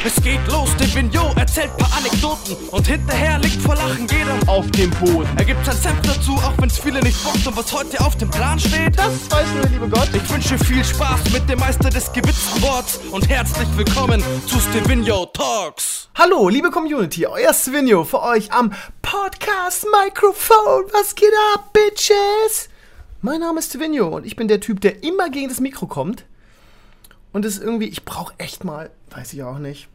Es geht los, der Vignot erzählt paar Anekdoten und hinterher liegt vor Lachen jeder auf dem Boden. Er gibt sein Senf dazu, auch wenn's viele nicht bockt. Und was heute auf dem Plan steht, das weiß nur der liebe Gott. Ich wünsche viel Spaß mit dem Meister des gewitzten Worts und herzlich willkommen zu Stevino Talks. Hallo, liebe Community, euer Stevino für euch am Podcast-Mikrofon. Was geht ab, Bitches? Mein Name ist Stevino und ich bin der Typ, der immer gegen das Mikro kommt. Und es ist irgendwie, ich brauche echt mal, weiß ich auch nicht.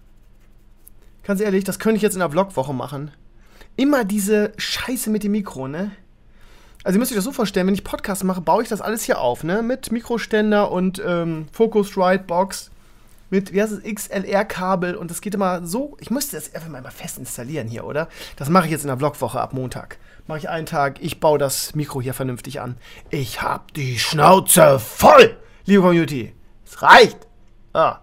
Ganz ehrlich, das könnte ich jetzt in der Vlogwoche machen. Immer diese Scheiße mit dem Mikro, ne? Also ihr müsst euch das so vorstellen, wenn ich Podcasts mache, baue ich das alles hier auf, ne? Mit Mikroständer und Focusrite-Box. Mit, wie heißt es, XLR-Kabel. Und das geht immer so, ich müsste das einfach mal fest installieren hier, oder? Das mache ich jetzt in der Vlogwoche ab Montag. Mache ich einen Tag, ich baue das Mikro hier vernünftig an. Ich hab die Schnauze voll, liebe Community. Es reicht. Ah.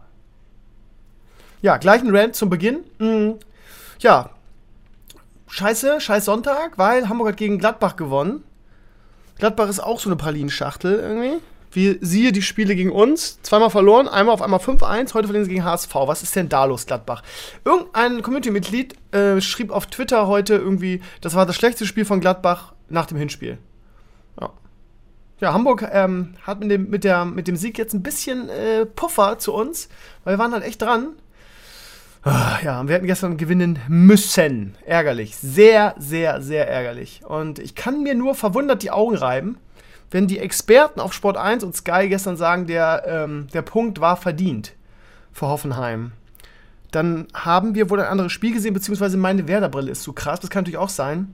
Ja, gleich ein Rant zum Beginn. Ja, scheiß Sonntag, weil Hamburg hat gegen Gladbach gewonnen. Gladbach ist auch so eine Pralinenschachtel irgendwie. Wie siehe die Spiele gegen uns. Zweimal verloren, einmal auf einmal 5-1, heute verlieren sie gegen HSV. Was ist denn da los, Gladbach? Irgendein Community-Mitglied schrieb auf Twitter heute irgendwie, das war das schlechteste Spiel von Gladbach nach dem Hinspiel. Ja, Hamburg hat mit dem Sieg jetzt ein bisschen Puffer zu uns, weil wir waren halt echt dran. Ja, wir hätten gestern gewinnen müssen. Ärgerlich. Sehr, sehr, sehr ärgerlich. Und ich kann mir nur verwundert die Augen reiben, wenn die Experten auf Sport 1 und Sky gestern sagen, der Punkt war verdient für Hoffenheim. Dann haben wir wohl ein anderes Spiel gesehen, beziehungsweise meine Werder-Brille ist zu krass. Das kann natürlich auch sein.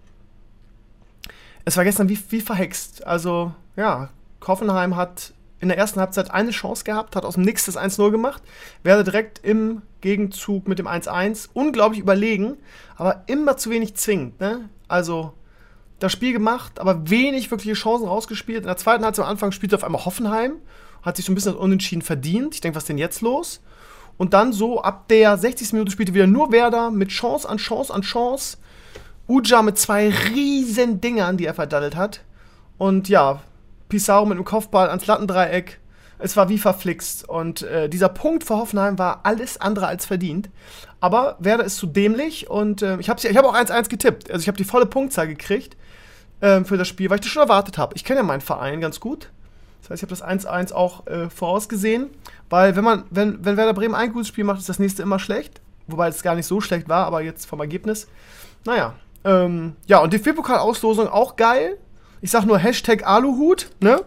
Es war gestern wie verhext. Also, ja, Hoffenheim hat in der ersten Halbzeit eine Chance gehabt, hat aus dem Nix das 1-0 gemacht. Werder direkt im Gegenzug mit dem 1-1. Unglaublich überlegen, aber immer zu wenig zwingend, ne? Also, das Spiel gemacht, aber wenig wirkliche Chancen rausgespielt. In der zweiten Halbzeit am Anfang spielte auf einmal Hoffenheim. Hat sich so ein bisschen das Unentschieden verdient. Ich denke, was ist denn jetzt los? Und dann so ab der 60. Minute spielte wieder nur Werder mit Chance an Chance an Chance. Uja mit 2 riesen Dingern, die er verdattelt hat. Und ja, Pizarro mit dem Kopfball ans Lattendreieck. Es war wie verflixt. Und dieser Punkt für Hoffenheim war alles andere als verdient. Aber Werder ist zu dämlich. Und ich habe auch 1-1 getippt. Also ich habe die volle Punktzahl gekriegt für das Spiel, weil ich das schon erwartet habe. Ich kenne ja meinen Verein ganz gut. Das heißt, ich habe das 1-1 auch vorausgesehen. Weil wenn Werder Bremen ein gutes Spiel macht, ist das nächste immer schlecht. Wobei es gar nicht so schlecht war, aber jetzt vom Ergebnis. Naja. Ja, und DFB-Pokal-Auslosung auch geil. Ich sag nur Hashtag Aluhut, ne?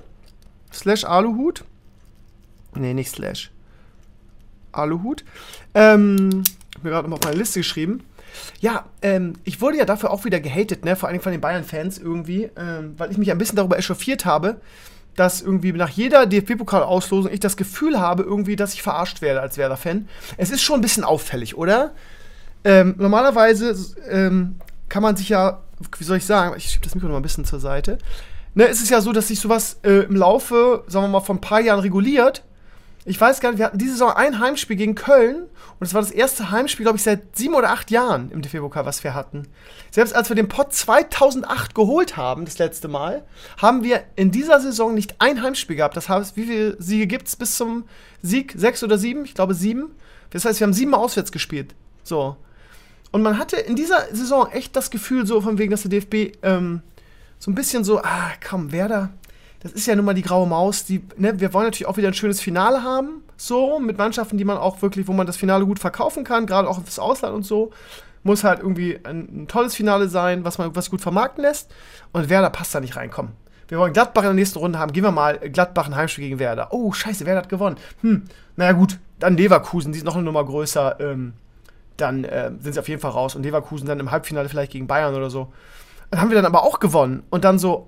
/Aluhut. Nee, nicht /. Aluhut. Ich hab mir gerade nochmal auf meine Liste geschrieben. Ja, ich wurde ja dafür auch wieder gehatet, ne? Vor allem von den Bayern-Fans irgendwie, weil ich mich ein bisschen darüber echauffiert habe, dass irgendwie nach jeder DFB-Pokal-Auslosung ich das Gefühl habe, irgendwie, dass ich verarscht werde als Werder-Fan. Es ist schon ein bisschen auffällig, oder? Normalerweise kann man sich ja, wie soll ich sagen, ich schiebe das Mikro noch mal ein bisschen zur Seite. Ne, es ist ja so, dass sich sowas im Laufe, sagen wir mal, von ein paar Jahren reguliert. Ich weiß gar nicht, wir hatten diese Saison ein Heimspiel gegen Köln und es war das erste Heimspiel, glaube ich, seit 7 oder 8 Jahren im DFB-Pokal, was wir hatten. Selbst als wir den Pott 2008 geholt haben, das letzte Mal, haben wir in dieser Saison nicht ein Heimspiel gehabt. Das heißt, wie viele Siege gibt es bis zum Sieg? 6 oder 7? Ich glaube 7. Das heißt, wir haben 7 Mal auswärts gespielt. So. Und man hatte in dieser Saison echt das Gefühl, so von wegen, dass der DFB so ein bisschen so, komm, Werder, das ist ja nun mal die graue Maus, wir wollen natürlich auch wieder ein schönes Finale haben, so, mit Mannschaften, die man auch wirklich, wo man das Finale gut verkaufen kann, gerade auch fürs Ausland und so, muss halt irgendwie ein tolles Finale sein, was gut vermarkten lässt, und Werder passt da nicht rein, komm. Wir wollen Gladbach in der nächsten Runde haben, gehen wir mal Gladbach ein Heimspiel gegen Werder. Oh, scheiße, Werder hat gewonnen. Naja gut, dann Leverkusen, die ist noch eine Nummer größer, dann sind sie auf jeden Fall raus. Und Leverkusen dann im Halbfinale vielleicht gegen Bayern oder so. Dann haben wir dann aber auch gewonnen. Und dann so,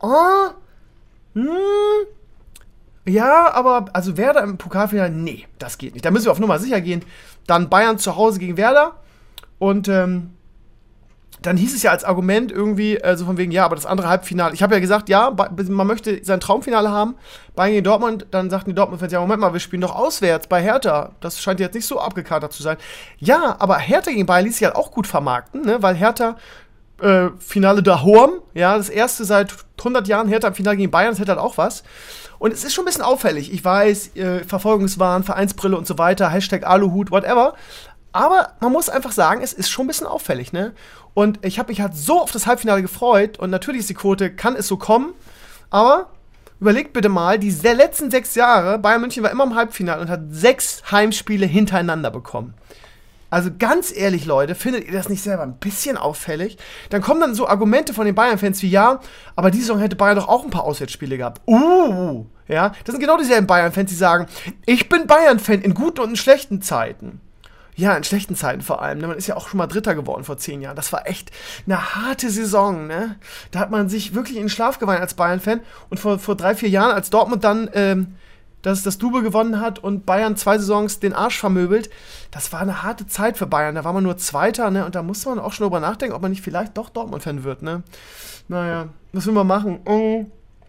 ja, aber also Werder im Pokalfinale, nee, das geht nicht. Da müssen wir auf Nummer sicher gehen. Dann Bayern zu Hause gegen Werder. Und dann hieß es ja als Argument irgendwie, so von wegen, ja, aber das andere Halbfinale, ich habe ja gesagt, ja, man möchte sein Traumfinale haben, Bayern gegen Dortmund, dann sagten die Dortmund-Fans, ja, Moment mal, wir spielen doch auswärts bei Hertha, das scheint jetzt nicht so abgekatert zu sein. Ja, aber Hertha gegen Bayern ließ sich halt auch gut vermarkten, ne, weil Hertha, Finale daheim, ja, das erste seit 100 Jahren Hertha im Finale gegen Bayern, das hätte halt auch was. Und es ist schon ein bisschen auffällig, ich weiß, Verfolgungswahn, Vereinsbrille und so weiter, Hashtag Aluhut, whatever. Aber man muss einfach sagen, es ist schon ein bisschen auffällig, ne? Und ich habe mich halt so auf das Halbfinale gefreut. Und natürlich ist die Quote, kann es so kommen. Aber überlegt bitte mal, die letzten 6 Jahre, Bayern München war immer im Halbfinale und hat 6 Heimspiele hintereinander bekommen. Also ganz ehrlich, Leute, findet ihr das nicht selber ein bisschen auffällig? Dann kommen dann so Argumente von den Bayern-Fans wie, ja, aber diese Saison hätte Bayern doch auch ein paar Auswärtsspiele gehabt. Ja, das sind genau dieselben Bayern-Fans, die sagen, ich bin Bayern-Fan in guten und in schlechten Zeiten. Ja, in schlechten Zeiten vor allem. Ne? Man ist ja auch schon mal Dritter geworden vor 10 Jahren. Das war echt eine harte Saison, ne? Da hat man sich wirklich in den Schlaf geweint als Bayern-Fan. Und vor 3-4 Jahren, als Dortmund dann das Double gewonnen hat und Bayern 2 Saisons den Arsch vermöbelt, das war eine harte Zeit für Bayern. Da war man nur Zweiter, ne? Und da musste man auch schon drüber nachdenken, ob man nicht vielleicht doch Dortmund-Fan wird, ne? Naja, was will man machen?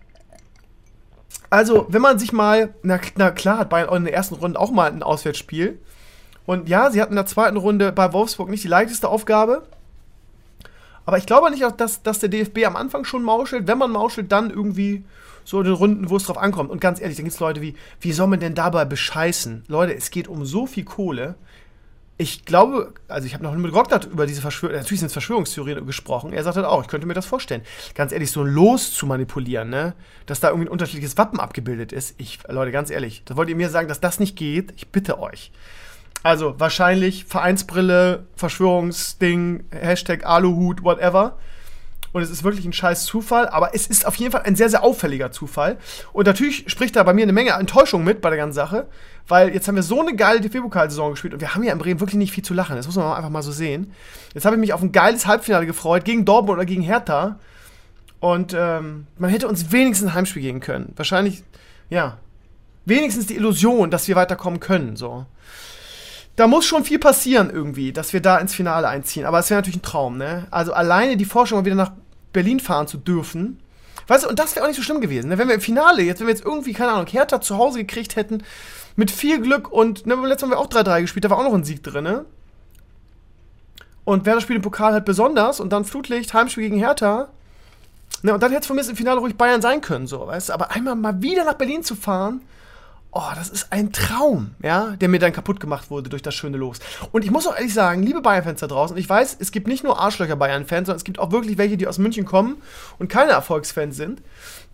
Also, wenn man sich mal, na klar hat Bayern in der ersten Runde auch mal ein Auswärtsspiel. Und ja, sie hatten in der zweiten Runde bei Wolfsburg nicht die leichteste Aufgabe. Aber ich glaube nicht, dass der DFB am Anfang schon mauschelt. Wenn man mauschelt, dann irgendwie so in den Runden, wo es drauf ankommt. Und ganz ehrlich, dann gibt es Leute wie soll man denn dabei bescheißen? Leute, es geht um so viel Kohle. Ich glaube, also ich habe noch mit Rockdart über diese natürlich sind es Verschwörungstheorien gesprochen. Er sagt halt auch, ich könnte mir das vorstellen. Ganz ehrlich, so ein Los zu manipulieren, ne? Dass da irgendwie ein unterschiedliches Wappen abgebildet ist. Leute, ganz ehrlich, da wollt ihr mir sagen, dass das nicht geht? Ich bitte euch. Also wahrscheinlich Vereinsbrille, Verschwörungsding, Hashtag Aluhut, whatever. Und es ist wirklich ein scheiß Zufall, aber es ist auf jeden Fall ein sehr, sehr auffälliger Zufall. Und natürlich spricht da bei mir eine Menge Enttäuschung mit bei der ganzen Sache, weil jetzt haben wir so eine geile DFB-Pokal-Saison gespielt und wir haben ja in Bremen wirklich nicht viel zu lachen. Das muss man einfach mal so sehen. Jetzt habe ich mich auf ein geiles Halbfinale gefreut, gegen Dortmund oder gegen Hertha. Und man hätte uns wenigstens ein Heimspiel geben können. Wahrscheinlich, ja, wenigstens die Illusion, dass wir weiterkommen können, so. Da muss schon viel passieren irgendwie, dass wir da ins Finale einziehen. Aber es wäre natürlich ein Traum, ne? Also alleine die Forschung mal wieder nach Berlin fahren zu dürfen. Weißt du, und das wäre auch nicht so schlimm gewesen, ne? Wenn wir im Finale, wenn wir jetzt irgendwie, keine Ahnung, Hertha zu Hause gekriegt hätten, mit viel Glück und, ne, beim letzten Mal haben wir auch 3-3 gespielt, da war auch noch ein Sieg drin, ne? Und wäre das Spiel im Pokal halt besonders und dann Flutlicht, Heimspiel gegen Hertha, ne? Und dann hätte es von mir im Finale ruhig Bayern sein können, so, weißt du? Aber einmal mal wieder nach Berlin zu fahren, oh, das ist ein Traum, ja, der mir dann kaputt gemacht wurde durch das schöne Los. Und ich muss auch ehrlich sagen, liebe Bayern-Fans da draußen, und ich weiß, es gibt nicht nur Arschlöcher Bayern-Fans, sondern es gibt auch wirklich welche, die aus München kommen und keine Erfolgsfans sind.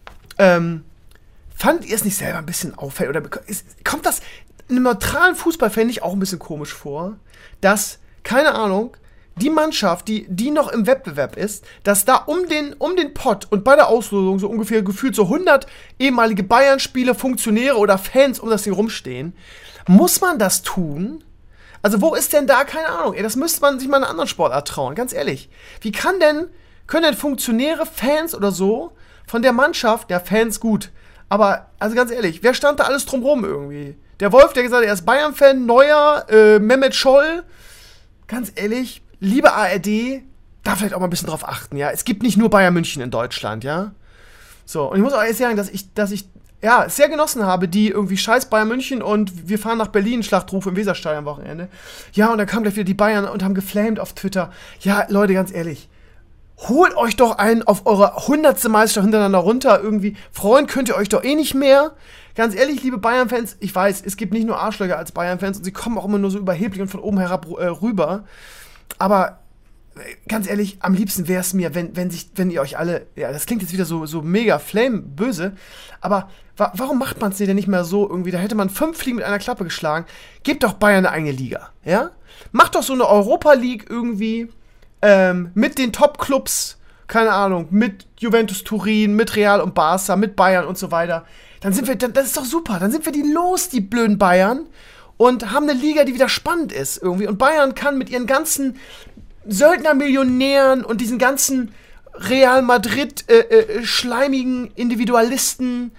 Fandet ihr es nicht selber ein bisschen auffällig? Oder kommt das einem neutralen Fußballfan nicht auch ein bisschen komisch vor, dass, keine Ahnung, die Mannschaft, die noch im Wettbewerb ist, dass da um den Pott und bei der Auslosung so ungefähr gefühlt so 100 ehemalige Bayern-Spieler, Funktionäre oder Fans um das Ding rumstehen? Muss man das tun? Also wo ist denn da, keine Ahnung, das müsste man sich mal in einer anderen Sportart trauen, ganz ehrlich. Wie können denn Funktionäre, Fans oder so von der Mannschaft, ja, Fans gut, aber, also ganz ehrlich, wer stand da alles drumrum irgendwie? Der Wolf, der gesagt hat, er ist Bayern-Fan, Neuer, Mehmet Scholl, ganz ehrlich, liebe ARD, da vielleicht auch mal ein bisschen drauf achten, ja. Es gibt nicht nur Bayern München in Deutschland, ja. So, und ich muss auch ehrlich sagen, dass ich ja, sehr genossen habe, die irgendwie scheiß Bayern München und wir fahren nach Berlin, Schlachtruf im Weserstadion am Wochenende. Ja, und dann kamen gleich wieder die Bayern und haben geflamed auf Twitter. Ja, Leute, ganz ehrlich, holt euch doch einen auf eure 100. Meisterschaft hintereinander runter irgendwie. Freuen könnt ihr euch doch eh nicht mehr. Ganz ehrlich, liebe Bayern-Fans, ich weiß, es gibt nicht nur Arschlöcher als Bayern-Fans und sie kommen auch immer nur so überheblich und von oben herab rüber. Aber ganz ehrlich, am liebsten wäre es mir, wenn ihr euch alle, ja, das klingt jetzt wieder so mega flame-böse, aber warum macht man es denn nicht mehr so irgendwie, da hätte man 5 Fliegen mit einer Klappe geschlagen, gebt doch Bayern eine eigene Liga, ja? Macht doch so eine Europa League irgendwie, mit den Top-Clubs, keine Ahnung, mit Juventus Turin, mit Real und Barca, mit Bayern und so weiter, das ist doch super, dann sind wir die blöden Bayern, und haben eine Liga, die wieder spannend ist irgendwie. Und Bayern kann mit ihren ganzen Söldner-Millionären und diesen ganzen Real Madrid schleimigen Individualisten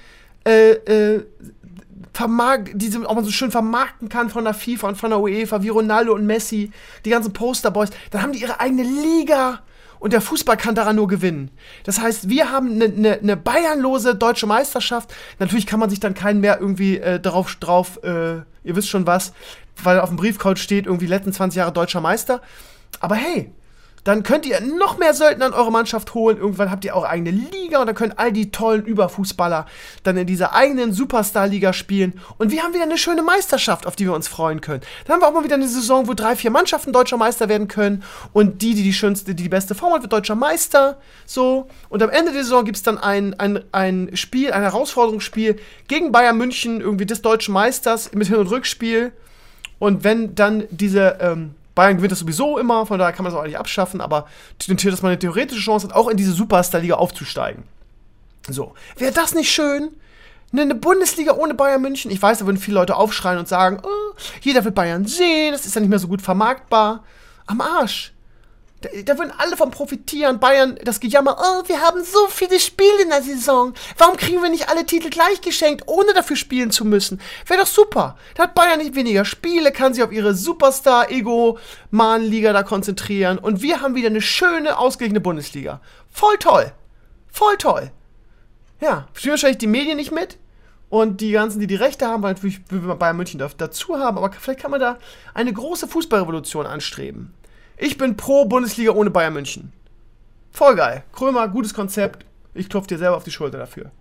die sie auch mal so schön vermarkten kann von der FIFA und von der UEFA, wie Ronaldo und Messi, die ganzen Posterboys, dann haben die ihre eigene Liga und der Fußball kann daran nur gewinnen. Das heißt, wir haben eine bayernlose deutsche Meisterschaft. Natürlich kann man sich dann keinen mehr irgendwie drauf, ihr wisst schon was, weil auf dem Briefcode steht irgendwie letzten 20 Jahre deutscher Meister. Aber hey, dann könnt ihr noch mehr Söldner in eure Mannschaft holen. Irgendwann habt ihr eure eigene Liga und dann können all die tollen Überfußballer dann in dieser eigenen Superstar-Liga spielen. Und wir haben wieder eine schöne Meisterschaft, auf die wir uns freuen können. Dann haben wir auch mal wieder eine Saison, wo 3, 4 Mannschaften deutscher Meister werden können. Und die die beste Form hat, wird deutscher Meister. So. Und am Ende der Saison gibt es dann ein Spiel, ein Herausforderungsspiel gegen Bayern München, irgendwie des deutschen Meisters mit Hin- und Rückspiel. Und wenn dann diese Bayern gewinnt das sowieso immer, von daher kann man es auch eigentlich abschaffen, aber dass man eine theoretische Chance hat, auch in diese Superstar-Liga aufzusteigen. So, wäre das nicht schön? Eine Bundesliga ohne Bayern München? Ich weiß, da würden viele Leute aufschreien und sagen, oh, jeder will Bayern sehen, das ist ja nicht mehr so gut vermarktbar. Am Arsch. Da würden alle von profitieren. Bayern, das Gejammer, oh, wir haben so viele Spiele in der Saison. Warum kriegen wir nicht alle Titel gleich geschenkt, ohne dafür spielen zu müssen? Wäre doch super. Da hat Bayern nicht weniger Spiele, kann sich auf ihre Superstar-Ego-Man-Liga da konzentrieren. Und wir haben wieder eine schöne, ausgeglichene Bundesliga. Voll toll. Voll toll. Ja, spielen wahrscheinlich die Medien nicht mit. Und die ganzen, die die Rechte haben, weil natürlich will man Bayern München dazu haben. Aber vielleicht kann man da eine große Fußballrevolution anstreben. Ich bin pro Bundesliga ohne Bayern München. Voll geil. Krömer, gutes Konzept. Ich klopfe dir selber auf die Schulter dafür.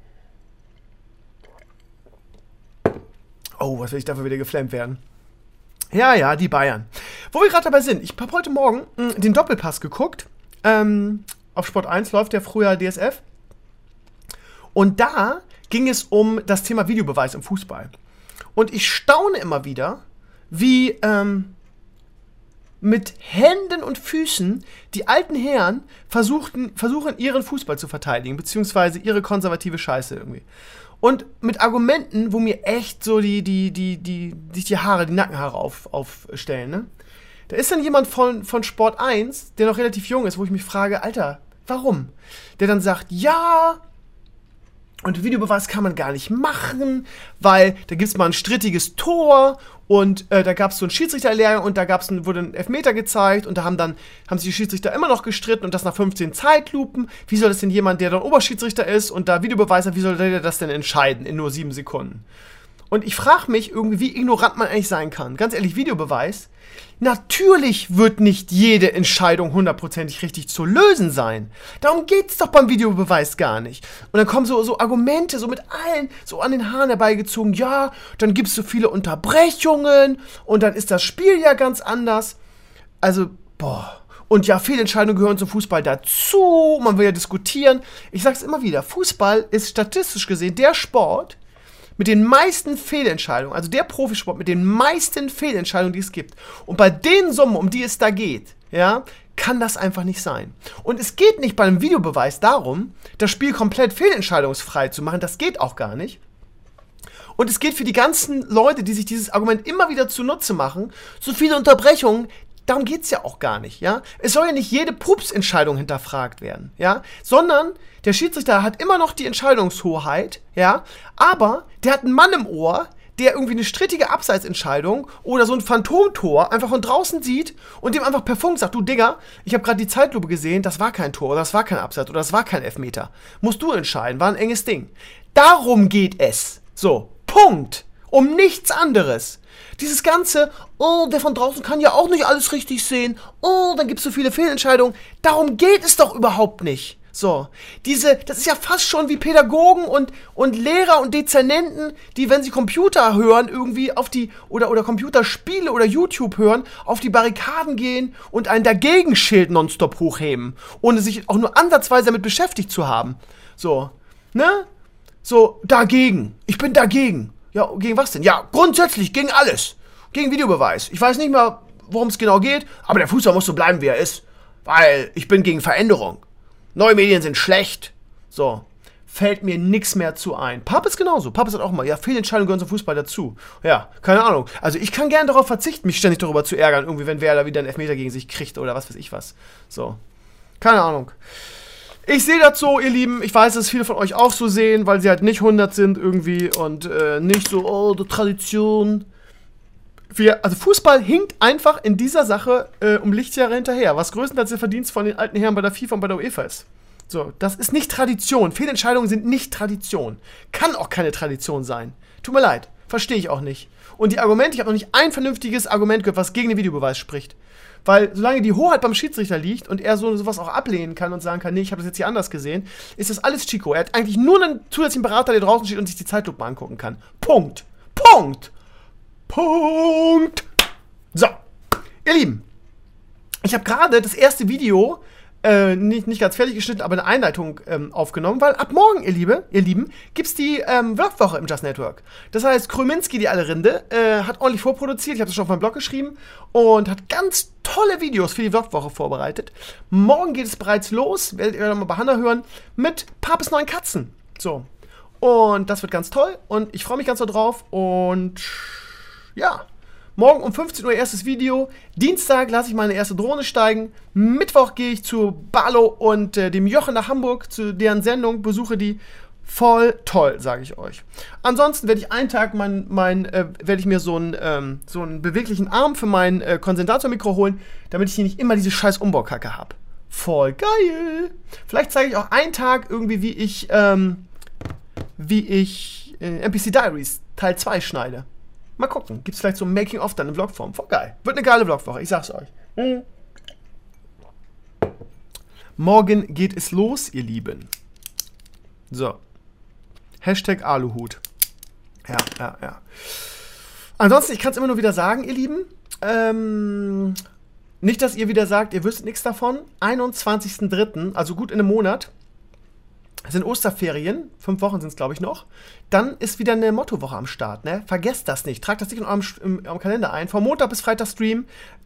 Oh, was will ich dafür wieder geflammt werden? Ja, die Bayern. Wo wir gerade dabei sind, ich habe heute Morgen den Doppelpass geguckt. Auf Sport 1 läuft ja früher DSF. Und da ging es um das Thema Videobeweis im Fußball. Und ich staune immer wieder, wie mit Händen und Füßen die alten Herren versuchen, ihren Fußball zu verteidigen, beziehungsweise ihre konservative Scheiße irgendwie. Und mit Argumenten, wo mir echt so die Haare, die Nackenhaare aufstellen, ne? Da ist dann jemand von Sport 1, der noch relativ jung ist, wo ich mich frage, Alter, warum? Der dann sagt, ja, und Videobeweis kann man gar nicht machen, weil da gibt es mal ein strittiges Tor und da gab es so einen Schiedsrichterlehrgang und da wurde ein Elfmeter gezeigt und da haben sich die Schiedsrichter immer noch gestritten und das nach 15 Zeitlupen. Wie soll das denn jemand, der dann Oberschiedsrichter ist und da Videobeweis hat, wie soll der das denn entscheiden in nur 7 Sekunden? Und ich frage mich irgendwie, wie ignorant man eigentlich sein kann. Ganz ehrlich, Videobeweis, natürlich wird nicht jede Entscheidung 100% richtig zu lösen sein. Darum geht's doch beim Videobeweis gar nicht. Und dann kommen so Argumente, so mit allen, so an den Haaren herbeigezogen, ja, dann gibt's so viele Unterbrechungen und dann ist das Spiel ja ganz anders. Also, boah. Und ja, Fehlentscheidungen gehören zum Fußball dazu, man will ja diskutieren. Ich sag's immer wieder, Fußball ist statistisch gesehen der Sport mit den meisten Fehlentscheidungen, also der Profisport mit den meisten Fehlentscheidungen, die es gibt. Und bei den Summen, um die es da geht, ja, kann das einfach nicht sein. Und es geht nicht bei einem Videobeweis darum, das Spiel komplett fehlentscheidungsfrei zu machen, das geht auch gar nicht. Und es geht für die ganzen Leute, die sich dieses Argument immer wieder zunutze machen, so viele Unterbrechungen, darum geht's ja auch gar nicht, ja. Es soll ja nicht jede Pupsentscheidung hinterfragt werden, ja, sondern der Schiedsrichter hat immer noch die Entscheidungshoheit, ja, aber der hat einen Mann im Ohr, der irgendwie eine strittige Abseitsentscheidung oder so ein Phantomtor einfach von draußen sieht und dem einfach per Funk sagt, du Digga, ich habe gerade die Zeitlupe gesehen, das war kein Tor oder das war kein Abseits oder das war kein Elfmeter. Musst du entscheiden, war ein enges Ding. Darum geht es. So, Punkt. Um nichts anderes. Dieses ganze, oh, der von draußen kann ja auch nicht alles richtig sehen, oh, dann gibt es so viele Fehlentscheidungen, darum geht es doch überhaupt nicht. So, das ist ja fast schon wie Pädagogen und Lehrer und Dezernenten, die, wenn sie Computer hören, irgendwie auf die, oder Computerspiele oder YouTube hören, auf die Barrikaden gehen und ein Dagegenschild nonstop hochheben, ohne sich auch nur ansatzweise damit beschäftigt zu haben. So, ne? So, dagegen. Ich bin dagegen. Ja, gegen was denn? Ja, grundsätzlich, gegen alles. Gegen Videobeweis. Ich weiß nicht mehr, worum es genau geht, aber der Fußball muss so bleiben, wie er ist. Weil ich bin gegen Veränderung. Neue Medien sind schlecht. So, fällt mir nichts mehr zu ein. Pap ist genauso. Pap sagt auch immer, ja, Fehlentscheidungen gehören zum Fußball dazu. Ja, keine Ahnung. Also ich kann gerne darauf verzichten, mich ständig darüber zu ärgern, irgendwie, wenn wer da wieder einen Elfmeter gegen sich kriegt oder was weiß ich was. So, keine Ahnung. Ich sehe das so, ihr Lieben, ich weiß, dass viele von euch auch so sehen, weil sie halt nicht 100 sind irgendwie und nicht so, oh, die Tradition. Also Fußball hinkt einfach in dieser Sache um Lichtjahre hinterher, was größtenteils der Verdienst von den alten Herren bei der FIFA und bei der UEFA ist. So, das ist nicht Tradition. Fehlentscheidungen sind nicht Tradition. Kann auch keine Tradition sein. Tut mir leid. Verstehe ich auch nicht. Und die Argumente, ich habe noch nicht ein vernünftiges Argument gehört, was gegen den Videobeweis spricht. Weil solange die Hoheit beim Schiedsrichter liegt und er sowas auch ablehnen kann und sagen kann, nee, ich habe das jetzt hier anders gesehen, ist das alles Chico. Er hat eigentlich nur einen zusätzlichen Berater, der draußen steht und sich die Zeitlupe angucken kann. Punkt. Punkt. Punkt. So, ihr Lieben, ich habe gerade das erste Video nicht ganz fertig geschnitten, aber eine Einleitung aufgenommen, weil ab morgen, ihr Lieben, gibt's die Vlogwoche im Just Network. Das heißt, Kröminski, die alle Rinde, hat ordentlich vorproduziert, ich habe das schon auf meinem Blog geschrieben und hat ganz tolle Videos für die Vlogwoche vorbereitet. Morgen geht es bereits los, werdet ihr mal bei Hannah hören, mit Papes neuen Katzen. So, und das wird ganz toll und ich freue mich ganz drauf und ja. Morgen um 15 Uhr erstes Video. Dienstag lasse ich meine erste Drohne steigen. Mittwoch gehe ich zu Barlo und dem Jochen nach Hamburg, zu deren Sendung. Besuche die. Voll toll, sage ich euch. Ansonsten werde ich einen Tag werde ich mir so einen beweglichen Arm für mein Kondensatormikro holen, damit ich hier nicht immer diese scheiß Umbaukacke habe. Voll geil. Vielleicht zeige ich auch einen Tag irgendwie, wie ich NPC Diaries Teil 2 schneide. Mal gucken. Gibt's vielleicht so ein Making-of dann in Vlogform. Voll geil. Wird eine geile Vlogwoche, ich sag's euch. Morgen geht es los, ihr Lieben. So. Hashtag Aluhut. Ja. Ansonsten, ich kann es immer nur wieder sagen, ihr Lieben. Nicht, dass ihr wieder sagt, ihr wüsstet nichts davon. 21.03., also gut in einem Monat, sind Osterferien, 5 Wochen sind es, glaube ich, noch. Dann ist wieder eine Mottowoche am Start, ne? Vergesst das nicht. Tragt das nicht in eurem Kalender ein. Von Montag bis Freitag Stream.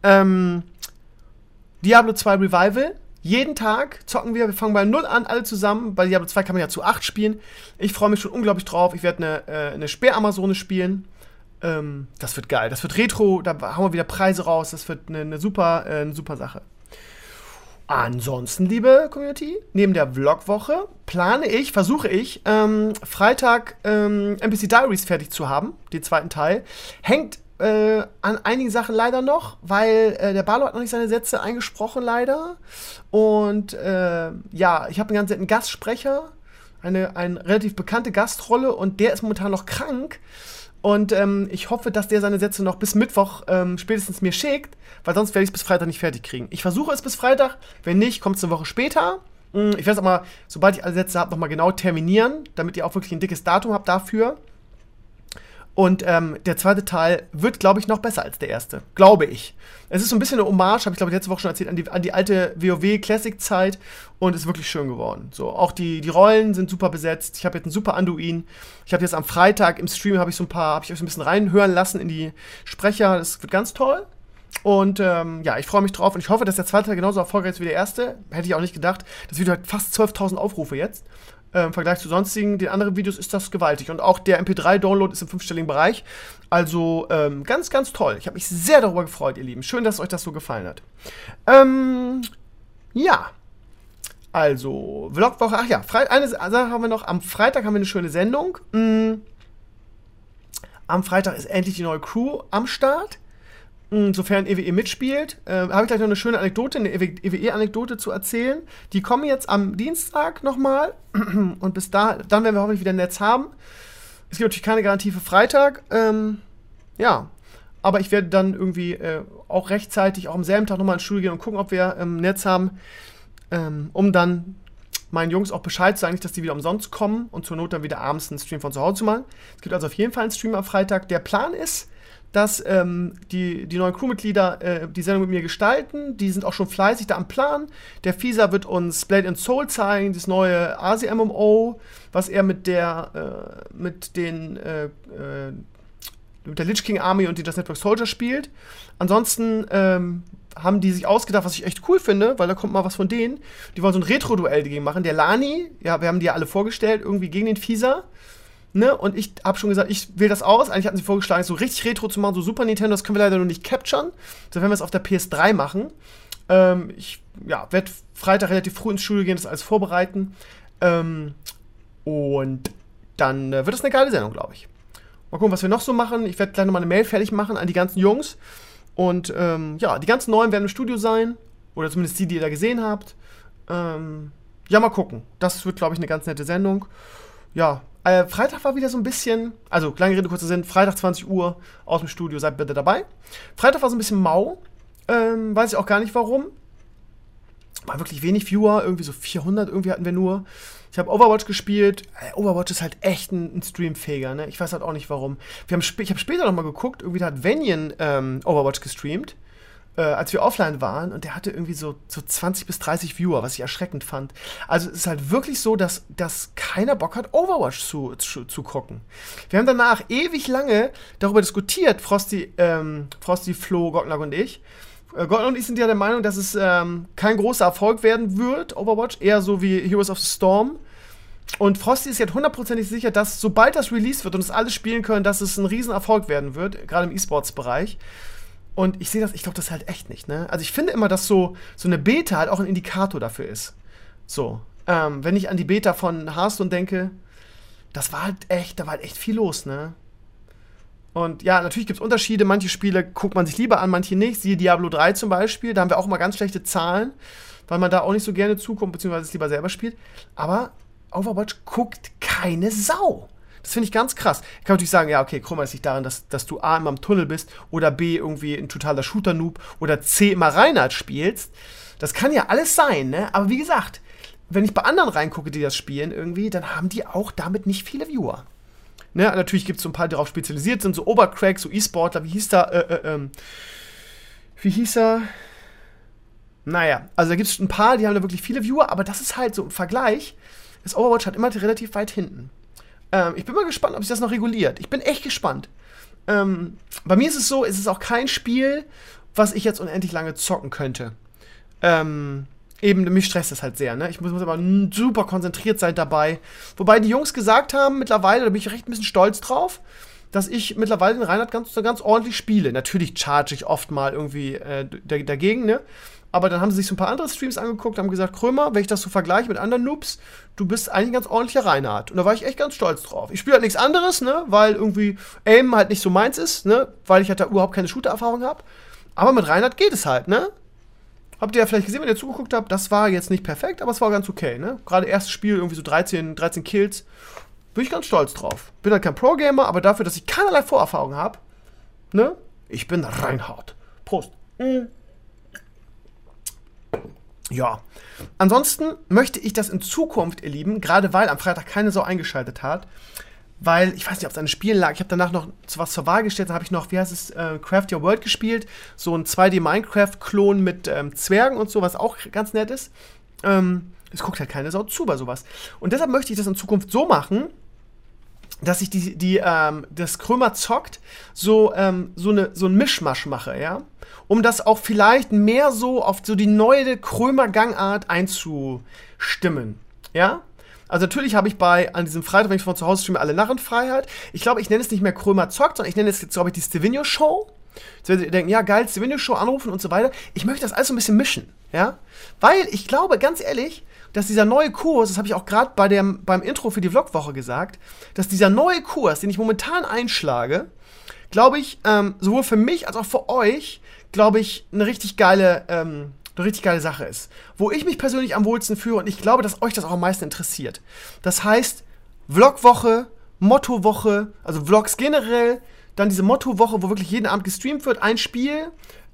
Diablo 2 Revival. Jeden Tag zocken wir. Wir fangen bei 0 an, alle zusammen. Bei Diablo 2 kann man ja zu 8 spielen. Ich freue mich schon unglaublich drauf. Ich werde eine Speer-Amazone spielen. Das wird geil. Das wird Retro. Da hauen wir wieder Preise raus. Das wird eine super Sache. Ansonsten, liebe Community, neben der Vlogwoche versuche ich, Freitag NPC Diaries fertig zu haben, den zweiten Teil. Hängt an einigen Sachen leider noch, weil der Barlo hat noch nicht seine Sätze eingesprochen, leider. Und ja, ich habe einen ganz netten Gastsprecher, eine relativ bekannte Gastrolle und der ist momentan noch krank. Und ich hoffe, dass der seine Sätze noch bis Mittwoch spätestens mir schickt, weil sonst werde ich es bis Freitag nicht fertig kriegen. Ich versuche es bis Freitag, wenn nicht, kommt es eine Woche später. Ich werde es auch mal, sobald ich alle Sätze habe, nochmal genau terminieren, damit ihr auch wirklich ein dickes Datum habt dafür. Und der zweite Teil wird, glaube ich, noch besser als der erste. Glaube ich. Es ist so ein bisschen eine Hommage, habe ich, glaube ich, letzte Woche schon erzählt, an die alte WoW-Classic-Zeit und ist wirklich schön geworden. So, auch die Rollen sind super besetzt. Ich habe jetzt einen super Anduin. Ich habe jetzt am Freitag im Stream, habe ich euch so ein bisschen reinhören lassen in die Sprecher. Das wird ganz toll. Und ja, ich freue mich drauf und ich hoffe, dass der zweite Teil genauso erfolgreich ist wie der erste. Hätte ich auch nicht gedacht. Das Video hat fast 12.000 Aufrufe jetzt. Im Vergleich zu den anderen Videos ist das gewaltig. Und auch der MP3-Download ist im 5-stelligen Bereich. Also ganz, ganz toll. Ich habe mich sehr darüber gefreut, ihr Lieben. Schön, dass euch das so gefallen hat. Ja. Also, Vlogwoche. Ach ja, eine Sache haben wir noch. Am Freitag haben wir eine schöne Sendung. Am Freitag ist endlich die neue Crew am Start. Sofern EWE mitspielt, habe ich gleich noch eine schöne Anekdote, eine EWE-Anekdote zu erzählen. Die kommen jetzt am Dienstag nochmal und bis dann werden wir hoffentlich wieder ein Netz haben. Es gibt natürlich keine Garantie für Freitag, ja, aber ich werde dann irgendwie auch rechtzeitig, auch am selben Tag nochmal ins Studio gehen und gucken, ob wir ein Netz haben, um dann meinen Jungs auch Bescheid zu sagen, nicht, dass die wieder umsonst kommen und zur Not dann wieder abends einen Stream von zu Hause zu machen. Es gibt also auf jeden Fall einen Stream am Freitag. Der Plan ist, dass die neuen Crewmitglieder die Sendung mit mir gestalten. Die sind auch schon fleißig da am Plan. Der Fieser wird uns Blade and Soul zeigen, das neue Asi-MMO, was er mit der Lich King Army und den Just Network Soldier spielt. Ansonsten haben die sich ausgedacht, was ich echt cool finde, weil da kommt mal was von denen. Die wollen so ein Retro-Duell dagegen machen. Der Lani, ja, wir haben die ja alle vorgestellt, irgendwie gegen den Fieser. Ne? Und ich habe schon gesagt, ich wähle das aus. Eigentlich hatten sie vorgeschlagen, so richtig Retro zu machen, so Super Nintendo, das können wir leider noch nicht capturen. So werden wir es auf der PS3 machen. Ich werde Freitag relativ früh ins Studio gehen, das alles vorbereiten. Und dann wird das eine geile Sendung, glaube ich. Mal gucken, was wir noch so machen. Ich werde gleich nochmal eine Mail fertig machen an die ganzen Jungs. Und die ganzen Neuen werden im Studio sein. Oder zumindest die ihr da gesehen habt. Mal gucken. Das wird, glaube ich, eine ganz nette Sendung. Ja, Freitag war wieder so ein bisschen, also lange Rede, kurzer Sinn, Freitag 20 Uhr aus dem Studio, seid bitte dabei. Freitag war so ein bisschen mau, weiß ich auch gar nicht warum. War wirklich wenig Viewer, irgendwie so 400 irgendwie hatten wir nur. Ich habe Overwatch gespielt. Overwatch ist halt echt ein Streamfähiger, ne? Ich weiß halt auch nicht warum. Ich habe später noch mal geguckt, irgendwie da hat Vanian Overwatch gestreamt, als wir offline waren, und der hatte irgendwie so 20 bis 30 Viewer, was ich erschreckend fand. Also es ist halt wirklich so, dass keiner Bock hat, Overwatch zu gucken. Wir haben danach ewig lange darüber diskutiert, Frosty, Flo, Gottlag und ich. Gottlag und ich sind ja der Meinung, dass es kein großer Erfolg werden wird, Overwatch, eher so wie Heroes of the Storm. Und Frosty ist jetzt hundertprozentig sicher, dass sobald das released wird und es alle spielen können, dass es ein Riesenerfolg werden wird, gerade im E-Sports-Bereich. Und ich glaube das halt echt nicht, ne? Also ich finde immer, dass so eine Beta halt auch ein Indikator dafür ist. So, wenn ich an die Beta von Hearthstone denke, da war halt echt viel los, ne? Und ja, natürlich gibt es Unterschiede. Manche Spiele guckt man sich lieber an, manche nicht. Siehe Diablo 3 zum Beispiel. Da haben wir auch mal ganz schlechte Zahlen, weil man da auch nicht so gerne zukommt, beziehungsweise es lieber selber spielt. Aber Overwatch guckt keine Sau. Das finde ich ganz krass. Ich kann natürlich sagen, ja, okay, Krümmer, es liegt daran, dass du A, immer im Tunnel bist oder B, irgendwie ein totaler Shooter-Noob oder C, immer Reinhardt spielst. Das kann ja alles sein, ne? Aber wie gesagt, wenn ich bei anderen reingucke, die das spielen irgendwie, dann haben die auch damit nicht viele Viewer. Ne? Natürlich gibt es so ein paar, die darauf spezialisiert sind, so Obercrack, so E-Sportler, wie hieß er? Naja, also da gibt es ein paar, die haben da wirklich viele Viewer, aber das ist halt so im Vergleich, ist Overwatch halt immer relativ weit hinten. Ich bin mal gespannt, ob sich das noch reguliert. Ich bin echt gespannt. Bei mir ist es so, es ist auch kein Spiel, was ich jetzt unendlich lange zocken könnte. Mich stresst das halt sehr, ne? Ich muss aber super konzentriert sein dabei. Wobei die Jungs gesagt haben, mittlerweile, da bin ich recht ein bisschen stolz drauf, dass ich mittlerweile den Reinhard ganz ordentlich spiele. Natürlich charge ich oft mal irgendwie dagegen, ne? Aber dann haben sie sich so ein paar andere Streams angeguckt, haben gesagt, Krömer, wenn ich das so vergleiche mit anderen Noobs, du bist eigentlich ein ganz ordentlicher Reinhard. Und da war ich echt ganz stolz drauf. Ich spiele halt nichts anderes, ne? Weil irgendwie Aim halt nicht so meins ist, ne? Weil ich halt da überhaupt keine Shooter-Erfahrung habe. Aber mit Reinhard geht es halt, ne? Habt ihr ja vielleicht gesehen, wenn ihr zugeguckt habt, das war jetzt nicht perfekt, aber es war ganz okay, ne? Gerade erstes Spiel, irgendwie so 13 Kills. Bin ich ganz stolz drauf. Bin halt kein Pro-Gamer, aber dafür, dass ich keinerlei Vorerfahrung habe, ne? Ich bin Reinhard. Prost. Ja. Ansonsten möchte ich das in Zukunft, ihr Lieben, gerade weil am Freitag keine Sau eingeschaltet hat, weil, ich weiß nicht, ob es an den Spielen lag, ich habe danach noch was zur Wahl gestellt, dann habe ich noch, Craft Your World gespielt, so ein 2D-Minecraft-Klon mit Zwergen und so, was auch ganz nett ist. Es guckt halt keine Sau zu bei sowas. Und deshalb möchte ich das in Zukunft so machen, dass ich das Krömer zockt, so ein Mischmasch mache, ja? Um das auch vielleicht mehr so auf so die neue Krömer-Gangart einzustimmen, ja? Also natürlich habe ich an diesem Freitag, wenn ich von zu Hause streame, alle Narrenfreiheit. Ich glaube, ich nenne es nicht mehr Krömer zockt, sondern ich nenne es jetzt, glaube ich, die Stevenio Show. Jetzt werdet ihr denken, ja geil, Stevenio Show anrufen und so weiter. Ich möchte das alles so ein bisschen mischen, ja? Weil ich glaube, ganz ehrlich, dass dieser neue Kurs, das habe ich auch gerade beim Intro für die Vlogwoche gesagt, dass dieser neue Kurs, den ich momentan einschlage, glaube ich, sowohl für mich als auch für euch, glaube ich, eine richtig geile Sache ist. Wo ich mich persönlich am wohlsten fühle und ich glaube, dass euch das auch am meisten interessiert. Das heißt, Vlogwoche, Mottowoche, also Vlogs generell, dann diese Mottowoche, wo wirklich jeden Abend gestreamt wird, ein Spiel,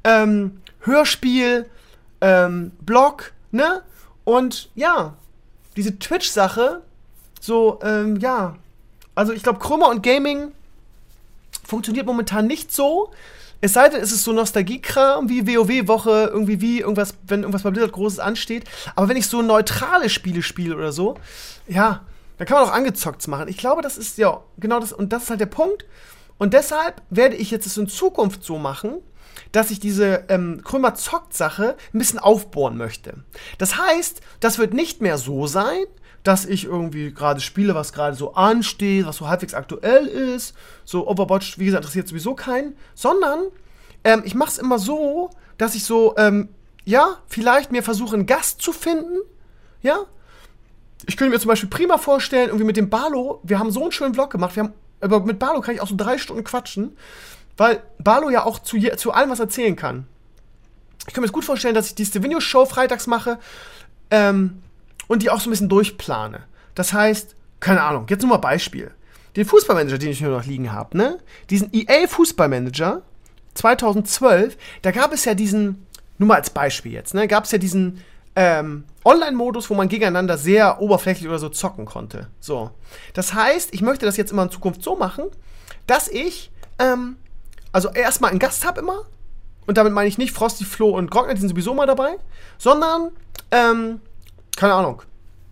Hörspiel, Blog, ne? Und ja, diese Twitch-Sache, so, ja, also ich glaube, Krömer und Gaming funktioniert momentan nicht so. Es sei denn, es ist so Nostalgie-Kram wie WoW-Woche, wenn irgendwas bei Blizzard Großes ansteht. Aber wenn ich so neutrale Spiele spiele oder so, ja, dann kann man auch angezockt machen. Ich glaube, das ist ja genau das, und das ist halt der Punkt. Und deshalb werde ich jetzt es in Zukunft so machen, dass ich diese Krömer-Zockt-Sache ein bisschen aufbohren möchte. Das heißt, das wird nicht mehr so sein, dass ich irgendwie gerade spiele, was gerade so ansteht, was so halbwegs aktuell ist. So Overwatch, wie gesagt, interessiert sowieso keinen. Sondern ich mache es immer so, dass ich so, vielleicht mir versuche, einen Gast zu finden. Ja? Ich könnte mir zum Beispiel prima vorstellen, irgendwie mit dem Barlo, wir haben so einen schönen Vlog gemacht, aber mit Barlo kann ich auch so 3 Stunden quatschen, weil Barlo ja auch zu allem was erzählen kann. Ich kann mir das gut vorstellen, dass ich die Stevenio-Show freitags mache, und die auch so ein bisschen durchplane. Das heißt, keine Ahnung, jetzt nur mal Beispiel. Den Fußballmanager, den ich nur noch liegen habe, ne? Diesen EA-Fußballmanager 2012, da gab es ja diesen, nur mal als Beispiel jetzt, ne? Gab es ja diesen Online-Modus, wo man gegeneinander sehr oberflächlich oder so zocken konnte. So. Das heißt, ich möchte das jetzt immer in Zukunft so machen, dass ich, also erstmal einen Gast habe immer, und damit meine ich nicht Frosty, Flo und Grockner, die sind sowieso mal dabei, sondern, keine Ahnung,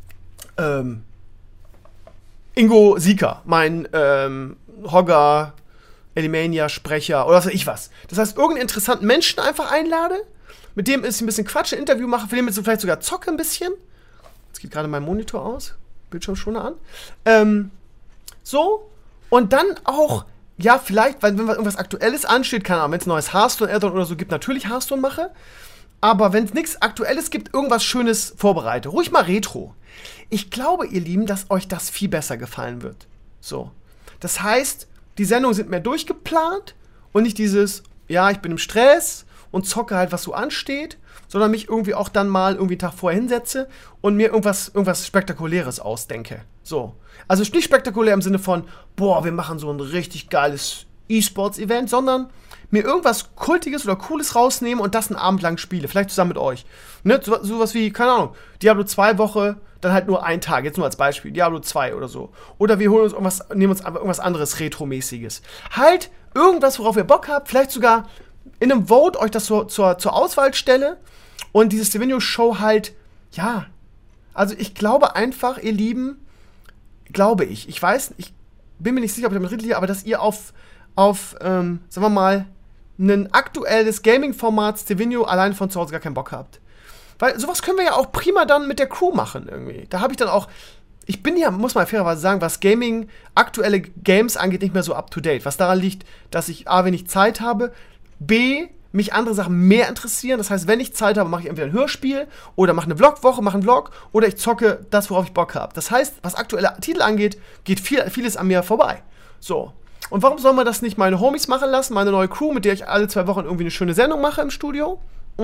Ingo Sieker, mein Hogger, Elimania-Sprecher oder was weiß ich was. Das heißt, irgendeinen interessanten Menschen einfach einlade, mit dem ich ein bisschen Quatsch, ein Interview mache, für den jetzt vielleicht sogar zocke ein bisschen. Jetzt geht gerade mein Monitor aus, Bildschirmschoner an. So, und dann auch, ja, vielleicht, wenn irgendwas Aktuelles ansteht, keine Ahnung, wenn es ein neues Hearthstone-Add-on oder so gibt, natürlich Hearthstone mache. Aber wenn es nichts Aktuelles gibt, irgendwas Schönes vorbereite. Ruhig mal Retro. Ich glaube, ihr Lieben, dass euch das viel besser gefallen wird. So. Das heißt, die Sendungen sind mehr durchgeplant und nicht dieses, ja, ich bin im Stress und zocke halt, was so ansteht, sondern mich irgendwie auch dann mal irgendwie einen Tag vorher hinsetze und mir irgendwas Spektakuläres ausdenke. So. Also nicht spektakulär im Sinne von, boah, wir machen so ein richtig geiles E-Sports-Event, sondern mir irgendwas Kultiges oder Cooles rausnehmen und das einen Abend lang spiele. Vielleicht zusammen mit euch. Ne? Sowas wie, keine Ahnung, Diablo 2 Woche, dann halt nur einen Tag. Jetzt nur als Beispiel. Diablo 2 oder so. Oder wir holen uns nehmen uns irgendwas anderes Retro-mäßiges. Halt irgendwas, worauf ihr Bock habt. Vielleicht sogar in einem Vote euch das zur Auswahl stelle. Und diese Stevenio-Show halt, ja. Also ich glaube einfach, ihr Lieben, ich weiß, ich bin mir nicht sicher, ob ich damit richtig liege, aber dass ihr auf sagen wir mal, ein aktuelles Gaming-Format Stevenio allein von zu Hause gar keinen Bock habt. Weil sowas können wir ja auch prima dann mit der Crew machen irgendwie. Da habe ich dann auch, ich bin ja, muss man fairerweise sagen, was Gaming, aktuelle Games angeht, nicht mehr so up-to-date. Was daran liegt, dass ich A, wenig Zeit habe, B, mich andere Sachen mehr interessieren. Das heißt, wenn ich Zeit habe, mache ich entweder ein Hörspiel oder mache eine Vlogwoche, mache einen Vlog oder ich zocke das, worauf ich Bock habe. Das heißt, was aktuelle Titel angeht, geht vieles an mir vorbei. So. Und warum soll man das nicht meine Homies machen lassen, meine neue Crew, mit der ich alle 2 Wochen irgendwie eine schöne Sendung mache im Studio?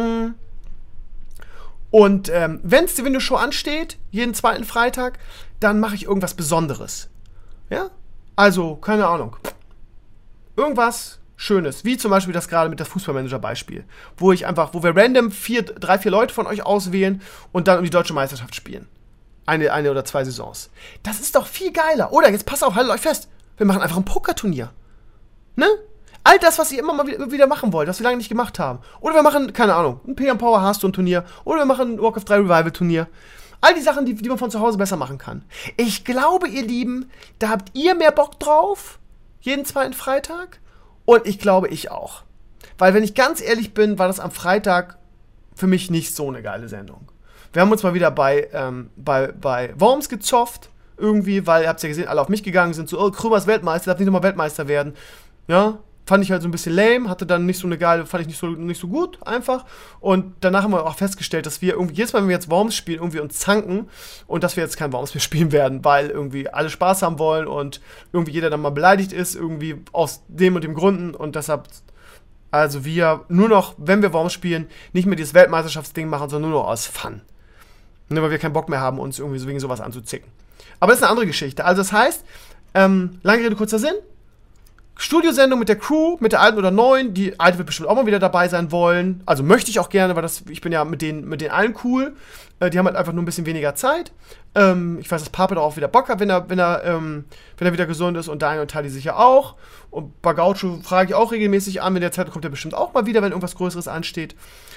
Und wenn Stevenio Show ansteht, jeden zweiten Freitag, dann mache ich irgendwas Besonderes. Ja? Also, keine Ahnung. Irgendwas Schönes, wie zum Beispiel das gerade mit der Fußballmanager-Beispiel, wo wir random 3-4 Leute von euch auswählen und dann um die deutsche Meisterschaft spielen. Eine oder 2 Saisons. Das ist doch viel geiler. Oder, jetzt passt auf, haltet euch fest. Wir machen einfach ein Pokerturnier. Ne? All das, was ihr immer mal wieder machen wollt, was wir lange nicht gemacht haben. Oder wir machen, keine Ahnung, ein PM Power Hearthstone-Turnier. Oder wir machen ein Warcraft 3 Revival-Turnier. All die Sachen, die man von zu Hause besser machen kann. Ich glaube, ihr Lieben, da habt ihr mehr Bock drauf. Jeden zweiten Freitag. Und ich glaube, ich auch. Weil, wenn ich ganz ehrlich bin, war das am Freitag für mich nicht so eine geile Sendung. Wir haben uns mal wieder bei Worms gezofft. Irgendwie, weil, ihr habt es ja gesehen, alle auf mich gegangen sind, so, oh, Krömer ist Weltmeister, darf nicht nochmal Weltmeister werden. Ja, fand ich halt so ein bisschen lame, hatte dann nicht so eine geile, fand ich nicht so gut, einfach. Und danach haben wir auch festgestellt, dass wir irgendwie, jedes Mal, wenn wir jetzt Worms spielen, irgendwie uns zanken und dass wir jetzt kein Worms mehr spielen werden, weil irgendwie alle Spaß haben wollen und irgendwie jeder dann mal beleidigt ist, irgendwie aus dem und dem Gründen und deshalb, also wir nur noch, wenn wir Worms spielen, nicht mehr dieses Weltmeisterschaftsding machen, sondern nur noch aus Fun. Nur weil wir keinen Bock mehr haben, uns irgendwie so wegen sowas anzuzicken. Aber das ist eine andere Geschichte. Also das heißt, lange Rede, kurzer Sinn, Studiosendung mit der Crew, mit der alten oder neuen, die alte wird bestimmt auch mal wieder dabei sein wollen. Also möchte ich auch gerne, weil ich bin ja mit denen allen cool. Die haben halt einfach nur ein bisschen weniger Zeit. Ich weiß, dass Papa da auch wieder Bock hat, wenn er wieder gesund ist und Daniel und Tali sicher auch. Und bei Gaucho frage ich auch regelmäßig an, wenn der Zeit kommt er bestimmt auch mal wieder, wenn irgendwas Größeres ansteht.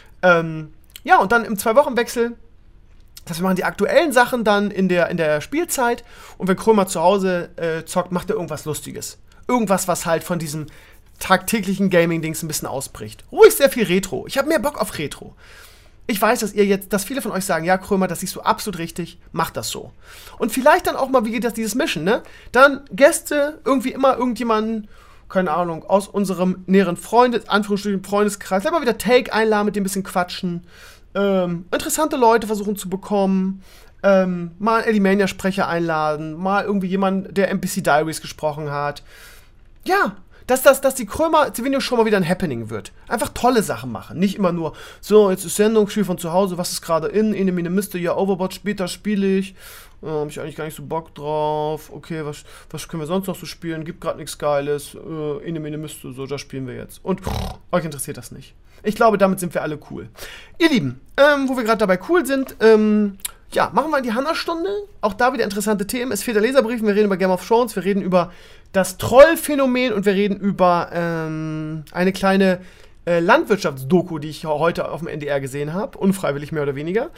Ja, und dann im 2-Wochen-Wechsel. Das heißt, wir machen die aktuellen Sachen dann in der Spielzeit und wenn Krömer zu Hause zockt, macht er irgendwas Lustiges. Irgendwas, was halt von diesem tagtäglichen Gaming-Dings ein bisschen ausbricht. Ruhig sehr viel Retro. Ich habe mehr Bock auf Retro. Ich weiß, dass viele von euch sagen, ja, Krömer, das siehst du absolut richtig, mach das so. Und vielleicht dann auch mal, wie geht das, dieses Mischen, ne? Dann Gäste, irgendwie immer irgendjemanden, keine Ahnung, aus unserem näheren Freundeskreis, mal wieder Take einladen, mit dem ein bisschen quatschen. Interessante Leute versuchen zu bekommen, mal einen Elimania-Sprecher einladen, mal irgendwie jemanden, der NPC Diaries gesprochen hat. Ja, dass die Krömer-Zivino schon mal wieder ein Happening wird. Einfach tolle Sachen machen. Nicht immer nur, so, jetzt ist Sendung, Spiel von zu Hause, was ist gerade in Mine Miste, ja, Overwatch, später spiele ich. Hab ich eigentlich gar nicht so Bock drauf. Okay, was können wir sonst noch so spielen? Gibt gerade nichts Geiles. Mine Miste, so, da spielen wir jetzt. Und euch interessiert das nicht. Ich glaube, damit sind wir alle cool. Ihr Lieben, wo wir gerade dabei cool sind, ja, machen wir die Hanna-Stunde. Auch da wieder interessante Themen. Es fehlt der Leserbrief, wir reden über Game of Thrones, wir reden über das Troll-Phänomen und wir reden über eine kleine Landwirtschaftsdoku, die ich heute auf dem NDR gesehen habe. Unfreiwillig mehr oder weniger.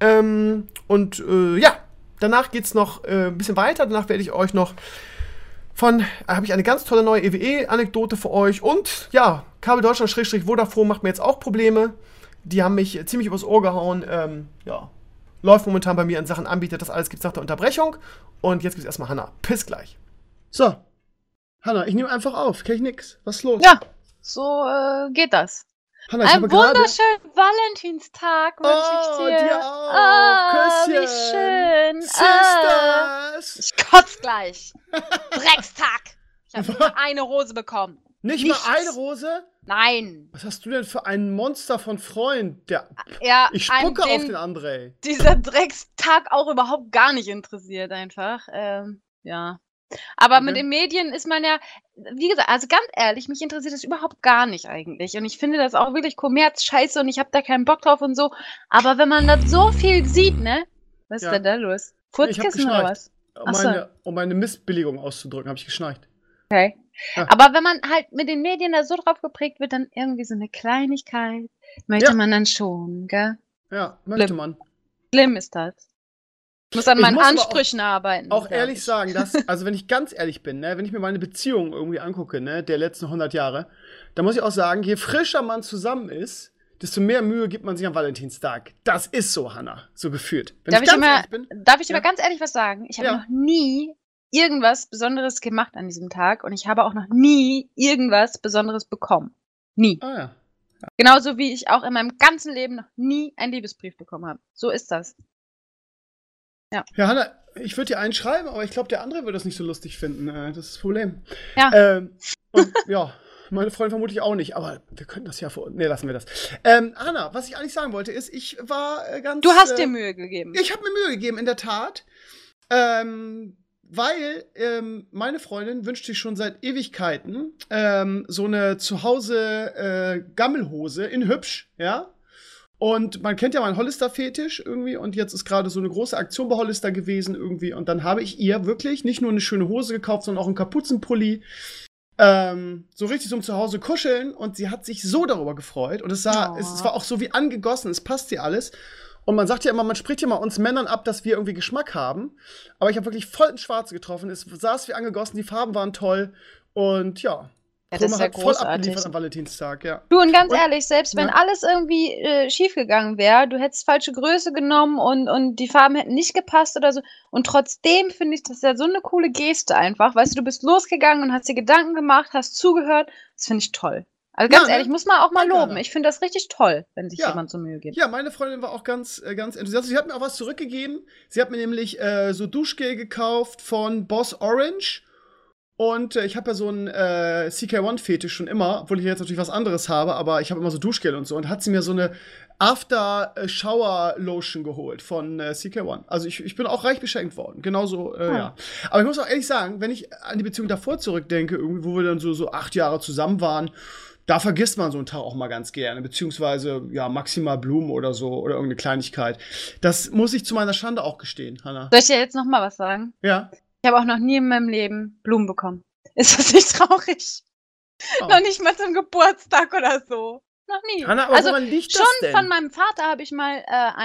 Ja, danach geht's noch ein bisschen weiter. Danach werde ich euch noch habe ich eine ganz tolle neue EWE-Anekdote für euch. Und ja, Kabel Deutschland-Vodafone macht mir jetzt auch Probleme. Die haben mich ziemlich übers Ohr gehauen. Ja, läuft momentan bei mir in Sachen Anbieter. Das alles gibt's nach der Unterbrechung. Und jetzt gibt's erstmal Hanna. Bis gleich. So, Hanna, ich nehme einfach auf. Kenn ich nix. Was ist los? Ja, so geht das. Hanna, Einen wunderschönen Valentinstag wünsche ich dir. Dir auch. Küsschen. Wie schön. Sisters. Ich kotz gleich. Dreckstag. Ich habe nur eine Rose bekommen. Nicht mal eine Rose? Nein. Was hast du denn für ein Monster von Freund? Ich spucke auf den André. Dieser Dreckstag auch überhaupt gar nicht interessiert einfach. Ja. Aber mit den Medien ist man ja, wie gesagt, also ganz ehrlich, mich interessiert das überhaupt gar nicht eigentlich. Und ich finde das auch wirklich Kommerz-Scheiße und ich habe da keinen Bock drauf und so. Aber wenn man das so viel sieht, ne? Was ist denn da los? Furzkissen oder was? Um meine Missbilligung auszudrücken, habe ich geschnarcht. Okay. Ja. Aber wenn man halt mit den Medien da so drauf geprägt wird, dann irgendwie so eine Kleinigkeit möchte man dann schon, gell? Ja, möchte man. Schlimm ist das. Ich muss an meinen Ansprüchen arbeiten. Auch ehrlich sagen, also wenn ich ganz ehrlich bin, ne, wenn ich mir meine Beziehung irgendwie angucke, ne, der letzten 100 Jahre, dann muss ich auch sagen, je frischer man zusammen ist, desto mehr Mühe gibt man sich am Valentinstag. Das ist so, Hanna, so gefühlt. Darf ich aber ganz ehrlich was sagen? Ich habe noch nie irgendwas Besonderes gemacht an diesem Tag und ich habe auch noch nie irgendwas Besonderes bekommen. Nie. Ah ja. Genauso wie ich auch in meinem ganzen Leben noch nie einen Liebesbrief bekommen habe. So ist das. Ja, Hanna, ich würde dir einen schreiben, aber ich glaube, der andere würde das nicht so lustig finden. Das ist das Problem. Ja. Und ja, meine Freundin vermutlich auch nicht, aber wir könnten das ja lassen wir das. Hanna, was ich eigentlich sagen wollte, ist, ich war ganz... Du hast dir Mühe gegeben. Ich habe mir Mühe gegeben, in der Tat. Weil meine Freundin wünscht sich schon seit Ewigkeiten so eine Zuhause Gammelhose in hübsch, ja. Und man kennt ja meinen Hollister-Fetisch irgendwie und jetzt ist gerade so eine große Aktion bei Hollister gewesen irgendwie und dann habe ich ihr wirklich nicht nur eine schöne Hose gekauft, sondern auch einen Kapuzenpulli, so richtig zum Zuhause kuscheln und sie hat sich so darüber gefreut und es war auch so wie angegossen, es passt ihr alles. Und man sagt ja immer, man spricht ja mal uns Männern ab, dass wir irgendwie Geschmack haben. Aber ich habe wirklich voll ins Schwarze getroffen. Es saß wie angegossen, die Farben waren toll. Und ja, das ist ja voll abgeliefert am Valentinstag, ja. Du, und ganz ehrlich, selbst wenn alles irgendwie schiefgegangen wäre, du hättest falsche Größe genommen und die Farben hätten nicht gepasst oder so. Und trotzdem finde ich das ja so eine coole Geste einfach. Weißt du, du bist losgegangen und hast dir Gedanken gemacht, hast zugehört. Das finde ich toll. Also ganz ehrlich, muss man auch mal loben. Ich finde das richtig toll, wenn sich jemand so Mühe gibt. Ja, meine Freundin war auch ganz enthusiastisch. Sie hat mir auch was zurückgegeben. Sie hat mir nämlich so Duschgel gekauft von Boss Orange. Und ich habe ja so einen CK1-Fetisch schon immer, obwohl ich jetzt natürlich was anderes habe, aber ich habe immer so Duschgel und so. Und hat sie mir so eine After-Shower-Lotion geholt von CK1. Also ich bin auch reich beschenkt worden. Genauso, ja. Aber ich muss auch ehrlich sagen, wenn ich an die Beziehung davor zurückdenke, irgendwie, wo wir dann so 8 Jahre zusammen waren, da vergisst man so einen Tag auch mal ganz gerne, beziehungsweise, ja, maximal Blumen oder so, oder irgendeine Kleinigkeit. Das muss ich zu meiner Schande auch gestehen, Hanna. Soll ich dir jetzt noch mal was sagen? Ja. Ich habe auch noch nie in meinem Leben Blumen bekommen. Ist das nicht traurig? Oh. Noch nicht mal zum Geburtstag oder so. Noch nie. Hanna, aber woran liegt das denn? Schon von meinem Vater habe ich mal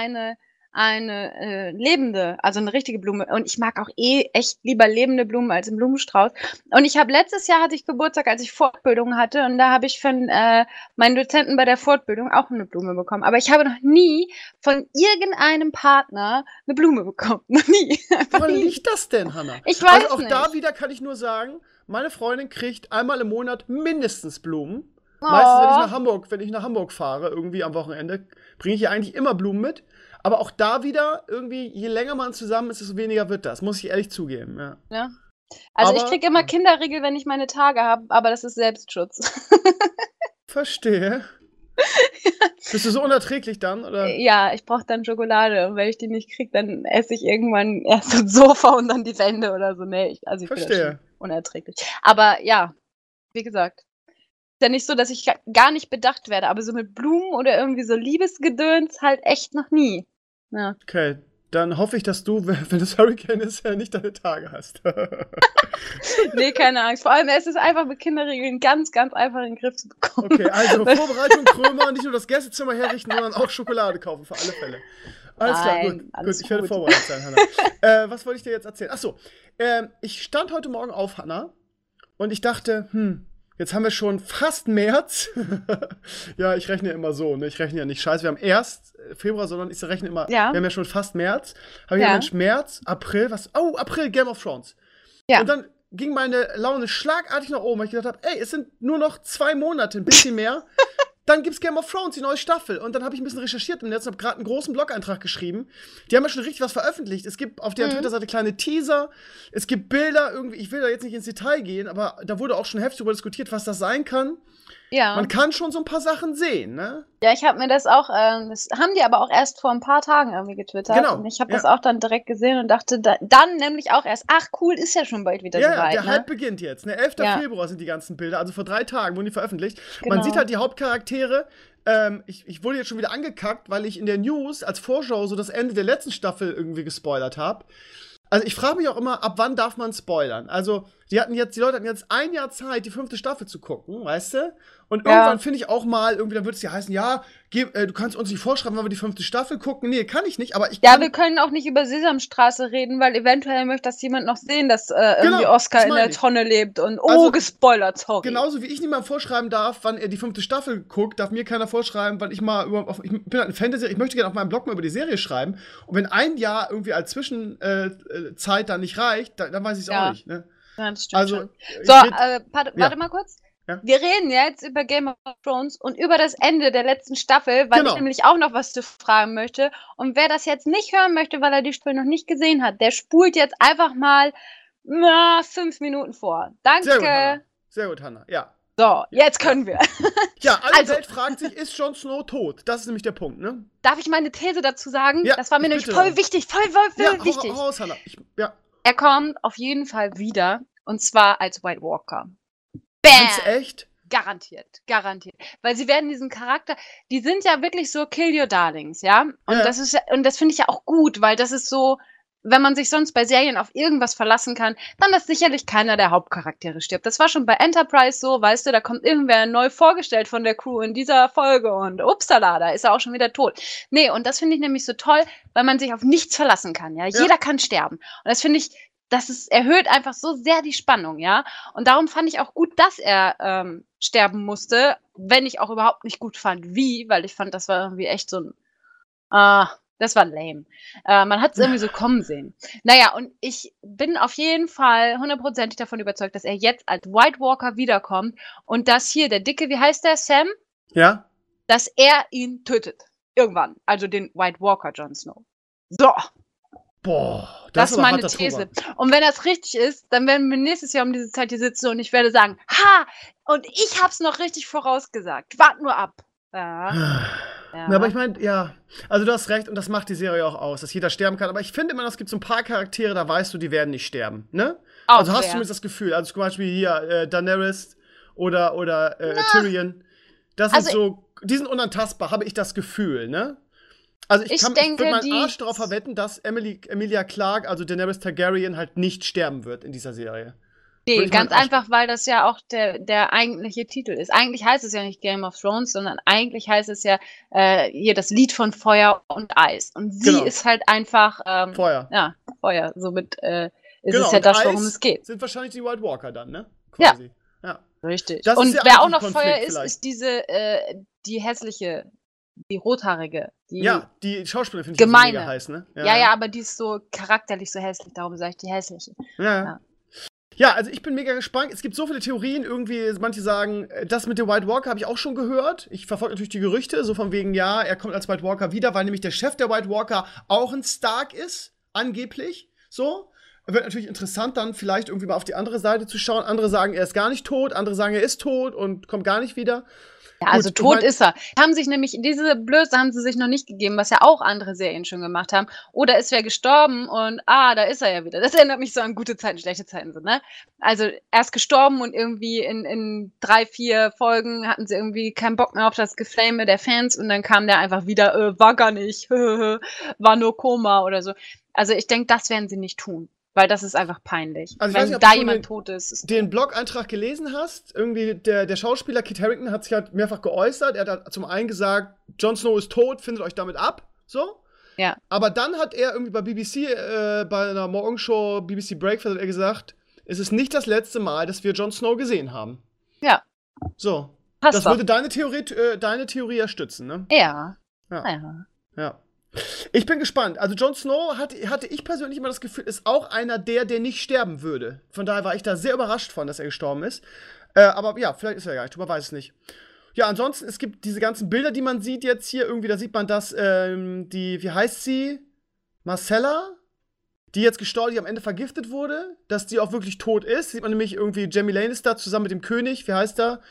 eine lebende, also eine richtige Blume. Und ich mag auch echt lieber lebende Blumen als einen Blumenstrauß. Und letztes Jahr hatte ich Geburtstag, als ich Fortbildung hatte. Und da habe ich von meinen Dozenten bei der Fortbildung auch eine Blume bekommen. Aber ich habe noch nie von irgendeinem Partner eine Blume bekommen. Noch nie. Woran liegt das denn, Hanna? Ich weiß auch nicht. Da wieder kann ich nur sagen, meine Freundin kriegt einmal im Monat mindestens Blumen. Meistens, wenn ich nach Hamburg fahre, irgendwie am Wochenende, bringe ich ihr eigentlich immer Blumen mit. Aber auch da wieder, irgendwie, je länger man zusammen ist, desto weniger wird das. Muss ich ehrlich zugeben, ja. Ja. Also ich kriege immer Kinderriegel, wenn ich meine Tage habe, aber das ist Selbstschutz. Verstehe. Bist du so unerträglich dann, oder? Ja, ich brauche dann Schokolade und wenn ich die nicht kriege, dann esse ich irgendwann erst das Sofa und dann die Wände oder so. Nee, ich finde das schon unerträglich. Aber ja, wie gesagt, ist ja nicht so, dass ich gar nicht bedacht werde, aber so mit Blumen oder irgendwie so Liebesgedöns halt echt noch nie. Ja. Okay, dann hoffe ich, dass du, wenn das Hurricane ist, ja nicht deine Tage hast. Nee, keine Angst. Vor allem, es ist einfach mit Kinderregeln ganz, ganz einfach in den Griff zu bekommen. Okay, also Vorbereitung Krömer, nicht nur das Gästezimmer herrichten, sondern auch Schokolade kaufen, für alle Fälle. Alles klar, gut, ich werde vorbereitet sein, Hannah. Was wollte ich dir jetzt erzählen? Achso, ich stand heute Morgen auf, Hannah, und ich dachte, jetzt haben wir schon fast März. Ja, ich rechne immer so, ne? Ich rechne ja nicht scheiße. Wir haben erst Februar, sondern ich rechne immer, wir haben ja schon fast März. Habe ich Mensch, März, April, April, Game of Thrones. Ja. Und dann ging meine Laune schlagartig nach oben, weil ich gedacht habe, es sind nur noch 2 Monate, ein bisschen mehr. Dann gibt's Game of Thrones, die neue Staffel. Und dann habe ich ein bisschen recherchiert im Netz und habe gerade einen großen Blog-Eintrag geschrieben. Die haben ja schon richtig was veröffentlicht. Es gibt auf der Twitter-Seite kleine Teaser. Es gibt Bilder irgendwie. Ich will da jetzt nicht ins Detail gehen, aber da wurde auch schon heftig darüber diskutiert, was das sein kann. Ja. Man kann schon so ein paar Sachen sehen, ne? Ja, ich habe mir das auch, das haben die aber auch erst vor ein paar Tagen irgendwie getwittert. Genau. Und ich habe das auch dann direkt gesehen und dachte dann nämlich auch erst, ach cool, ist ja schon bald wieder soweit. Ja, der Hype beginnt jetzt, ne? 11. Februar sind die ganzen Bilder, also vor 3 Tagen wurden die veröffentlicht. Genau. Man sieht halt die Hauptcharaktere. Ich wurde jetzt schon wieder angekackt, weil ich in der News als Vorschau so das Ende der letzten Staffel irgendwie gespoilert habe. Also ich frage mich auch immer, ab wann darf man spoilern? Also die Leute hatten jetzt 1 Jahr Zeit, die 5. Staffel zu gucken, weißt du? Und irgendwann finde ich auch mal, irgendwie, dann wird es ja heißen, du kannst uns nicht vorschreiben, wann wir die 5. Staffel gucken. Nee, kann ich nicht, aber ich kann... Ja, wir können auch nicht über Sesamstraße reden, weil eventuell möchte das jemand noch sehen, dass irgendwie Oscar in der Tonne lebt und gespoilert, sorry. Genauso wie ich niemandem vorschreiben darf, wann er die 5. Staffel guckt, darf mir keiner vorschreiben, weil ich mal ich bin halt eine Fantasy, ich möchte gerne auf meinem Blog mal über die Serie schreiben. Und wenn 1 Jahr irgendwie als Zwischenzeit da nicht reicht, dann weiß ich es auch nicht, ne? Ja, das stimmt schon. So, warte mal kurz. Ja? Wir reden jetzt über Game of Thrones und über das Ende der letzten Staffel, weil ich nämlich auch noch was zu fragen möchte. Und wer das jetzt nicht hören möchte, weil er die Staffel noch nicht gesehen hat, der spult jetzt einfach mal 5 Minuten vor. Danke. Sehr gut, Hannah. Ja. So, jetzt können wir. Ja, alle Welt fragt sich, ist Jon Snow tot? Das ist nämlich der Punkt, ne? Darf ich meine These dazu sagen? Ja, das war mir nämlich voll wichtig. Voll wichtig. Hau raus, Hannah. Er kommt auf jeden Fall wieder. Und zwar als White Walker. Bam! Echt? Garantiert. Weil sie werden diesen Charakter, die sind ja wirklich so Kill Your Darlings, ja? Und das finde ich ja auch gut, weil das ist so, wenn man sich sonst bei Serien auf irgendwas verlassen kann, dann dass sicherlich keiner der Hauptcharaktere stirbt. Das war schon bei Enterprise so, weißt du, da kommt irgendwer neu vorgestellt von der Crew in dieser Folge und upsala, da ist er auch schon wieder tot. Nee, und das finde ich nämlich so toll, weil man sich auf nichts verlassen kann, ja? Jeder kann sterben. Und das finde ich, erhöht einfach so sehr die Spannung, ja. Und darum fand ich auch gut, dass er sterben musste, wenn ich auch überhaupt nicht gut fand, wie, weil ich fand, das war irgendwie echt so ein, das war lame. Man hat es irgendwie so kommen sehen. Naja, und ich bin auf jeden Fall 100% davon überzeugt, dass er jetzt als White Walker wiederkommt und dass hier der Dicke, wie heißt der, Sam? Ja. Dass er ihn tötet. Irgendwann. Also den White Walker Jon Snow. So. Boah, das ist meine These. Und wenn das richtig ist, dann werden wir nächstes Jahr um diese Zeit hier sitzen und ich werde sagen, und ich hab's noch richtig vorausgesagt. Wart nur ab. Ja. Aber ich meine, also du hast recht und das macht die Serie auch aus, dass jeder sterben kann. Aber ich finde immer, es gibt so ein paar Charaktere, da weißt du, die werden nicht sterben, ne? Also hast du zumindest das Gefühl. Also zum Beispiel hier Daenerys oder Tyrion. Das sind so, die sind unantastbar, habe ich das Gefühl, ne? Also ich würde meinen Arsch darauf verwetten, dass Emilia Clarke, also Daenerys Targaryen, halt nicht sterben wird in dieser Serie. Nee, ganz einfach, weil das ja auch der eigentliche Titel ist. Eigentlich heißt es ja nicht Game of Thrones, sondern eigentlich heißt es ja hier das Lied von Feuer und Eis. Und sie ist halt einfach Feuer. Ja, Feuer. Somit ist es ja das, worum es geht. Sind wahrscheinlich die White Walker dann, ne? Quasi. Ja. Richtig. Und wer auch noch Feuer ist diese die hässliche, die rothaarige. Die Schauspielerin finde ich so mega heiß, ne? Ja, aber die ist so charakterlich so hässlich, darum sage ich die hässliche. Ja, also ich bin mega gespannt. Es gibt so viele Theorien irgendwie. Manche sagen, das mit dem White Walker habe ich auch schon gehört. Ich verfolge natürlich die Gerüchte, so von wegen, er kommt als White Walker wieder, weil nämlich der Chef der White Walker auch ein Stark ist, angeblich. So. wird natürlich interessant, dann vielleicht irgendwie mal auf die andere Seite zu schauen. Andere sagen, er ist gar nicht tot, andere sagen, er ist tot und kommt gar nicht wieder. Ja, also tot ist er. Haben sich nämlich, diese Blöße haben sie sich noch nicht gegeben, was ja auch andere Serien schon gemacht haben. Oder ist wer gestorben und da ist er ja wieder. Das erinnert mich so an gute Zeiten, schlechte Zeiten, so, ne? Also er ist gestorben und irgendwie in 3, 4 Folgen hatten sie irgendwie keinen Bock mehr auf das Geflame der Fans und dann kam der einfach wieder, war gar nicht, war nur Koma oder so. Also ich denke, das werden sie nicht tun. Weil das ist einfach peinlich. Also wenn da jemand tot ist. Den Blog-Eintrag gelesen hast, irgendwie der Schauspieler Kit Harington hat sich halt mehrfach geäußert. Er hat zum einen gesagt, Jon Snow ist tot, findet euch damit ab. So. Ja. Aber dann hat er irgendwie bei BBC, bei einer Morgenshow, BBC Breakfast, hat er gesagt, es ist nicht das letzte Mal, dass wir Jon Snow gesehen haben. Ja. So. Passt das würde deine Theorie ja stützen, ne? Ja. Ja. Ich bin gespannt. Also Jon Snow hatte ich persönlich immer das Gefühl, ist auch einer der nicht sterben würde. Von daher war ich da sehr überrascht von, dass er gestorben ist. Aber ja, vielleicht ist er gar nicht, man weiß es nicht. Ja, ansonsten, es gibt diese ganzen Bilder, die man sieht jetzt hier. Irgendwie, da sieht man, dass wie heißt sie? Marcella? Die jetzt gestorben, die am Ende vergiftet wurde. Dass die auch wirklich tot ist. Sieht man nämlich irgendwie Jaime Lannister zusammen mit dem König. Wie heißt er?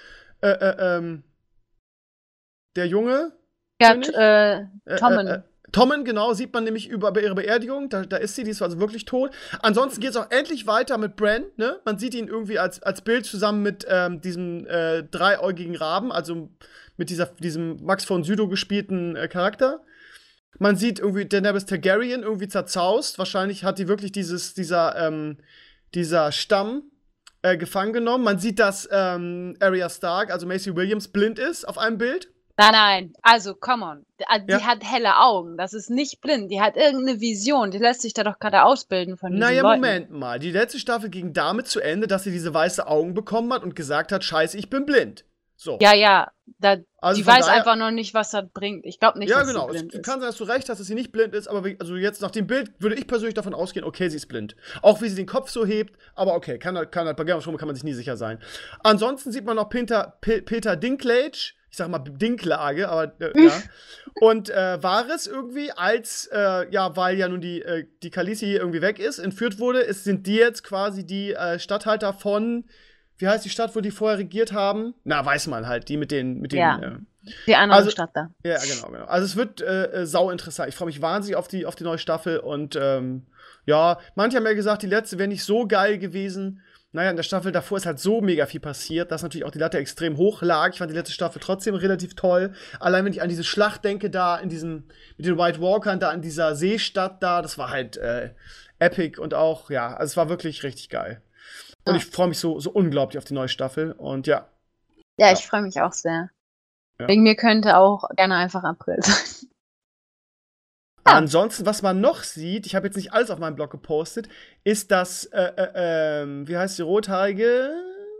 Der Junge? Ja, Tommen. Tommen, genau, sieht man nämlich bei ihrer Beerdigung, da ist sie, die ist also wirklich tot. Ansonsten geht es auch endlich weiter mit Bran, ne? Man sieht ihn irgendwie als Bild zusammen mit diesem dreiäugigen Raben, also mit diesem Max von Sydow gespielten Charakter. Man sieht irgendwie Daenerys Targaryen irgendwie zerzaust. Wahrscheinlich hat die wirklich dieser Stamm gefangen genommen. Man sieht, dass Arya Stark, also Maisie Williams, blind ist auf einem Bild. Nein, also, come on. Die hat helle Augen, das ist nicht blind. Die hat irgendeine Vision, die lässt sich da doch gerade ausbilden von diesen Leuten. Moment mal. Die letzte Staffel ging damit zu Ende, dass sie diese weiße Augen bekommen hat und gesagt hat, scheiße, ich bin blind. So. Ja, also die weiß einfach noch nicht, was das bringt. Ich glaube nicht, dass sie blind ist. Es kann sein, dass du recht hast, dass sie nicht blind ist, aber also jetzt nach dem Bild würde ich persönlich davon ausgehen, okay, sie ist blind. Auch wie sie den Kopf so hebt, aber okay, kann halt bei Game of Thrones kann man sich nie sicher sein. Ansonsten sieht man noch Peter Dinklage, ich sag mal Dinklage, aber ja. Und Varys irgendwie als, weil ja nun die Khaleesi irgendwie weg ist, entführt wurde, sind die jetzt quasi die Statthalter von, wie heißt die Stadt, wo die vorher regiert haben? Na, weiß man halt, die mit den die andere Stadt da. Ja, genau. Also es wird sau interessant. Ich freue mich wahnsinnig auf die neue Staffel und manche haben ja gesagt, die letzte wäre nicht so geil gewesen. Naja, in der Staffel davor ist halt so mega viel passiert, dass natürlich auch die Latte extrem hoch lag. Ich fand die letzte Staffel trotzdem relativ toll. Allein wenn ich an diese Schlacht denke, da mit den White Walkern, da in dieser Seestadt da, das war halt epic und auch, ja, also es war wirklich richtig geil. Und ich freue mich so unglaublich auf die neue Staffel und ja. Ja, ich freue mich auch sehr. Ja. Wegen mir könnte auch gerne einfach April sein. Ansonsten, was man noch sieht, ich habe jetzt nicht alles auf meinem Blog gepostet, ist, dass, wie heißt die Rothaarige?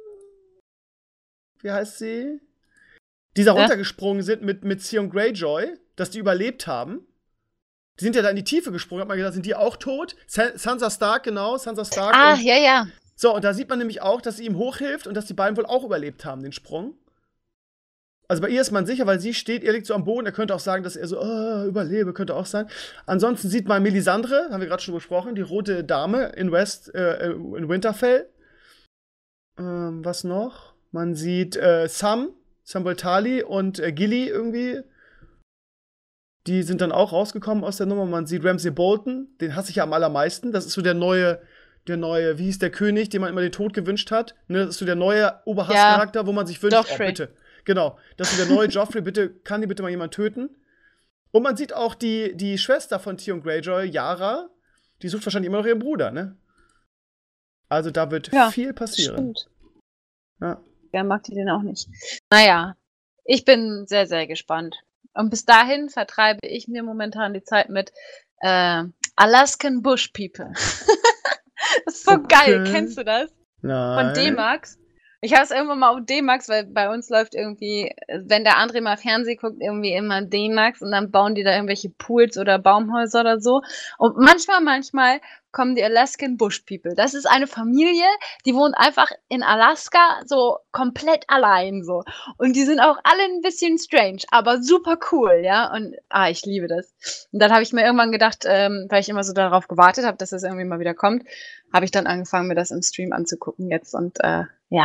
Wie heißt sie? Die da runtergesprungen sind mit Theon Greyjoy, dass die überlebt haben. Die sind ja da in die Tiefe gesprungen, hat man gedacht, sind die auch tot? Sansa Stark, genau, Sansa Stark. Ja. So, und da sieht man nämlich auch, dass sie ihm hochhilft und dass die beiden wohl auch überlebt haben, den Sprung. Also bei ihr ist man sicher, weil sie steht, er liegt so am Boden, er könnte auch sagen, dass er so, überlebe, könnte auch sein. Ansonsten sieht man Melisandre, haben wir gerade schon besprochen, die rote Dame in in Winterfell. Was noch? Man sieht Sam Voltali und Gilly irgendwie. Die sind dann auch rausgekommen aus der Nummer. Man sieht Ramsay Bolton, den hasse ich ja am allermeisten. Das ist so der neue, wie hieß der König, dem man immer den Tod gewünscht hat. Ne, das ist so der neue Oberhasscharakter, wo man sich wünscht, bitte. Genau, das ist der neue Joffrey, kann die bitte mal jemand töten? Und man sieht auch die Schwester von Theon Greyjoy, Yara, die sucht wahrscheinlich immer noch ihren Bruder, ne? Also da wird viel passieren. Stimmt. Ja. Wer mag die denn auch nicht? Naja, ich bin sehr, sehr gespannt. Und bis dahin vertreibe ich mir momentan die Zeit mit Alaskan Bush People. Das ist so geil, kennst du das? Nein. Von D-Max. Ich habe es irgendwann mal auf D-Max, weil bei uns läuft irgendwie, wenn der André mal Fernsehen guckt, irgendwie immer D-Max und dann bauen die da irgendwelche Pools oder Baumhäuser oder so. Und manchmal kommen die Alaskan Bush People. Das ist eine Familie, die wohnt einfach in Alaska so komplett allein so. Und die sind auch alle ein bisschen strange, aber super cool, ja. Und ich liebe das. Und dann habe ich mir irgendwann gedacht, weil ich immer so darauf gewartet habe, dass das irgendwie mal wieder kommt, habe ich dann angefangen, mir das im Stream anzugucken jetzt und ja.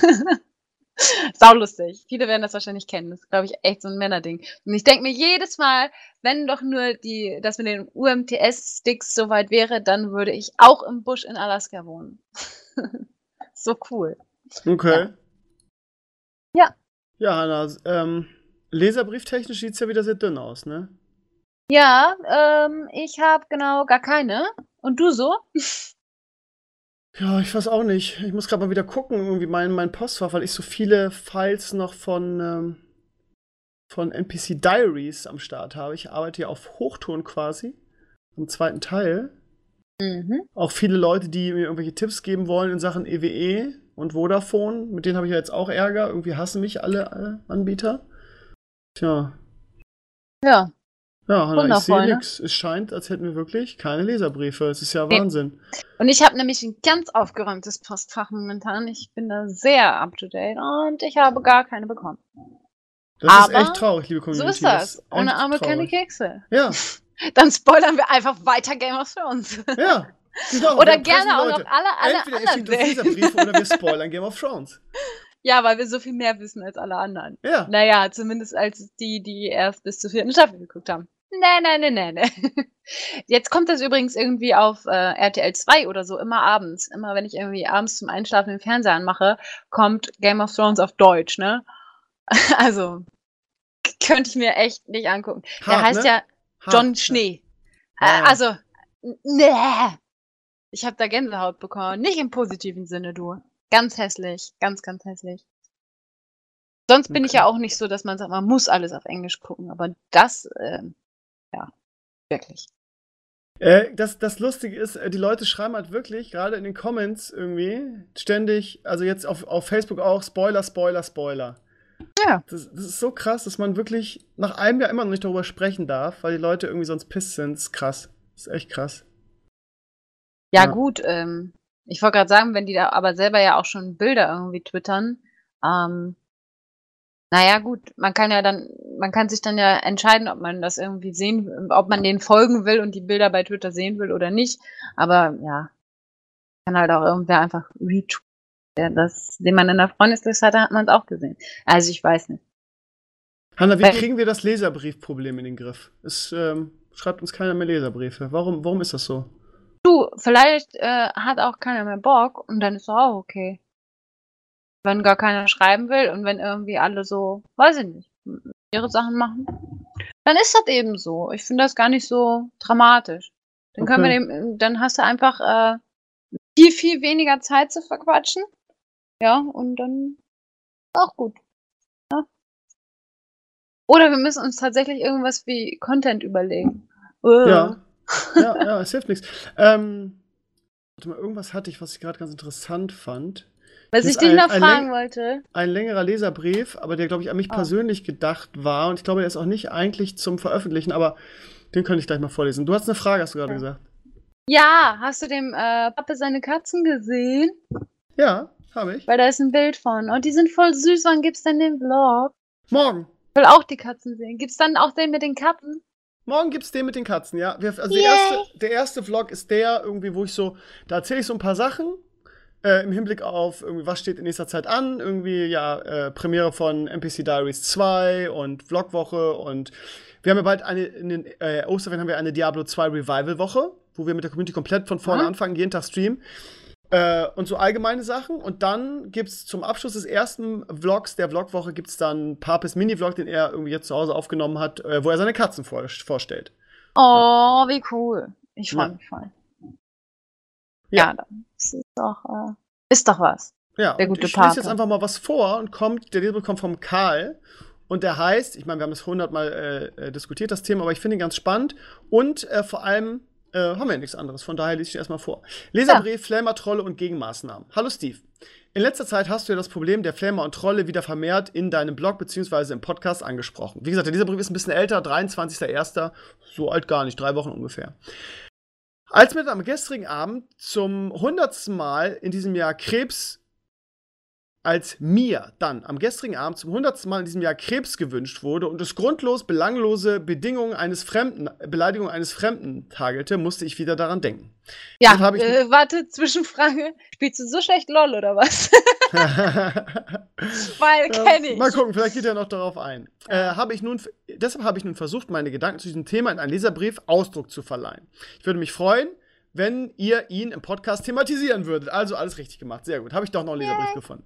Saulustig. Viele werden das wahrscheinlich kennen. Das ist, glaube ich, echt so ein Männerding. Und ich denke mir jedes Mal, wenn doch nur das mit den UMTS-Sticks so weit wäre, dann würde ich auch im Busch in Alaska wohnen. So cool. Okay. Ja. Ja, Hanna, leserbrieftechnisch sieht es ja wieder sehr dünn aus, ne? Ja, ich habe genau gar keine. Und du so? Ja, ich weiß auch nicht. Ich muss gerade mal wieder gucken, irgendwie mein Postfach, weil ich so viele Files noch von NPC Diaries am Start habe. Ich arbeite ja auf Hochton quasi, am zweiten Teil. Mhm. Auch viele Leute, die mir irgendwelche Tipps geben wollen in Sachen EWE und Vodafone. Mit denen habe ich ja jetzt auch Ärger. Irgendwie hassen mich alle Anbieter. Tja. Ja. Ja, Hanna, ich sehe Wundervoll, ne? nichts. Es scheint, als hätten wir wirklich keine Leserbriefe. Es ist ja Wahnsinn. Und ich habe nämlich ein ganz aufgeräumtes Postfach momentan. Ich bin da sehr up to date und ich habe gar keine bekommen. Das ist echt traurig, liebe Community. So ist das. ist Ohne echt Arme traurig. keine Kekse. Ja, Dann spoilern wir einfach weiter Game of Thrones. ja. Genau, Oder wir gerne auch Leute. noch alle Entweder ihr anderen schickt uns Leserbriefe oder wir spoilern Game of Thrones. Ja, weil wir so viel mehr wissen als alle anderen. Ja. Naja, zumindest als die erst bis zur 4. Staffel geguckt haben. Nee. Jetzt kommt das übrigens irgendwie auf RTL 2 oder so, immer abends. Immer wenn ich irgendwie abends zum Einschlafen den Fernseher anmache, kommt Game of Thrones auf Deutsch, ne? Also, könnte ich mir echt nicht angucken. Hart, Der heißt ne? ja Hart. Jon Schnee. Ja. Also, nee. Ich habe da Gänsehaut bekommen. Nicht im positiven Sinne, du. Ganz hässlich. Ganz, ganz hässlich. Sonst bin ich ja auch nicht so, dass man sagt, man muss alles auf Englisch gucken. Aber das, ja, wirklich. Das Lustige ist, die Leute schreiben halt wirklich, gerade in den Comments irgendwie, ständig, also jetzt auf Facebook auch, Spoiler. Ja. Das ist so krass, dass man wirklich nach einem Jahr immer noch nicht darüber sprechen darf, weil die Leute irgendwie sonst pisst sind. Das ist krass. Das ist echt krass. Ja, Ja. gut, ich wollte gerade sagen, wenn die da aber selber ja auch schon Bilder irgendwie twittern, naja, gut, man kann sich dann ja entscheiden, ob man das irgendwie ob man denen folgen will und die Bilder bei Twitter sehen will oder nicht. Aber ja, kann halt auch irgendwer einfach retweeten. Das, den man in der Freundesliste hatte, hat man es auch gesehen. Also ich weiß nicht. Hanna, wie kriegen wir das Leserbriefproblem in den Griff? Es schreibt uns keiner mehr Leserbriefe. Warum ist das so? Du, vielleicht hat auch keiner mehr Bock und dann ist doch auch okay. Wenn gar keiner schreiben will und wenn irgendwie alle so, weiß ich nicht, ihre Sachen machen, dann ist das eben so. Ich finde das gar nicht so dramatisch. Dann können wir dann hast du einfach viel weniger Zeit zu verquatschen. Ja, und dann auch gut. Ja. Oder wir müssen uns tatsächlich irgendwas wie Content überlegen. Ja, es hilft nichts. Warte mal, irgendwas hatte ich, was ich gerade ganz interessant fand. Was ich dich noch fragen wollte. Ein längerer Leserbrief, aber der, glaube ich, an mich persönlich gedacht war. Und ich glaube, der ist auch nicht eigentlich zum Veröffentlichen, aber den könnte ich gleich mal vorlesen. Du hast eine Frage, hast du gerade gesagt. Ja, hast du dem Pappe seine Katzen gesehen? Ja, habe ich. Weil da ist ein Bild von. Und die sind voll süß. Wann gibt's denn den Vlog? Morgen. Ich will auch die Katzen sehen. Gibt's dann auch den mit den Katzen? Morgen gibt's den mit den Katzen, ja. Also der erste Vlog ist der irgendwie, wo ich so, da erzähle ich so ein paar Sachen im Hinblick auf irgendwie, was steht in nächster Zeit an. Irgendwie, ja, Premiere von NPC Diaries 2 und Vlogwoche und wir haben ja bald in den Osterferien haben wir eine Diablo 2 Revival-Woche, wo wir mit der Community komplett von vorne anfangen, jeden Tag streamen. Und so allgemeine Sachen. Und dann gibt's zum Abschluss des ersten Vlogs der Vlogwoche gibt's dann Papes Mini-Vlog, den er irgendwie jetzt zu Hause aufgenommen hat, wo er seine Katzen vorstellt. Oh, wie cool. Ich freue mich voll. Ja, das ist doch was. Ja, der und gute ich lese jetzt Pate. einfach mal was vor und der Leser kommt vom Karl. Und der heißt, ich meine, wir haben das 100-mal diskutiert, das Thema, aber ich finde ihn ganz spannend. Und vor allem haben wir ja nichts anderes, von daher lese ich ihn erstmal vor. Leserbrief, Flamer, Trolle und Gegenmaßnahmen. Hallo Steve. In letzter Zeit hast du ja das Problem der Flamer und Trolle wieder vermehrt in deinem Blog bzw. im Podcast angesprochen. Wie gesagt, dieser Brief ist ein bisschen älter, 23.01., so alt gar nicht, 3 Wochen ungefähr. Als mir dann am gestrigen Abend zum 100. Mal in diesem Jahr Krebs gewünscht wurde und es grundlos belanglose Beleidigung eines Fremden tagelte, musste ich wieder daran denken. Ja, warte, Zwischenfrage. Spielst du so schlecht LOL oder was? Weil kenne ich. Mal gucken, vielleicht geht er noch darauf ein. Deshalb habe ich nun versucht, meine Gedanken zu diesem Thema in einem Leserbrief Ausdruck zu verleihen. Ich würde mich freuen, wenn ihr ihn im Podcast thematisieren würdet. Also alles richtig gemacht. Sehr gut. Habe ich doch noch einen Leserbrief gefunden.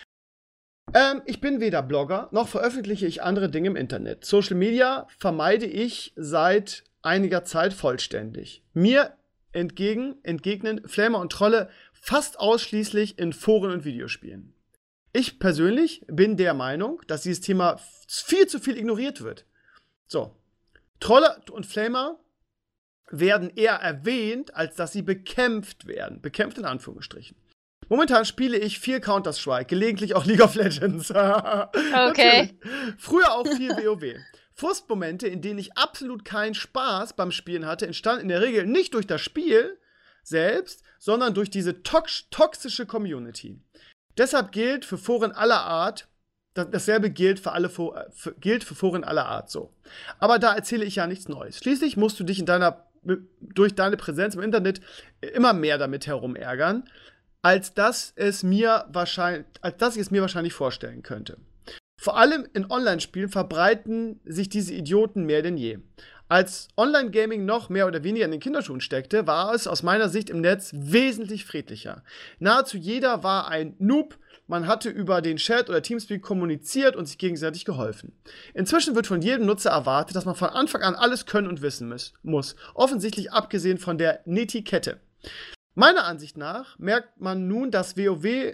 Ich bin weder Blogger, noch veröffentliche ich andere Dinge im Internet. Social Media vermeide ich seit einiger Zeit vollständig. Mir entgegnen Flamer und Trolle fast ausschließlich in Foren und Videospielen. Ich persönlich bin der Meinung, dass dieses Thema viel zu viel ignoriert wird. So, Trolle und Flamer werden eher erwähnt, als dass sie bekämpft werden. Bekämpft in Anführungsstrichen. Momentan spiele ich viel Counter-Strike, gelegentlich auch League of Legends. Okay. Früher auch viel WoW. Frustmomente, in denen ich absolut keinen Spaß beim Spielen hatte, entstanden in der Regel nicht durch das Spiel selbst, sondern durch diese toxische Community. Deshalb gilt für Foren aller Art, dasselbe gilt für Foren aller Art so. Aber da erzähle ich ja nichts Neues. Schließlich musst du dich durch deine Präsenz im Internet immer mehr damit herumärgern, als dass ich es mir wahrscheinlich vorstellen könnte. Vor allem in Online-Spielen verbreiten sich diese Idioten mehr denn je. Als Online-Gaming noch mehr oder weniger in den Kinderschuhen steckte, war es aus meiner Sicht im Netz wesentlich friedlicher. Nahezu jeder war ein Noob, man hatte über den Chat oder Teamspeak kommuniziert und sich gegenseitig geholfen. Inzwischen wird von jedem Nutzer erwartet, dass man von Anfang an alles können und wissen muss. Offensichtlich abgesehen von der Netiquette. Meiner Ansicht nach merkt man das an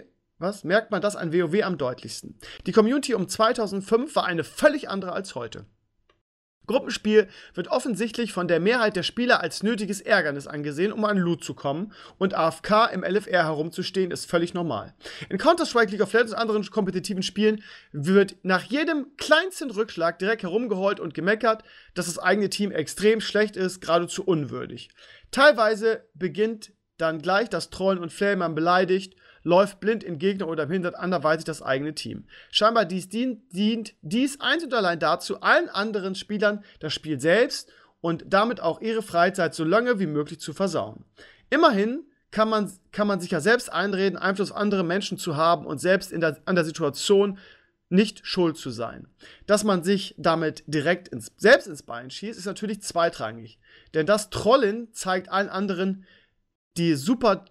WoW am deutlichsten. Die Community um 2005 war eine völlig andere als heute. Gruppenspiel wird offensichtlich von der Mehrheit der Spieler als nötiges Ärgernis angesehen, um an Loot zu kommen, und AFK im LFR herumzustehen ist völlig normal. In Counter-Strike, League of Legends und anderen kompetitiven Spielen wird nach jedem kleinsten Rückschlag direkt herumgeheult und gemeckert, dass das eigene Team extrem schlecht ist, geradezu unwürdig. Teilweise beginnt dann gleich das Trollen und Flamern beleidigt, läuft blind in Gegner oder behindert anderweitig das eigene Team. Scheinbar dient dies einzig und allein dazu, allen anderen Spielern das Spiel selbst und damit auch ihre Freizeit so lange wie möglich zu versauen. Immerhin kann man sich ja selbst einreden, Einfluss auf andere Menschen zu haben und selbst an der Situation nicht schuld zu sein. Dass man sich damit direkt selbst ins Bein schießt, ist natürlich zweitrangig. Denn das Trollen zeigt allen anderen, wie super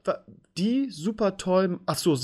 toll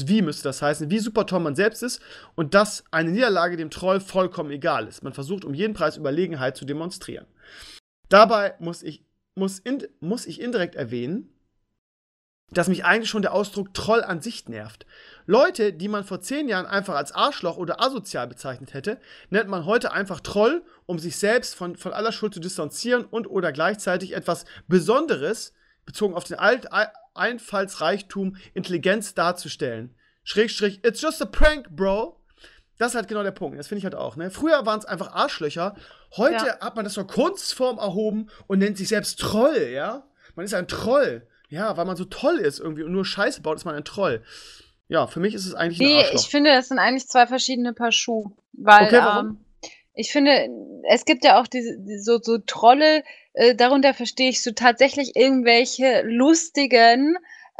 man selbst ist und dass eine Niederlage dem Troll vollkommen egal ist. Man versucht um jeden Preis Überlegenheit zu demonstrieren. Dabei muss ich indirekt erwähnen, dass mich eigentlich schon der Ausdruck Troll an sich nervt. Leute, die man vor 10 Jahren einfach als Arschloch oder asozial bezeichnet hätte, nennt man heute einfach Troll, um sich selbst von aller Schuld zu distanzieren und oder gleichzeitig etwas Besonderes bezogen auf den Einfallsreichtum, Intelligenz darzustellen. Schrägstrich, it's just a prank, bro. Das ist halt genau der Punkt. Das finde ich halt auch. Ne? Früher waren es einfach Arschlöcher. Heute hat man das zur Kunstform erhoben und nennt sich selbst Troll, ja? Man ist ein Troll. Ja, weil man so toll ist irgendwie und nur Scheiße baut, ist man ein Troll. Ja, für mich ist es eigentlich ein Arschloch. Ich finde, das sind eigentlich 2 verschiedene Paar Schuhe. Weil, okay, warum? Ich finde, es gibt ja auch so Trolle, darunter verstehe ich so tatsächlich irgendwelche lustigen,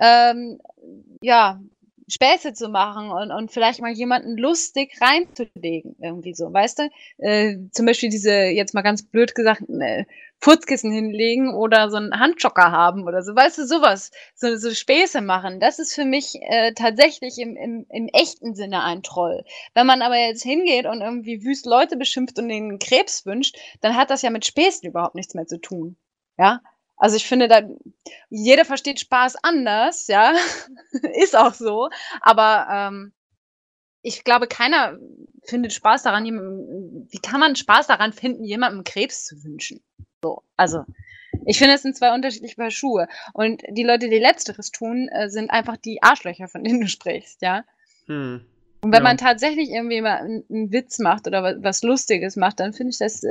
Späße zu machen und vielleicht mal jemanden lustig reinzulegen, irgendwie so, weißt du? Zum Beispiel jetzt mal ganz blöd gesagt, Furzkissen hinlegen oder so einen Handjocker haben oder so, weißt du, sowas, so Späße machen, das ist für mich tatsächlich im echten Sinne ein Troll. Wenn man aber jetzt hingeht und irgendwie wüst Leute beschimpft und denen Krebs wünscht, dann hat das ja mit Späßen überhaupt nichts mehr zu tun, ja? Also ich finde, jeder versteht Spaß anders, ja, ist auch so, aber ich glaube, keiner findet Spaß daran, wie kann man Spaß daran finden, jemandem Krebs zu wünschen? So, also ich finde, es sind 2 unterschiedliche Paar Schuhe und die Leute, die Letzteres tun, sind einfach die Arschlöcher, von denen du sprichst, ja. Und wenn man tatsächlich irgendwie mal einen Witz macht oder was Lustiges macht, dann finde ich das,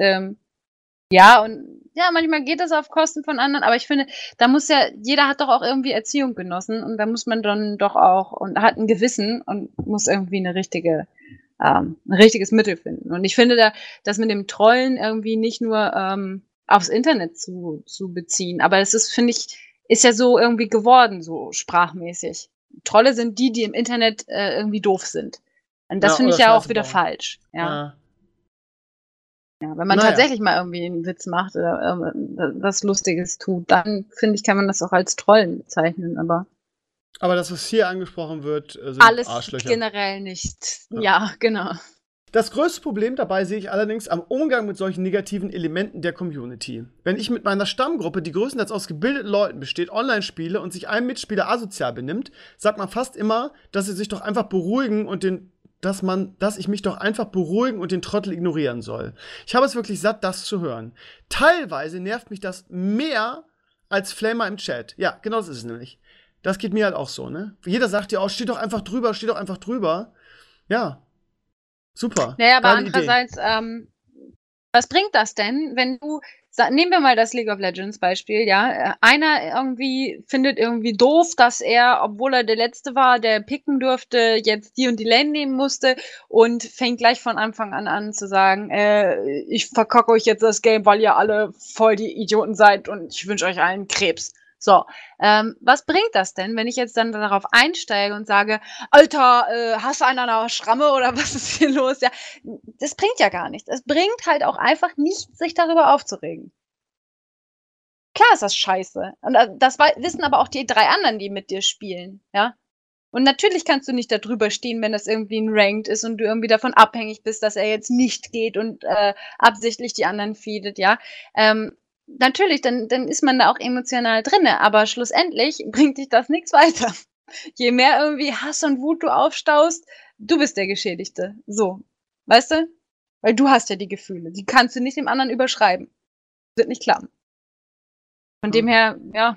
manchmal geht das auf Kosten von anderen, aber ich finde, da muss jeder hat doch auch irgendwie Erziehung genossen und da muss man dann doch auch und hat ein Gewissen und muss irgendwie ein richtiges Mittel finden. Und ich finde das mit dem Trollen irgendwie nicht nur aufs Internet zu beziehen, aber es ist, finde ich, ist ja so irgendwie geworden, so sprachmäßig. Trolle sind die im Internet irgendwie doof sind. Und das finde ich ja auch wieder falsch. Ja, wenn man tatsächlich mal irgendwie einen Witz macht oder was Lustiges tut, dann finde ich, kann man das auch als Trollen bezeichnen. Aber das, was hier angesprochen wird, sind alles Arschlöcher. Generell nicht. Ja, genau. Das größte Problem dabei sehe ich allerdings am Umgang mit solchen negativen Elementen der Community. Wenn ich mit meiner Stammgruppe, die größtenteils aus gebildeten Leuten besteht, online spiele und sich ein Mitspieler asozial benimmt, sagt man fast immer, dass ich mich doch einfach beruhigen und den Trottel ignorieren soll. Ich habe es wirklich satt, das zu hören. Teilweise nervt mich das mehr als Flamer im Chat. Ja, genau das ist es nämlich. Das geht mir halt auch so, ne? Jeder sagt ja, steh doch einfach drüber. Ja. Super. Naja, aber andererseits, was bringt das denn, wenn du, nehmen wir mal das League of Legends Beispiel, ja, einer irgendwie findet irgendwie doof, dass er, obwohl er der Letzte war, der picken durfte, jetzt die und die Lane nehmen musste und fängt gleich von Anfang an zu sagen, ich verkacke euch jetzt das Game, weil ihr alle voll die Idioten seid und ich wünsche euch allen Krebs. So, was bringt das denn, wenn ich jetzt dann darauf einsteige und sage, Alter, hast du einen an der Schramme oder was ist hier los? Ja, das bringt ja gar nichts. Es bringt halt auch einfach nichts, sich darüber aufzuregen. Klar ist das scheiße. Und das wissen aber auch die 3 anderen, die mit dir spielen, ja. Und natürlich kannst du nicht da drüber stehen, wenn das irgendwie ein Ranked ist und du irgendwie davon abhängig bist, dass er jetzt nicht geht und absichtlich die anderen feedet, ja. Natürlich, dann ist man da auch emotional drinne, aber schlussendlich bringt dich das nichts weiter. Je mehr irgendwie Hass und Wut du aufstaust, du bist der Geschädigte. So, weißt du? Weil du hast ja die Gefühle. Die kannst du nicht dem anderen überschreiben. Das wird nicht klappen. Von dem her, ja,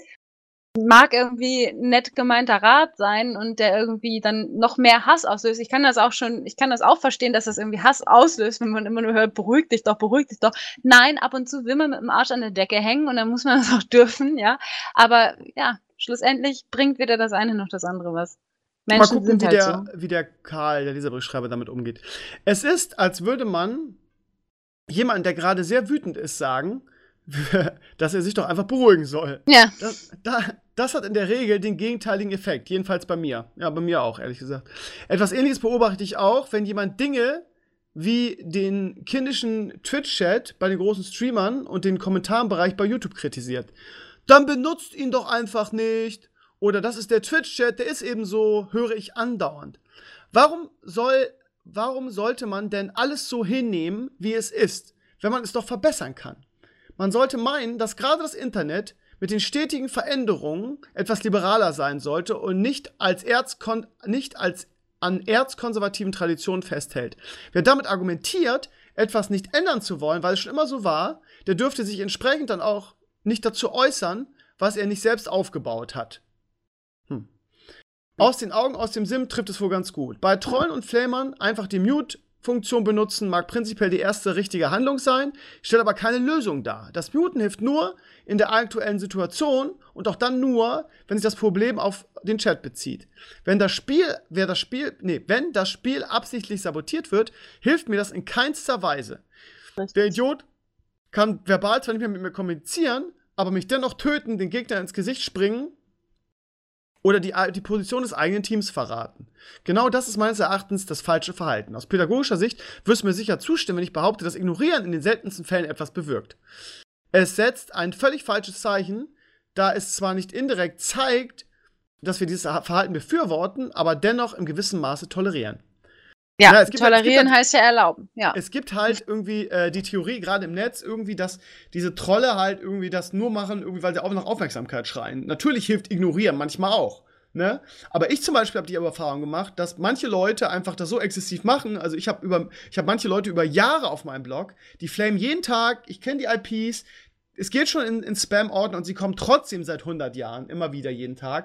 mag irgendwie nett gemeinter Rat sein und der irgendwie dann noch mehr Hass auslöst. Ich kann das auch verstehen, dass das irgendwie Hass auslöst, wenn man immer nur hört, beruhig dich doch. Nein, ab und zu will man mit dem Arsch an der Decke hängen und dann muss man das auch dürfen, ja. Aber ja, schlussendlich bringt weder das eine noch das andere was. Menschen mal gucken, sind halt wie der Karl, der Leserbriefschreiber, damit umgeht. Es ist, als würde man jemanden, der gerade sehr wütend ist, sagen, dass er sich doch einfach beruhigen soll. Ja. Das hat in der Regel den gegenteiligen Effekt. Jedenfalls bei mir. Ja, bei mir auch, ehrlich gesagt. Etwas Ähnliches beobachte ich auch, wenn jemand Dinge wie den kindischen Twitch-Chat bei den großen Streamern und den Kommentarbereich bei YouTube kritisiert. Dann benutzt ihn doch einfach nicht. Oder das ist der Twitch-Chat, der ist eben so, höre ich andauernd. Warum sollte man denn alles so hinnehmen, wie es ist, wenn man es doch verbessern kann? Man sollte meinen, dass gerade das Internet mit den stetigen Veränderungen etwas liberaler sein sollte und nicht an erzkonservativen Traditionen festhält. Wer damit argumentiert, etwas nicht ändern zu wollen, weil es schon immer so war, der dürfte sich entsprechend dann auch nicht dazu äußern, was er nicht selbst aufgebaut hat. Aus den Augen, aus dem Sinn trifft es wohl ganz gut. Bei Trollen und Flamern einfach die Mute-Funktion benutzen, mag prinzipiell die erste richtige Handlung sein, stellt aber keine Lösung dar. Das Muten hilft nur in der aktuellen Situation und auch dann nur, wenn sich das Problem auf den Chat bezieht. Wenn das Spiel absichtlich sabotiert wird, hilft mir das in keinster Weise. Richtig. Der Idiot kann verbal zwar nicht mehr mit mir kommunizieren, aber mich dennoch töten, den Gegner ins Gesicht springen oder die Position des eigenen Teams verraten. Genau das ist meines Erachtens das falsche Verhalten. Aus pädagogischer Sicht wirst du mir sicher zustimmen, wenn ich behaupte, dass Ignorieren in den seltensten Fällen etwas bewirkt. Es setzt ein völlig falsches Zeichen, da es zwar nicht indirekt zeigt, dass wir dieses Verhalten befürworten, aber dennoch im gewissen Maße tolerieren. Ja, tolerieren heißt ja erlauben. Ja. Es gibt halt irgendwie die Theorie, gerade im Netz, irgendwie, dass diese Trolle halt irgendwie das nur machen, irgendwie, weil sie auch nach Aufmerksamkeit schreien. Natürlich hilft Ignorieren manchmal auch. Ne? Aber ich zum Beispiel habe die Erfahrung gemacht, dass manche Leute einfach das so exzessiv machen. Also ich hab manche Leute über Jahre auf meinem Blog, die flamen jeden Tag, ich kenne die IPs, es geht schon in Spam-Ordner und sie kommen trotzdem seit 100 Jahren immer wieder jeden Tag.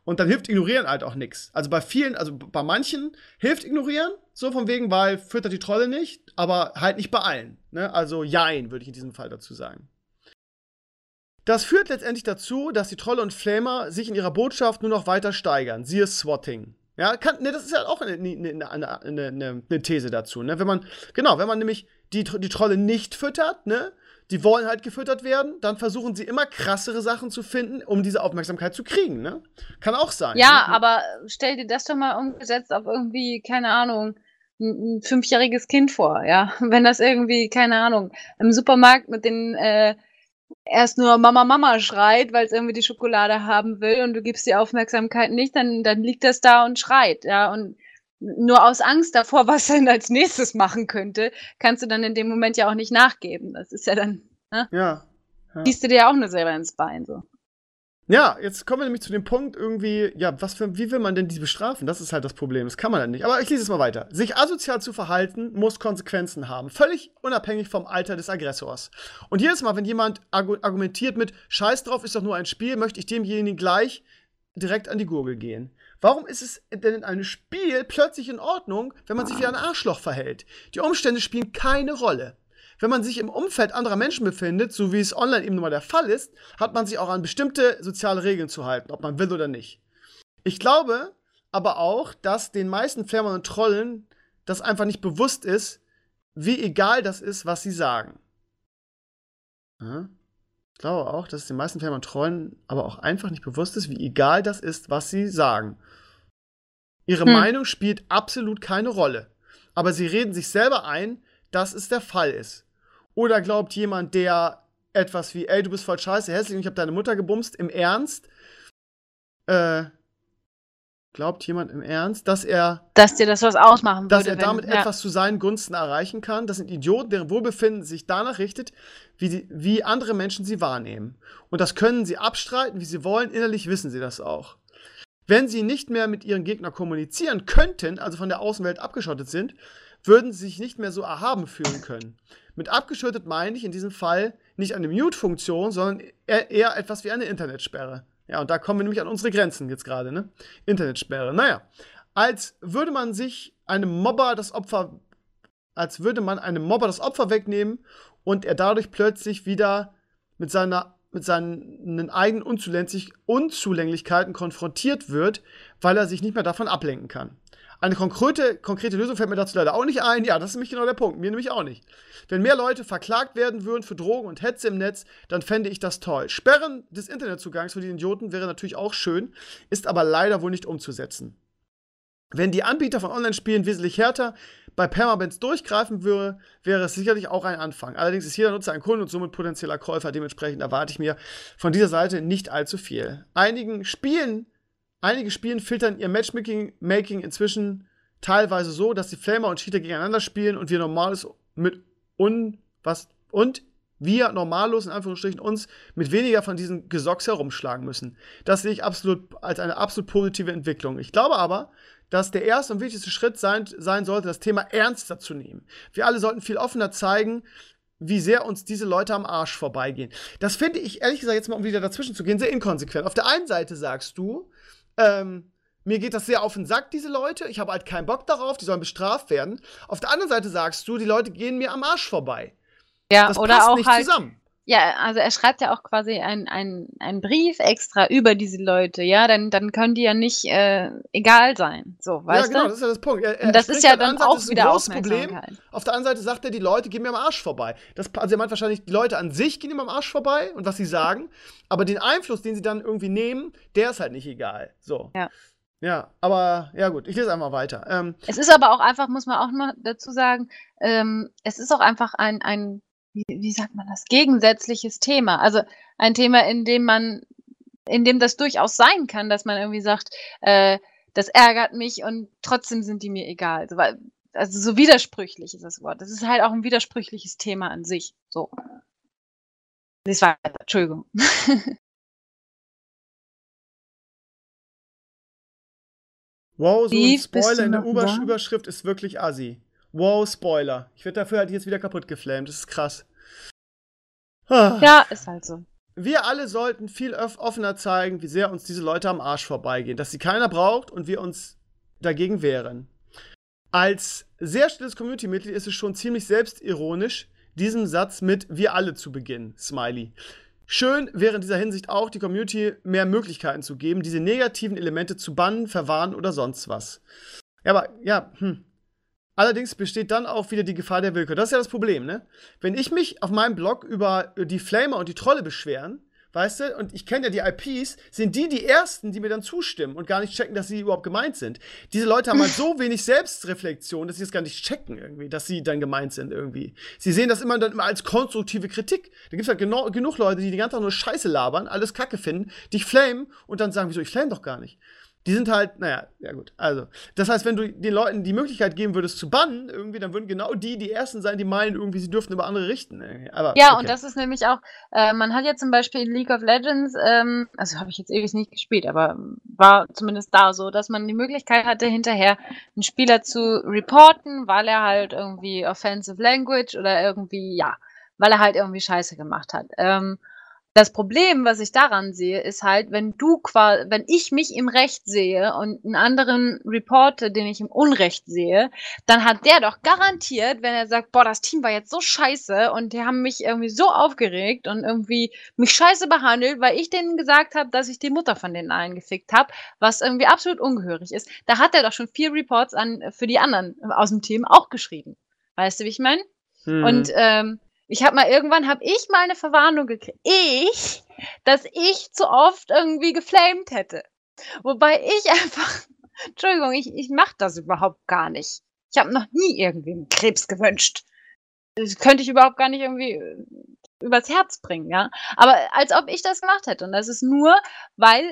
Und dann hilft Ignorieren halt auch nichts. Also bei vielen, also bei manchen hilft Ignorieren, so von wegen, weil füttert die Trolle nicht, aber halt nicht bei allen. Ne? Also jein, würde ich in diesem Fall dazu sagen. Das führt letztendlich dazu, dass die Trolle und Flamer sich in ihrer Botschaft nur noch weiter steigern. Siehe Swatting. Ja, das ist ja auch eine These dazu. Ne? Wenn man nämlich die Trolle nicht füttert, ne? Die wollen halt gefüttert werden, dann versuchen sie immer krassere Sachen zu finden, um diese Aufmerksamkeit zu kriegen, ne? Kann auch sein. Ja, ne? aber stell dir das doch mal umgesetzt auf irgendwie, keine Ahnung, ein 5-jähriges Kind vor, ja. Wenn das irgendwie, keine Ahnung, im Supermarkt mit den erst nur Mama, Mama schreit, weil es irgendwie die Schokolade haben will und du gibst die Aufmerksamkeit nicht, dann liegt das da und schreit, ja. Und nur aus Angst davor, was er dann als nächstes machen könnte, kannst du dann in dem Moment ja auch nicht nachgeben. Das ist ja dann, ne? Ja. Schießt du dir ja auch nur selber ins Bein, so. Ja, jetzt kommen wir nämlich zu dem Punkt irgendwie, ja, wie will man denn die bestrafen? Das ist halt das Problem, das kann man dann nicht. Aber ich lese es mal weiter. Sich asozial zu verhalten, muss Konsequenzen haben, völlig unabhängig vom Alter des Aggressors. Und jedes Mal, wenn jemand argumentiert mit Scheiß drauf, ist doch nur ein Spiel, möchte ich demjenigen gleich direkt an die Gurgel gehen. Warum ist es denn in einem Spiel plötzlich in Ordnung, wenn man sich wie ein Arschloch verhält? Die Umstände spielen keine Rolle. Wenn man sich im Umfeld anderer Menschen befindet, so wie es online eben nun mal der Fall ist, hat man sich auch an bestimmte soziale Regeln zu halten, ob man will oder nicht. Ich glaube aber auch, dass den meisten Flamern und Trollen das einfach nicht bewusst ist, wie egal das ist, was sie sagen. Ja? Ich glaube auch, dass es den meisten Flamern und Trollen aber auch einfach nicht bewusst ist, wie egal das ist, was sie sagen. Ihre Meinung spielt absolut keine Rolle. Aber sie reden sich selber ein, dass es der Fall ist. Oder glaubt jemand, der etwas wie, ey, du bist voll scheiße, hässlich und ich hab deine Mutter gebumst, im Ernst? Glaubt jemand im Ernst, dass dir das was ausmachen würde, dass er damit etwas zu seinen Gunsten erreichen kann? Das sind Idioten, deren Wohlbefinden sich danach richtet, wie andere Menschen sie wahrnehmen. Und das können sie abstreiten, wie sie wollen. Innerlich wissen sie das auch. Wenn sie nicht mehr mit ihren Gegnern kommunizieren könnten, also von der Außenwelt abgeschottet sind, würden sie sich nicht mehr so erhaben fühlen können. Mit abgeschottet meine ich in diesem Fall nicht eine Mute-Funktion, sondern eher etwas wie eine Internetsperre. Ja, und da kommen wir nämlich an unsere Grenzen jetzt gerade, ne? Internetsperre. Naja, als würde man einem Mobber das Opfer wegnehmen und er dadurch plötzlich wieder mit seinen eigenen Unzulänglichkeiten konfrontiert wird, weil er sich nicht mehr davon ablenken kann. Eine konkrete Lösung fällt mir dazu leider auch nicht ein. Ja, das ist nämlich genau der Punkt. Mir nämlich auch nicht. Wenn mehr Leute verklagt werden würden für Drogen und Hetze im Netz, dann fände ich das toll. Sperren des Internetzugangs für die Idioten wäre natürlich auch schön, ist aber leider wohl nicht umzusetzen. Wenn die Anbieter von Online-Spielen wesentlich härter bei Permabans durchgreifen wäre es sicherlich auch ein Anfang. Allerdings ist jeder Nutzer ein Kunde und somit potenzieller Käufer. Dementsprechend erwarte ich mir von dieser Seite nicht allzu viel. Einige Spielen filtern ihr Matchmaking inzwischen teilweise so, dass die Flamer und Cheater gegeneinander spielen und wir normallos in Anführungsstrichen uns mit weniger von diesen Gesocks herumschlagen müssen. Das sehe ich als eine absolut positive Entwicklung. Ich glaube aber, dass der erste und wichtigste Schritt sein sollte, das Thema ernster zu nehmen. Wir alle sollten viel offener zeigen, wie sehr uns diese Leute am Arsch vorbeigehen. Das finde ich, ehrlich gesagt, jetzt mal um wieder dazwischen zu gehen, sehr inkonsequent. Auf der einen Seite sagst du, mir geht das sehr auf den Sack, diese Leute. Ich habe halt keinen Bock darauf, die sollen bestraft werden. Auf der anderen Seite sagst du, die Leute gehen mir am Arsch vorbei. Ja, das oder passt auch nicht halt, zusammen. Ja, also er schreibt ja auch quasi einen Brief extra über diese Leute, ja, dann können die ja nicht egal sein, so, weißt du? Ja, genau, das ist ja das Punkt. Und das ist ja dann auch wieder Problem. Auf der anderen Seite sagt er, die Leute gehen mir am Arsch vorbei. Also er meint wahrscheinlich, die Leute an sich gehen ihm am Arsch vorbei und was sie sagen, aber den Einfluss, den sie dann irgendwie nehmen, der ist halt nicht egal. So. Ja. Ja, aber, ja gut, ich lese einfach weiter. Es ist aber auch einfach, muss man auch noch dazu sagen, es ist auch einfach ein wie sagt man das, gegensätzliches Thema. Also ein Thema, in dem das durchaus sein kann, dass man irgendwie sagt, das ärgert mich und trotzdem sind die mir egal. Also so widersprüchlich ist das Wort. Das ist halt auch ein widersprüchliches Thema an sich. So. Das war, Entschuldigung. Wow, so ein Spoiler in der Überschrift ist wirklich assi. Wow, Spoiler. Ich werde dafür halt jetzt wieder kaputt geflamed. Das ist krass. Ja, ist halt so. wir alle sollten viel offener zeigen, wie sehr uns diese Leute am Arsch vorbeigehen, dass sie keiner braucht und wir uns dagegen wehren. Als sehr stilles Community-Mitglied ist es schon ziemlich selbstironisch, diesen Satz mit wir alle zu beginnen. Smiley. Schön wäre in dieser Hinsicht auch, die Community mehr Möglichkeiten zu geben, diese negativen Elemente zu bannen, verwarnen oder sonst was. Ja, aber, Allerdings besteht dann auch wieder die Gefahr der Willkür. Das ist ja das Problem, ne? Wenn ich mich auf meinem Blog über die Flamer und die Trolle beschweren, weißt du, und ich kenne ja die IPs, sind die Ersten, die mir dann zustimmen und gar nicht checken, dass sie überhaupt gemeint sind. Diese Leute haben halt so wenig Selbstreflexion, dass sie das gar nicht checken irgendwie, dass sie dann gemeint sind irgendwie. Sie sehen das immer als konstruktive Kritik. Da gibt es halt genug Leute, die ganze Tag nur Scheiße labern, alles Kacke finden, dich flamen und dann sagen, wieso, ich flame doch gar nicht. Die sind halt, naja, ja gut. Also, das heißt, wenn du den Leuten die Möglichkeit geben würdest zu bannen, irgendwie, dann würden genau die Ersten sein, die meinen, irgendwie, sie dürften über andere richten. Aber, ja, okay. Und das ist nämlich auch, man hat ja zum Beispiel in League of Legends, also habe ich jetzt ewig nicht gespielt, aber war zumindest da so, dass man die Möglichkeit hatte, hinterher einen Spieler zu reporten, weil er halt irgendwie Offensive Language oder irgendwie, ja, weil er halt irgendwie Scheiße gemacht hat. Das Problem, was ich daran sehe, ist halt, wenn ich mich im Recht sehe und einen anderen reporte, den ich im Unrecht sehe, dann hat der doch garantiert, wenn er sagt, boah, das Team war jetzt so scheiße und die haben mich irgendwie so aufgeregt und irgendwie mich scheiße behandelt, weil ich denen gesagt habe, dass ich die Mutter von denen allen gefickt habe, was irgendwie absolut ungehörig ist. Da hat er doch schon 4 Reports für die anderen aus dem Team auch geschrieben. Weißt du, wie ich meine? Und irgendwann habe ich mal eine Verwarnung gekriegt. Dass ich zu oft irgendwie geflamed hätte. Wobei ich einfach, Entschuldigung, ich mache das überhaupt gar nicht. Ich habe noch nie irgendwem Krebs gewünscht. Das könnte ich überhaupt gar nicht irgendwie übers Herz bringen, ja. Aber als ob ich das gemacht hätte. Und das ist nur, weil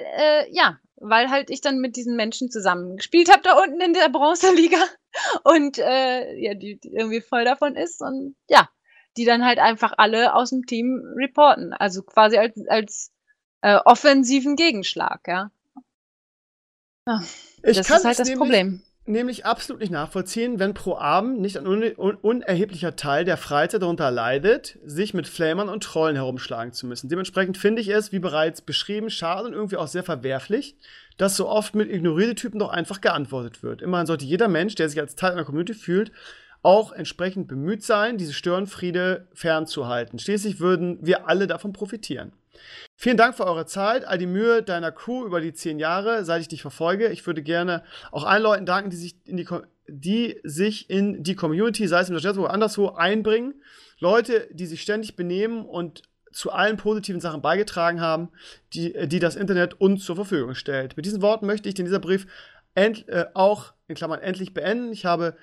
halt ich dann mit diesen Menschen zusammen gespielt habe da unten in der Bronzeliga und die irgendwie voll davon ist und ja. Die dann halt einfach alle aus dem Team reporten. Also quasi als offensiven Gegenschlag, ja. Das ist halt das Problem. Nämlich absolut nicht nachvollziehen, wenn pro Abend nicht ein unerheblicher Teil der Freizeit darunter leidet, sich mit Flamern und Trollen herumschlagen zu müssen. Dementsprechend finde ich es, wie bereits beschrieben, schade und irgendwie auch sehr verwerflich, dass so oft mit ignorierten Typen doch einfach geantwortet wird. Immerhin sollte jeder Mensch, der sich als Teil einer Community fühlt, auch entsprechend bemüht sein, diese Störenfriede fernzuhalten. Schließlich würden wir alle davon profitieren. Vielen Dank für eure Zeit, all die Mühe deiner Crew über die 10 Jahre, seit ich dich verfolge. Ich würde gerne auch allen Leuten danken, die sich in die Community, sei es im Chat oder anderswo, einbringen. Leute, die sich ständig benehmen und zu allen positiven Sachen beigetragen haben, die das Internet uns zur Verfügung stellt. Mit diesen Worten möchte ich dieser Brief auch in Klammern endlich beenden.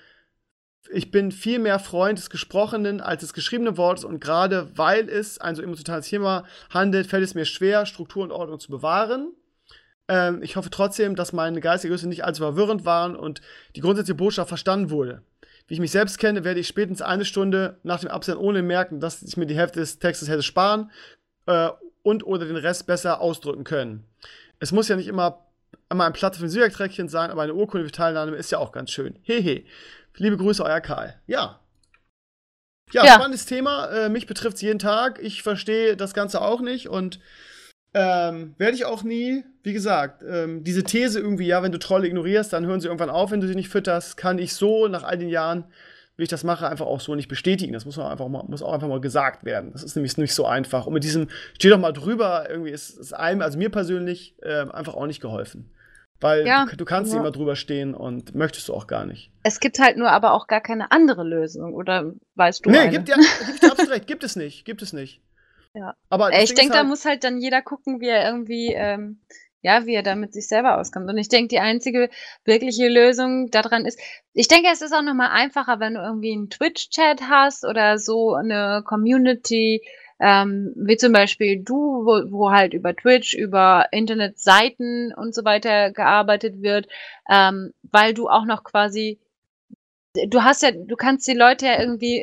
Ich bin viel mehr Freund des gesprochenen als des geschriebenen Wortes und gerade weil es ein so emotionales Thema handelt, fällt es mir schwer, Struktur und Ordnung zu bewahren. Ich hoffe trotzdem, dass meine geistige Größe nicht allzu verwirrend waren und die grundsätzliche Botschaft verstanden wurde. Wie ich mich selbst kenne, werde ich spätestens 1 Stunde nach dem Absenden ohne merken, dass ich mir die Hälfte des Textes hätte sparen oder den Rest besser ausdrücken können. Es muss ja nicht immer ein Platz für ein Südträckchen sein, aber eine Urkunde für Teilnahme ist ja auch ganz schön. Hehe. Liebe Grüße, euer Karl. Ja, spannendes Thema. Mich betrifft es jeden Tag. Ich verstehe das Ganze auch nicht und werde ich auch nie. Wie gesagt, diese These irgendwie, ja, wenn du Trolle ignorierst, dann hören sie irgendwann auf, wenn du sie nicht fütterst, kann ich so nach all den Jahren, wie ich das mache, einfach auch so nicht bestätigen. Das muss auch einfach mal gesagt werden. Das ist nämlich nicht so einfach. Und mit diesem, steh doch mal drüber, irgendwie ist einem, also mir persönlich, einfach auch nicht geholfen. Weil du kannst immer drüber stehen und möchtest du auch gar nicht. Es gibt halt nur aber auch gar keine andere Lösung, oder weißt du? Nee, gib dir absolut recht, gibt es nicht. Ja. Aber ich denke, da muss halt dann jeder gucken, wie er irgendwie, wie er da mit sich selber auskommt. Und ich denke, die einzige wirkliche Lösung daran ist, ich denke, es ist auch nochmal einfacher, wenn du irgendwie einen Twitch-Chat hast oder so eine Community, wie zum Beispiel du, wo halt über Twitch, über Internetseiten und so weiter gearbeitet wird, weil du auch noch quasi, du kannst die Leute ja irgendwie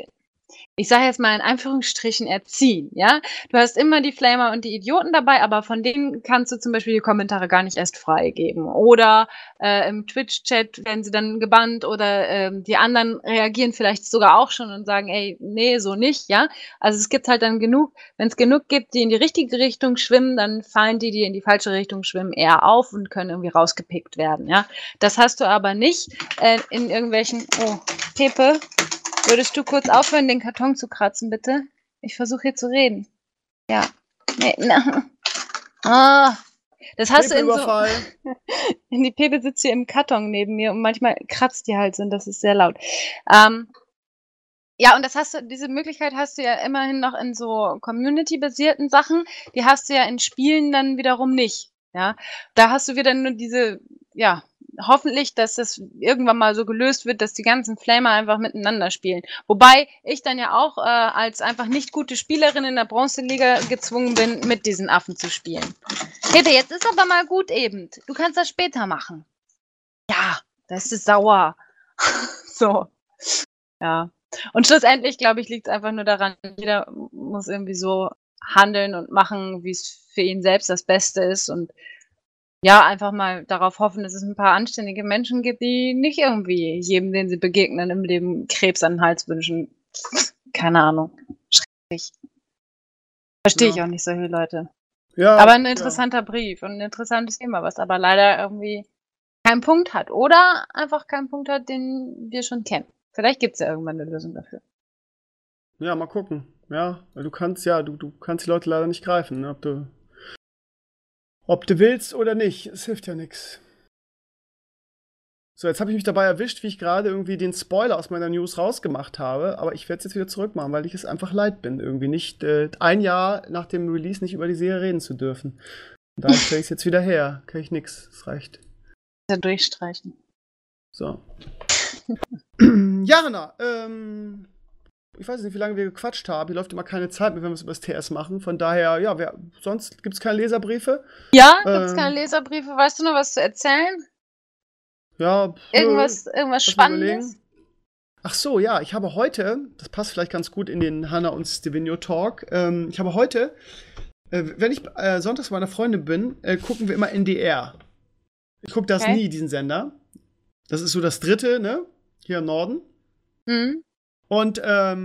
ich sage jetzt mal in Anführungsstrichen, erziehen, ja? Du hast immer die Flamer und die Idioten dabei, aber von denen kannst du zum Beispiel die Kommentare gar nicht erst freigeben. Oder im Twitch-Chat werden sie dann gebannt oder die anderen reagieren vielleicht sogar auch schon und sagen, ey, nee, so nicht, ja? Also es gibt halt dann genug, wenn es genug gibt, die in die richtige Richtung schwimmen, dann fallen die in die falsche Richtung schwimmen, eher auf und können irgendwie rausgepickt werden, ja? Das hast du aber nicht in irgendwelchen, oh, Pepe, würdest du kurz aufhören, den Karton zu kratzen, bitte? Ich versuche hier zu reden. Ja. Nee, das hast du in so... Die Pepe sitzt hier im Karton neben mir und manchmal kratzt die halt so und das ist sehr laut. Ja, und diese Möglichkeit hast du ja immerhin noch in so community-basierten Sachen. Die hast du ja in Spielen dann wiederum nicht. Ja, da hast du wieder nur diese, ja, hoffentlich, dass das irgendwann mal so gelöst wird, dass die ganzen Flamer einfach miteinander spielen. Wobei ich dann ja auch als einfach nicht gute Spielerin in der Bronzeliga gezwungen bin, mit diesen Affen zu spielen. Pepe, jetzt ist aber mal gut eben. Du kannst das später machen. Ja, das ist sauer. So. Ja. Und schlussendlich, glaube ich, liegt es einfach nur daran, jeder muss irgendwie so handeln und machen, wie es für ihn selbst das Beste ist und ja, einfach mal darauf hoffen, dass es ein paar anständige Menschen gibt, die nicht irgendwie jedem, den sie begegnen, im Leben Krebs an den Hals wünschen. Keine Ahnung. Schrecklich. Verstehe ich auch nicht solche Leute. Ja, aber ein interessanter Brief und ein interessantes Thema, was aber leider irgendwie keinen Punkt hat. Oder einfach keinen Punkt hat, den wir schon kennen. Vielleicht gibt es ja irgendwann eine Lösung dafür. Ja, mal gucken. Ja, weil du kannst die Leute leider nicht greifen, ne? Ob du willst oder nicht, es hilft ja nichts. So, jetzt habe ich mich dabei erwischt, wie ich gerade irgendwie den Spoiler aus meiner News rausgemacht habe, aber ich werde es jetzt wieder zurückmachen, weil ich es einfach leid bin, irgendwie nicht ein Jahr nach dem Release nicht über die Serie reden zu dürfen. Und daher stelle ich es jetzt wieder her. Kann ich nix, es reicht. Ja, durchstreichen. So. Jana, ich weiß nicht, wie lange wir gequatscht haben. Hier läuft immer keine Zeit mehr, wenn wir es über das TS machen. Von daher, ja, sonst gibt es keine Leserbriefe. Ja, gibt es keine Leserbriefe. Weißt du noch was zu erzählen? Ja. Irgendwas Spannendes? Ach so, ja, ich habe heute, das passt vielleicht ganz gut in den Hannah und Stevino Talk, ich habe heute, wenn ich sonntags bei meiner Freundin bin, gucken wir immer NDR. Ich gucke das nie, diesen Sender. Das ist so das dritte, ne? Hier im Norden. Mhm. Und,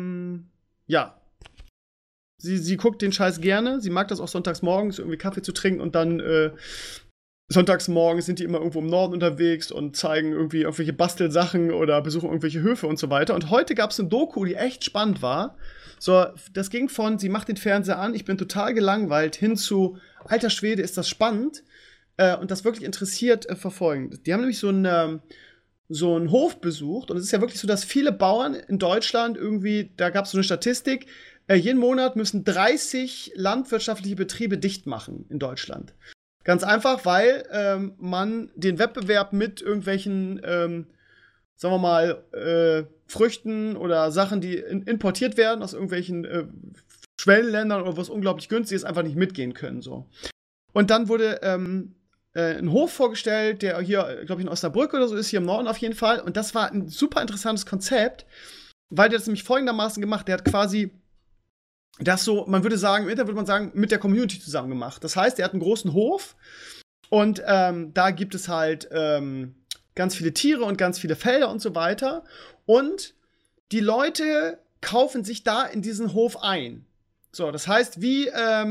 ja. Sie guckt den Scheiß gerne. Sie mag das auch sonntags morgens, irgendwie Kaffee zu trinken und dann, sonntags morgens sind die immer irgendwo im Norden unterwegs und zeigen irgendwie irgendwelche Bastelsachen oder besuchen irgendwelche Höfe und so weiter. Und heute gab es eine Doku, die echt spannend war. So, das ging von, sie macht den Fernseher an, ich bin total gelangweilt, hin zu, alter Schwede, ist das spannend und das wirklich interessiert verfolgen. Die haben nämlich so einen Hof besucht und es ist ja wirklich so, dass viele Bauern in Deutschland irgendwie, da gab es so eine Statistik, jeden Monat müssen 30 landwirtschaftliche Betriebe dicht machen in Deutschland. Ganz einfach, weil man den Wettbewerb mit irgendwelchen, sagen wir mal, Früchten oder Sachen, die importiert werden aus irgendwelchen Schwellenländern oder was unglaublich günstig ist, einfach nicht mitgehen können. So. Und dann wurde ein Hof vorgestellt, der hier, glaube ich, in Osnabrück oder so ist, hier im Norden auf jeden Fall. Und das war ein super interessantes Konzept, weil der das nämlich folgendermaßen gemacht, der hat quasi das so, man würde sagen, im Internet würde man sagen, mit der Community zusammen gemacht. Das heißt, er hat einen großen Hof und da gibt es halt ganz viele Tiere und ganz viele Felder und so weiter. Und die Leute kaufen sich da in diesen Hof ein. So, das heißt, wie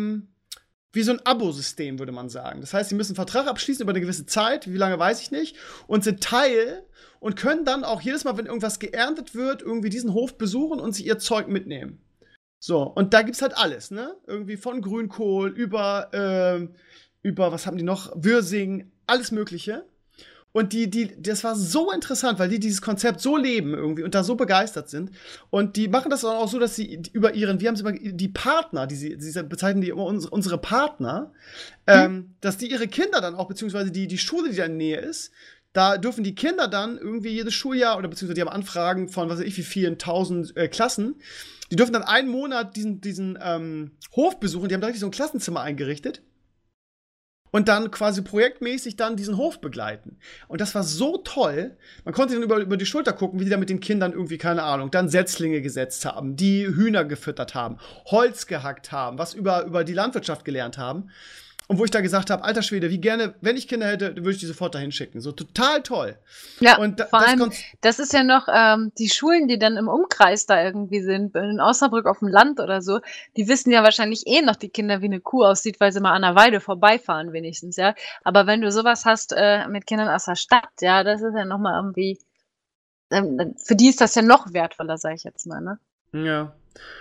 so ein Abo-System, würde man sagen. Das heißt, sie müssen einen Vertrag abschließen über eine gewisse Zeit, wie lange weiß ich nicht, und sind Teil und können dann auch jedes Mal, wenn irgendwas geerntet wird, irgendwie diesen Hof besuchen und sich ihr Zeug mitnehmen. So, und da gibt's halt alles, ne? Irgendwie von Grünkohl über, was haben die noch? Würsing, alles Mögliche. Und das war so interessant, weil die dieses Konzept so leben irgendwie und da so begeistert sind. Und die machen das auch so, dass sie über ihren, wir haben sie immer, die Partner, sie bezeichnen die immer unsere Partner, dass die ihre Kinder dann auch, beziehungsweise die Schule, die da in der Nähe ist, da dürfen die Kinder dann irgendwie jedes Schuljahr, oder beziehungsweise die haben Anfragen von, was weiß ich, wie vielen 1000 Klassen, die dürfen dann einen Monat diesen Hof besuchen, die haben da richtig so ein Klassenzimmer eingerichtet. und dann quasi projektmäßig dann diesen Hof begleiten. Und das war so toll. Man konnte dann über die Schulter gucken, wie die da mit den Kindern irgendwie, keine Ahnung, dann Setzlinge gesetzt haben, die Hühner gefüttert haben, Holz gehackt haben, was über die Landwirtschaft gelernt haben. Und wo ich da gesagt habe, alter Schwede, wie gerne, wenn ich Kinder hätte, würde ich die sofort dahin schicken. So total toll. Ja, und vor allem, das ist ja noch die Schulen, die dann im Umkreis da irgendwie sind, in Osnabrück auf dem Land oder so, die wissen ja wahrscheinlich noch die Kinder, wie eine Kuh aussieht, weil sie mal an der Weide vorbeifahren wenigstens, ja. Aber wenn du sowas hast mit Kindern aus der Stadt, ja, das ist ja nochmal irgendwie, für die ist das ja noch wertvoller, sag ich jetzt mal, ne? Ja.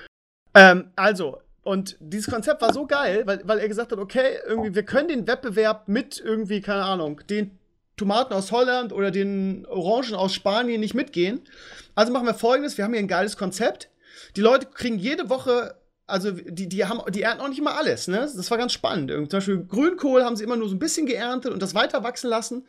Und dieses Konzept war so geil, weil er gesagt hat, okay, irgendwie, wir können den Wettbewerb mit irgendwie, keine Ahnung, den Tomaten aus Holland oder den Orangen aus Spanien nicht mitgehen. Also machen wir Folgendes, wir haben hier ein geiles Konzept. Die Leute kriegen jede Woche, also die ernten auch nicht immer alles, ne? Das war ganz spannend. Zum Beispiel Grünkohl haben sie immer nur so ein bisschen geerntet und das weiter wachsen lassen.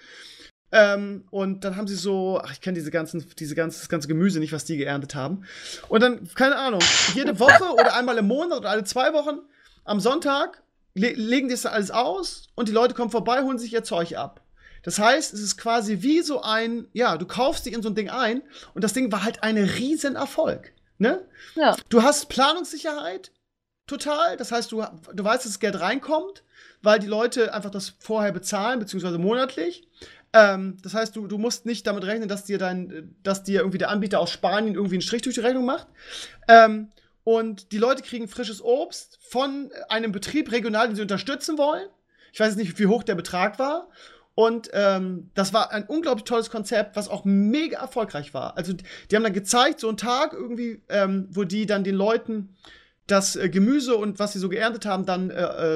Und dann haben sie so, ich kenne das ganze Gemüse nicht, was die geerntet haben. Und dann, keine Ahnung, jede Woche oder einmal im Monat oder alle 2 Wochen am Sonntag legen die das alles aus und die Leute kommen vorbei, holen sich ihr Zeug ab. Das heißt, es ist quasi wie so ein, ja, du kaufst dich in so ein Ding ein und das Ding war halt ein riesen Erfolg, ne? Ja. Du hast Planungssicherheit, total. Das heißt, du weißt, dass das Geld reinkommt, weil die Leute einfach das vorher bezahlen, beziehungsweise monatlich. Das heißt, du musst nicht damit rechnen, dass dir irgendwie der Anbieter aus Spanien irgendwie einen Strich durch die Rechnung macht. Und die Leute kriegen frisches Obst von einem Betrieb regional, den sie unterstützen wollen. Ich weiß nicht, wie hoch der Betrag war. Und das war ein unglaublich tolles Konzept, was auch mega erfolgreich war. Also die haben dann gezeigt, so einen Tag irgendwie, wo die dann den Leuten das Gemüse und was sie so geerntet haben, dann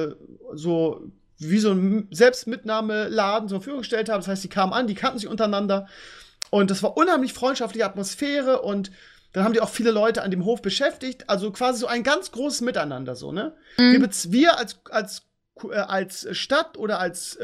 so wie so ein Selbstmitnahmeladen zur Verfügung gestellt haben. Das heißt, die kamen an, die kannten sich untereinander. Und das war unheimlich freundschaftliche Atmosphäre. Und dann haben die auch viele Leute an dem Hof beschäftigt. Also quasi so ein ganz großes Miteinander, so, ne? Mhm. Wir als Stadt oder als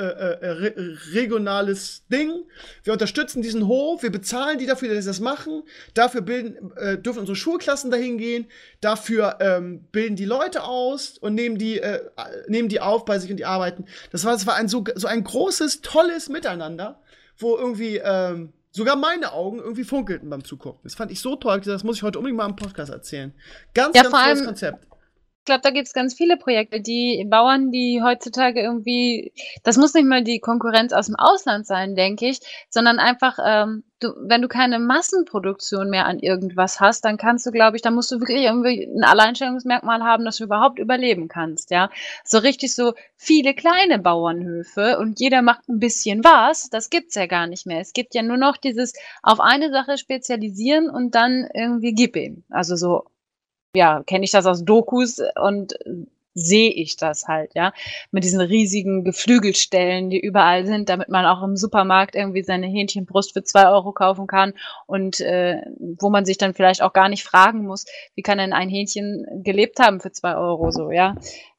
regionales Ding, wir unterstützen diesen Hof, wir bezahlen die dafür, dass sie das machen, dafür dürfen unsere Schulklassen dahin gehen, dafür bilden die Leute aus und nehmen die auf bei sich und die arbeiten. Das war so ein großes, tolles Miteinander, wo irgendwie sogar meine Augen irgendwie funkelten beim Zugucken. Das fand ich so toll, das muss ich heute unbedingt mal im Podcast erzählen. Ganz tolles Konzept. Ich glaube, da gibt es ganz viele Projekte, die Bauern, die heutzutage irgendwie, das muss nicht mal die Konkurrenz aus dem Ausland sein, denke ich, sondern einfach, wenn du keine Massenproduktion mehr an irgendwas hast, dann kannst du, glaube ich, dann musst du wirklich irgendwie ein Alleinstellungsmerkmal haben, dass du überhaupt überleben kannst, ja. So richtig so viele kleine Bauernhöfe und jeder macht ein bisschen was, das gibt's ja gar nicht mehr. Es gibt ja nur noch dieses auf eine Sache spezialisieren und dann irgendwie gib ihm. Also so, ja, kenne ich das aus Dokus und sehe ich das halt, ja, mit diesen riesigen Geflügelstellen, die überall sind, damit man auch im Supermarkt irgendwie seine Hähnchenbrust für 2 Euro kaufen kann und wo man sich dann vielleicht auch gar nicht fragen muss, wie kann denn ein Hähnchen gelebt haben für 2 Euro, so, ja.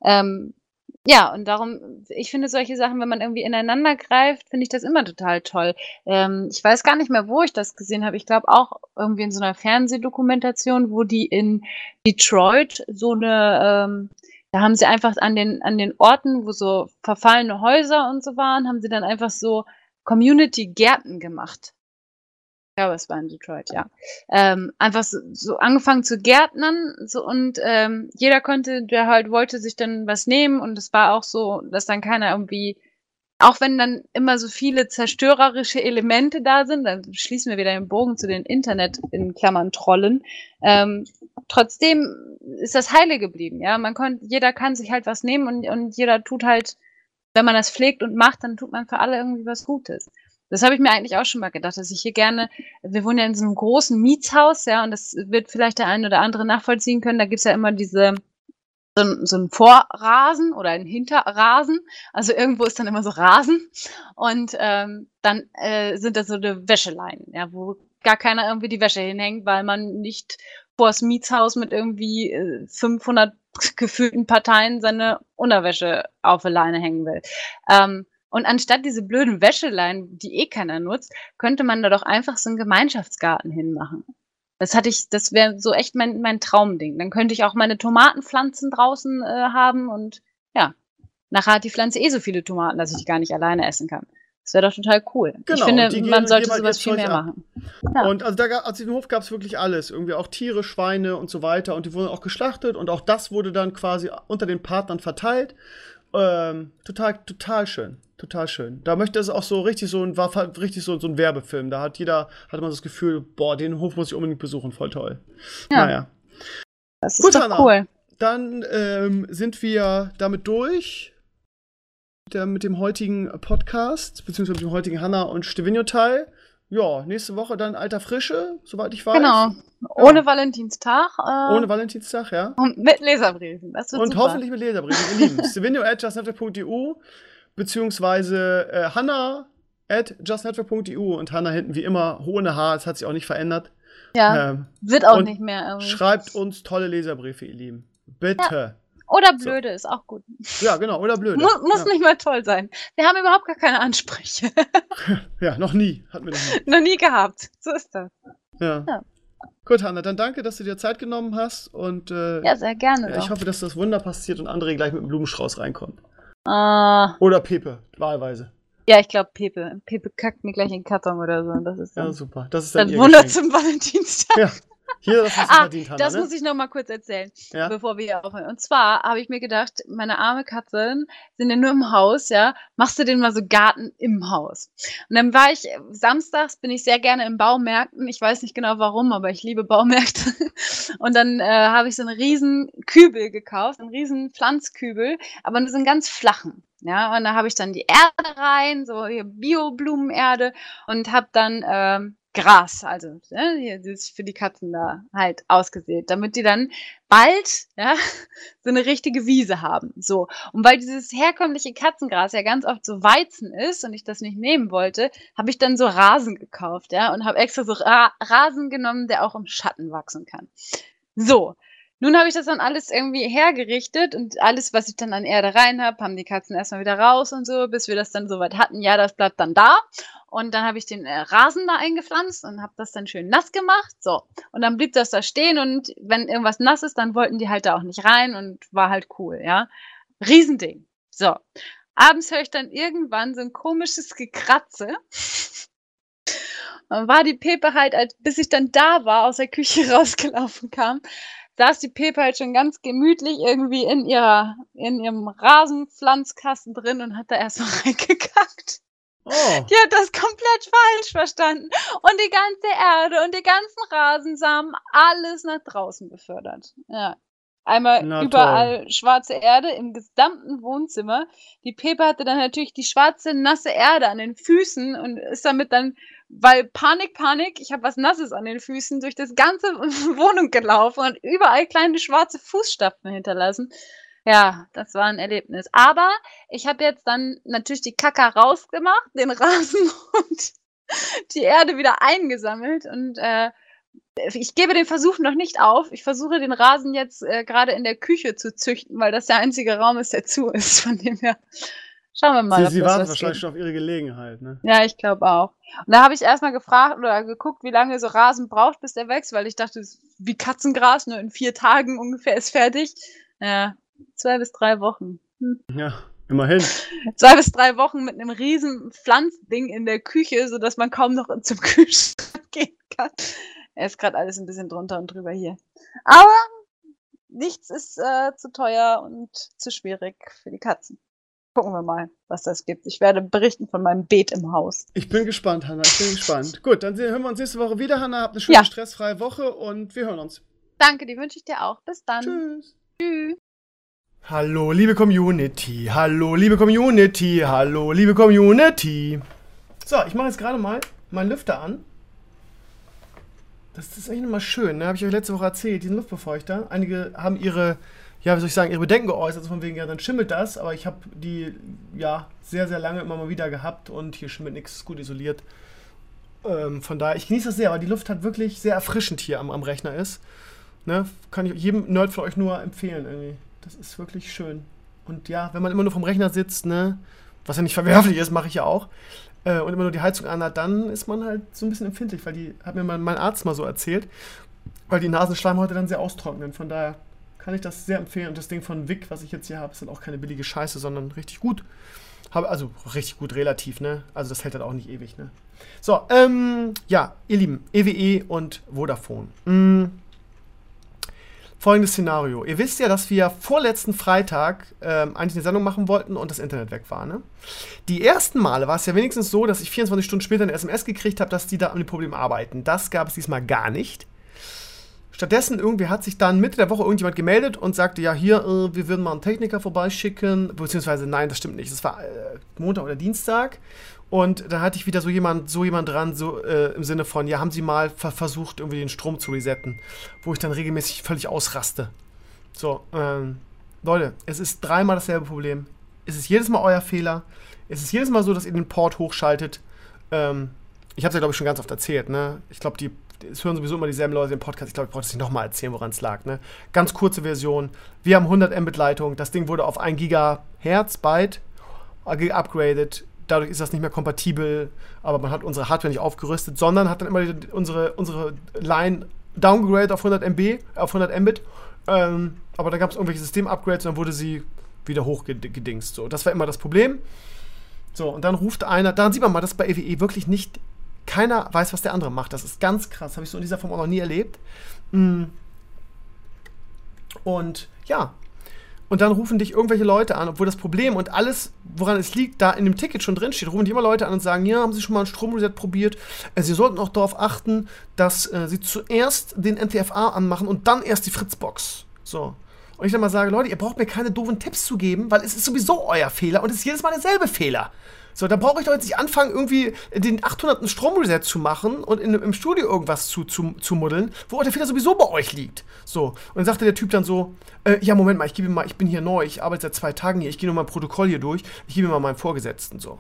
Ja, und darum, ich finde solche Sachen, wenn man irgendwie ineinander greift, finde ich das immer total toll. Ich weiß gar nicht mehr, wo ich das gesehen habe. Ich glaube auch irgendwie in so einer Fernsehdokumentation, wo die in Detroit so eine, da haben sie einfach an den Orten, wo so verfallene Häuser und so waren, haben sie dann einfach so Community-Gärten gemacht. Ja, aber es war in Detroit, ja. Einfach so angefangen zu gärtnern so, und jeder der halt wollte sich dann was nehmen und es war auch so, dass dann keiner irgendwie, auch wenn dann immer so viele zerstörerische Elemente da sind, dann schließen wir wieder den Bogen zu den Internet in Klammern Trollen, trotzdem ist das heile geblieben, ja. Jeder kann sich halt was nehmen und jeder tut halt, wenn man das pflegt und macht, dann tut man für alle irgendwie was Gutes. Das habe ich mir eigentlich auch schon mal gedacht, dass ich hier gerne, wir wohnen ja in so einem großen Mietshaus, ja, und das wird vielleicht der eine oder andere nachvollziehen können. Da gibt's ja immer so ein Vorrasen oder ein Hinterrasen. Also irgendwo ist dann immer so Rasen. Und dann sind das so eine Wäscheleinen, ja, wo gar keiner irgendwie die Wäsche hinhängt, weil man nicht vors Mietshaus mit irgendwie 500 gefühlten Parteien seine Unterwäsche auf der Leine hängen will. Und anstatt diese blöden Wäscheleinen, die keiner nutzt, könnte man da doch einfach so einen Gemeinschaftsgarten hinmachen. Das wäre so echt mein Traumding. Dann könnte ich auch meine Tomatenpflanzen draußen haben und ja, nachher hat die Pflanze so viele Tomaten, dass ich die gar nicht alleine essen kann. Das wäre doch total cool. Genau, ich finde, man sollte sowas viel mehr machen. Ja. Und also auf dem Hof gab es wirklich alles. Irgendwie auch Tiere, Schweine und so weiter. Und die wurden auch geschlachtet. Und auch das wurde dann quasi unter den Partnern verteilt. Total schön. Total schön. Da möchte es auch so richtig war richtig so ein Werbefilm. Da hatte man das Gefühl, boah, den Hof muss ich unbedingt besuchen. Voll toll. Ja. Naja. Das ist doch cool. Dann sind wir damit durch. Mit dem heutigen Podcast, beziehungsweise mit dem heutigen Hannah und Stevino-Teil. Ja, nächste Woche dann alter Frische, soweit ich weiß. Genau, ohne Valentinstag. Ohne Valentinstag, ja. Und mit Leserbriefen, das wird und super. Hoffentlich mit Leserbriefen, ihr Lieben. Stevino@justnetwork.eu beziehungsweise Hannah@justnetwork.eu und Hannah hinten wie immer ohne Haar, das hat sich auch nicht verändert. Ja, wird auch nicht mehr. Irgendwie. Schreibt uns tolle Leserbriefe, ihr Lieben. Bitte. Ja. Oder blöde, ist auch gut. Ja, genau, oder blöde. Muss nicht mal toll sein. Wir haben überhaupt gar keine Ansprüche. Ja, noch nie. Hatten wir noch nie. Noch nie gehabt. So ist das. Ja. Gut, Hannah, dann danke, dass du dir Zeit genommen hast. Und, ja, sehr gerne. Ich hoffe, dass das Wunder passiert und André gleich mit dem Blumenstrauß reinkommt. Oder Pepe, wahlweise. Ja, ich glaube Pepe. Pepe kackt mir gleich in den Karton oder so. Das ist dann, ja, super. Das ist dann das Wunder zum Valentinstag. Ja. Hier, das hast du verdient, Hannah, das muss ich noch mal kurz erzählen, bevor wir hier aufhören. Und zwar habe ich mir gedacht, meine arme Katzen sind ja nur im Haus, ja, machst du denn mal so Garten im Haus? Und dann war ich, samstags bin ich sehr gerne in Baumärkten, ich weiß nicht genau warum, aber ich liebe Baumärkte. Und dann habe ich so einen riesen Kübel gekauft, einen riesen Pflanzkübel, aber nur so einen ganz flachen. Ja, und da habe ich dann die Erde rein, so hier Bio-Blumenerde und habe dann Gras, also hier, das ist für die Katzen da halt ausgesät, damit die dann bald so eine richtige Wiese haben. So. Und weil dieses herkömmliche Katzengras ja ganz oft so Weizen ist und ich das nicht nehmen wollte, habe ich dann so Rasen gekauft, und habe extra so Rasen genommen, der auch im Schatten wachsen kann. So. Nun habe ich das dann alles irgendwie hergerichtet und alles, was ich dann an Erde rein habe, haben die Katzen erstmal wieder raus und so, bis wir das dann soweit hatten. Ja, das bleibt dann da. Und dann habe ich den Rasen da eingepflanzt und habe das dann schön nass gemacht. So. Und dann blieb das da stehen und wenn irgendwas nass ist, dann wollten die halt da auch nicht rein und war halt cool, ja. Riesending. So. Abends höre ich dann irgendwann so ein komisches Gekratze. Dann war die Pepe halt, bis ich dann da war, aus der Küche rausgelaufen kam, saß die Pepe halt schon ganz gemütlich irgendwie in ihrem Rasenpflanzkasten drin und hat da erstmal reingekackt. Oh. Die hat das komplett falsch verstanden. Und die ganze Erde und die ganzen Rasensamen, alles nach draußen befördert. Ja. Einmal überall schwarze Erde im gesamten Wohnzimmer. Die Pepe hatte dann natürlich die schwarze, nasse Erde an den Füßen und ist damit dann, weil Panik, ich habe was Nasses an den Füßen, durch das ganze Wohnung gelaufen und überall kleine schwarze Fußstapfen hinterlassen. Ja, das war ein Erlebnis. Aber ich habe jetzt dann natürlich die Kacke rausgemacht, den Rasen und die Erde wieder eingesammelt und ich gebe den Versuch noch nicht auf. Ich versuche den Rasen jetzt gerade in der Küche zu züchten, weil das der einzige Raum ist, der zu ist. Von dem her schauen wir mal. Sie warten wahrscheinlich schon auf ihre Gelegenheit, ne? Ja, ich glaube auch. Und da habe ich erstmal gefragt oder geguckt, wie lange so Rasen braucht, bis der wächst, weil ich dachte, das ist wie Katzengras, nur in 4 Tagen ungefähr ist fertig. Ja, 2 bis 3 Wochen. Ja, immerhin. 2 bis 3 Wochen mit einem riesen Pflanzding in der Küche, sodass man kaum noch zum Kühlschrank gehen kann. Ist gerade alles ein bisschen drunter und drüber hier. Aber nichts ist zu teuer und zu schwierig für die Katzen. Gucken wir mal, was das gibt. Ich werde berichten von meinem Beet im Haus. Ich bin gespannt, Hannah. Ich bin gespannt. Gut, dann hören wir uns nächste Woche wieder, Hannah. Habt eine schöne, stressfreie Woche und wir hören uns. Danke, die wünsche ich dir auch. Bis dann. Tschüss. Tschüss. Hallo, liebe Community. Hallo, liebe Community. Hallo, liebe Community. So, ich mache jetzt gerade mal meinen Lüfter an. Das ist eigentlich nochmal schön, ne? Habe ich euch letzte Woche erzählt, diesen Luftbefeuchter. Einige haben ihre Bedenken geäußert, also von wegen, ja, dann schimmelt das. Aber ich habe die, sehr, sehr lange immer mal wieder gehabt und hier schimmelt nichts, ist gut isoliert. Von daher, ich genieße das sehr, weil die Luft halt wirklich sehr erfrischend hier am Rechner ist. Ne? Kann ich jedem Nerd von euch nur empfehlen irgendwie. Das ist wirklich schön. Und ja, wenn man immer nur vom Rechner sitzt, ne, was ja nicht verwerflich ist, mache ich ja auch, und immer nur die Heizung anhat, dann ist man halt so ein bisschen empfindlich, weil die hat mir mein Arzt mal so erzählt, weil die Nasenschleimhäute dann sehr austrocknen. Von daher kann ich das sehr empfehlen. Und das Ding von Vic, was ich jetzt hier habe, ist dann auch keine billige Scheiße, sondern richtig gut. Also richtig gut relativ, ne? Also das hält halt auch nicht ewig, ne? So, ja, ihr Lieben, EWE und Vodafone. Folgendes Szenario. Ihr wisst ja, dass wir vorletzten Freitag eigentlich eine Sendung machen wollten und das Internet weg war, ne? Die ersten Male war es ja wenigstens so, dass ich 24 Stunden später eine SMS gekriegt habe, dass die da an dem Problem arbeiten. Das gab es diesmal gar nicht. Stattdessen irgendwie hat sich dann Mitte der Woche irgendjemand gemeldet und sagte, ja, hier, wir würden mal einen Techniker vorbeischicken. Beziehungsweise, nein, das stimmt nicht. Das war Montag oder Dienstag. Und da hatte ich wieder so jemand dran, so im Sinne von, ja, haben Sie mal versucht, irgendwie den Strom zu resetten. Wo ich dann regelmäßig völlig ausraste. So, Leute, es ist dreimal dasselbe Problem. Es ist jedes Mal euer Fehler. Es ist jedes Mal so, dass ihr den Port hochschaltet. Ich habe es ja, glaube ich, schon ganz oft erzählt, ne? Ich glaube, es hören sowieso immer dieselben Leute im Podcast. Ich glaube, ich brauche das nicht nochmal erzählen, woran es lag, ne? Ganz kurze Version. Wir haben 100 Mbit-Leitung. Das Ding wurde auf 1 Byte geupgradet. Dadurch ist das nicht mehr kompatibel, aber man hat unsere Hardware nicht aufgerüstet, sondern hat dann immer unsere Line downgegradet auf 100 Mbit. Aber da gab es irgendwelche System-Upgrades und dann wurde sie wieder hochgedingst. So, das war immer das Problem. So, und dann ruft einer, daran sieht man mal, dass bei EWE wirklich nicht keiner weiß, was der andere macht. Das ist ganz krass. Habe ich so in dieser Form auch noch nie erlebt. Und ja. Und dann rufen dich irgendwelche Leute an, obwohl das Problem und alles, woran es liegt, da in dem Ticket schon drin steht, rufen die immer Leute an und sagen, ja, haben Sie schon mal ein Stromreset probiert? Sie sollten auch darauf achten, dass Sie zuerst den NTFA anmachen und dann erst die Fritzbox. So. Und ich dann mal sage, Leute, ihr braucht mir keine doofen Tipps zu geben, weil es ist sowieso euer Fehler und es ist jedes Mal derselbe Fehler. So, da brauche ich doch jetzt nicht anfangen, irgendwie den 800. Stromreset zu machen und im Studio irgendwas zu muddeln, wo der Fehler sowieso bei euch liegt. So, und dann sagte der Typ dann so, ja, Moment mal, ich bin hier neu, ich arbeite seit 2 Tagen hier, ich gehe nur mal ein Protokoll hier durch, ich gebe mal meinen Vorgesetzten, so.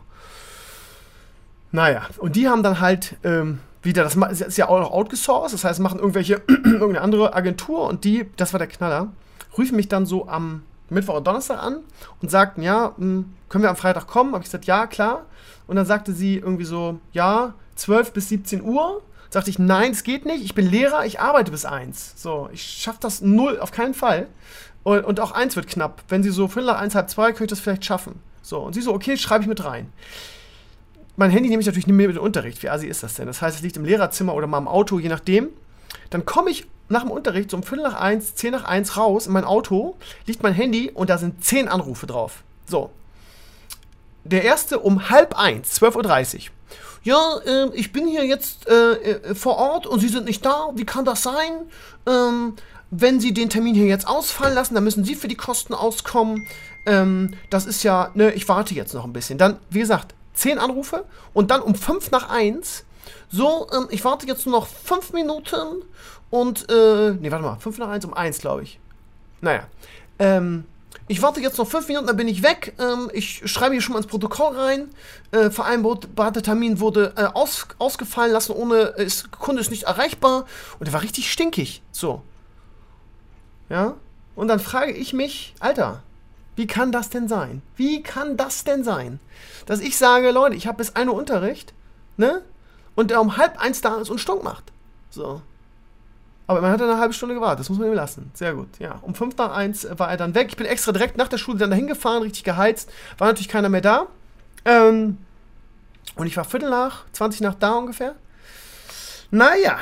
Naja, und die haben dann halt wieder, das ist ja auch noch outgesourced, das heißt, machen irgendeine andere Agentur und das war der Knaller, rufen mich dann so am Mittwoch und Donnerstag an und sagten, ja, können wir am Freitag kommen? Habe ich gesagt, ja, klar. Und dann sagte sie irgendwie so, ja, 12 bis 17 Uhr. Sagte ich, nein, es geht nicht, ich bin Lehrer, ich arbeite bis 1. So, ich schaffe das 0, auf keinen Fall. Und auch 1 wird knapp. Wenn sie so 1:45, 1:30, könnte ich das vielleicht schaffen. So, und sie so, okay, schreibe ich mit rein. Mein Handy nehme ich natürlich nicht mehr mit in den Unterricht. Wie assi ist das denn? Das heißt, es liegt im Lehrerzimmer oder mal im Auto, je nachdem. Dann komme ich nach dem Unterricht so um 1:45, 1:50 raus in mein Auto, liegt mein Handy und da sind 10 Anrufe drauf. So. Der erste um 1:30, 12:30 Uhr. Ja, ich bin hier jetzt vor Ort und Sie sind nicht da. Wie kann das sein? Wenn Sie den Termin hier jetzt ausfallen lassen, dann müssen Sie für die Kosten auskommen. Das ist ja, ne, ich warte jetzt noch ein bisschen. Dann, wie gesagt, 10 Anrufe und dann um 1:05 so, ich warte jetzt nur noch 5 Minuten und, nee, warte mal, 1:05 um 1, glaube ich. Naja, ich warte jetzt noch 5 Minuten, dann bin ich weg. Ich schreibe hier schon mal ins Protokoll rein. Vereinbarter Termin wurde ausgefallen lassen, Kunde ist nicht erreichbar. Und der war richtig stinkig. So. Ja? Und dann frage ich mich, Alter, wie kann das denn sein? Wie kann das denn sein? Dass ich sage, Leute, ich habe bis 1 Uhr Unterricht, ne? Und der um 1:30 da ist und Stunk macht. So. Aber man hat dann eine halbe Stunde gewartet, das muss man ihm lassen. Sehr gut, ja. Um 1:05 war er dann weg. Ich bin extra direkt nach der Schule dann dahin gefahren, richtig geheizt. War natürlich keiner mehr da. Und ich war 20 nach da ungefähr. Naja,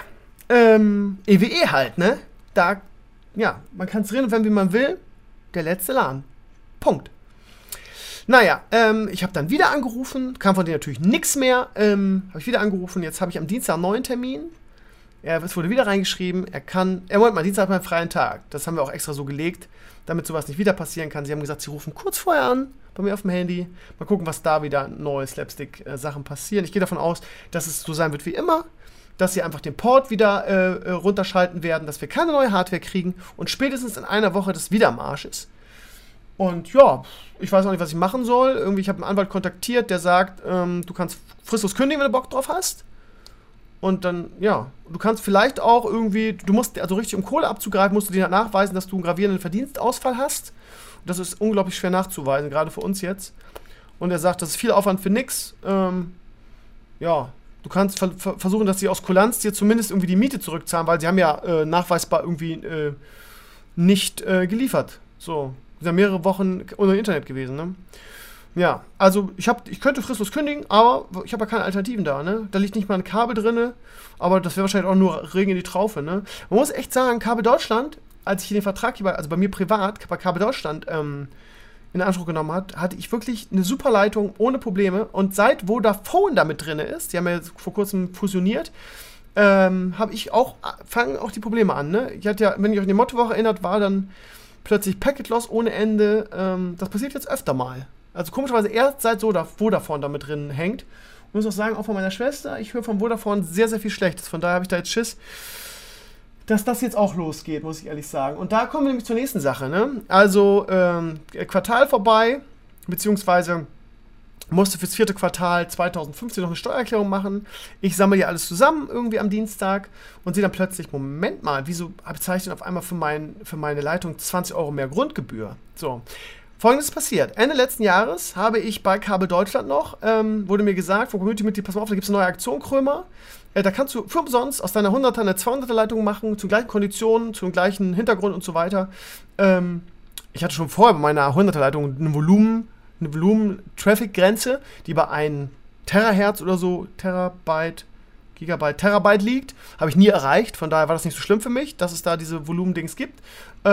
EWE halt, ne? Da, ja, man kann es reden, wie man will. Der letzte Laden. Punkt. Naja, ich habe dann wieder angerufen, kam von denen natürlich nichts mehr. Habe ich wieder angerufen, jetzt habe ich am Dienstag einen neuen Termin. Es wurde wieder reingeschrieben, Moment mal, Dienstag hat meinen freien Tag. Das haben wir auch extra so gelegt, damit sowas nicht wieder passieren kann. Sie haben gesagt, sie rufen kurz vorher an, bei mir auf dem Handy. Mal gucken, was da wieder neue Slapstick-Sachen passieren. Ich gehe davon aus, dass es so sein wird wie immer, dass sie einfach den Port wieder runterschalten werden, dass wir keine neue Hardware kriegen und spätestens in einer Woche das wieder am Arsch ist. Und ja, ich weiß auch nicht, was ich machen soll. Irgendwie, ich habe einen Anwalt kontaktiert, der sagt, du kannst fristlos kündigen, wenn du Bock drauf hast. Und dann, ja, du kannst vielleicht auch irgendwie, du musst, also richtig um Kohle abzugreifen, musst du dir nachweisen, dass du einen gravierenden Verdienstausfall hast. Und das ist unglaublich schwer nachzuweisen, gerade für uns jetzt. Und er sagt, das ist viel Aufwand für nix. Ja, du kannst versuchen, dass sie aus Kulanz dir zumindest irgendwie die Miete zurückzahlen, weil sie haben ja nachweisbar irgendwie nicht geliefert. So, sind ja mehrere Wochen ohne Internet gewesen, ne? Ja, also ich könnte fristlos kündigen, aber ich habe ja keine Alternativen da, ne? Da liegt nicht mal ein Kabel drin, aber das wäre wahrscheinlich auch nur Regen in die Traufe, ne? Man muss echt sagen, Kabel Deutschland, als ich den Vertrag hier, also bei mir privat, bei Kabel Deutschland in Anspruch genommen hatte ich wirklich eine super Leitung ohne Probleme. Und seit Vodafone da mit drin ist, die haben ja jetzt vor kurzem fusioniert, fangen auch die Probleme an, ne? Ich hatte ja, wenn ihr euch an die Mottowoche erinnert, war dann plötzlich Packet Loss ohne Ende. Das passiert jetzt öfter mal. Also komischerweise erst seit Vodafone da mit drin hängt. Ich muss auch sagen, auch von meiner Schwester, ich höre von Vodafone sehr, sehr viel Schlechtes. Von daher habe ich da jetzt Schiss, dass das jetzt auch losgeht, muss ich ehrlich sagen. Und da kommen wir nämlich zur nächsten Sache, ne? Also, Quartal vorbei, beziehungsweise musste fürs 4. Quartal 2015 noch eine Steuererklärung machen. Ich sammle ja alles zusammen irgendwie am Dienstag und sehe dann plötzlich, Moment mal, wieso bezahle ich denn auf einmal für meine Leitung 20 € mehr Grundgebühr? So. Folgendes ist passiert. Ende letzten Jahres habe ich bei Kabel Deutschland noch, wurde mir gesagt, vom Community-Mitglied, pass mal auf, da gibt es eine neue Aktion, Krömer. Da kannst du für umsonst aus deiner 100er eine 200er Leitung machen, zu gleichen Konditionen, zum gleichen Hintergrund und so weiter. Ich hatte schon vorher bei meiner 100er Leitung eine Volumen-Traffic-Grenze, die bei 1 Terahertz oder so, Terabyte liegt. Habe ich nie erreicht, von daher war das nicht so schlimm für mich, dass es da diese Volumendings gibt.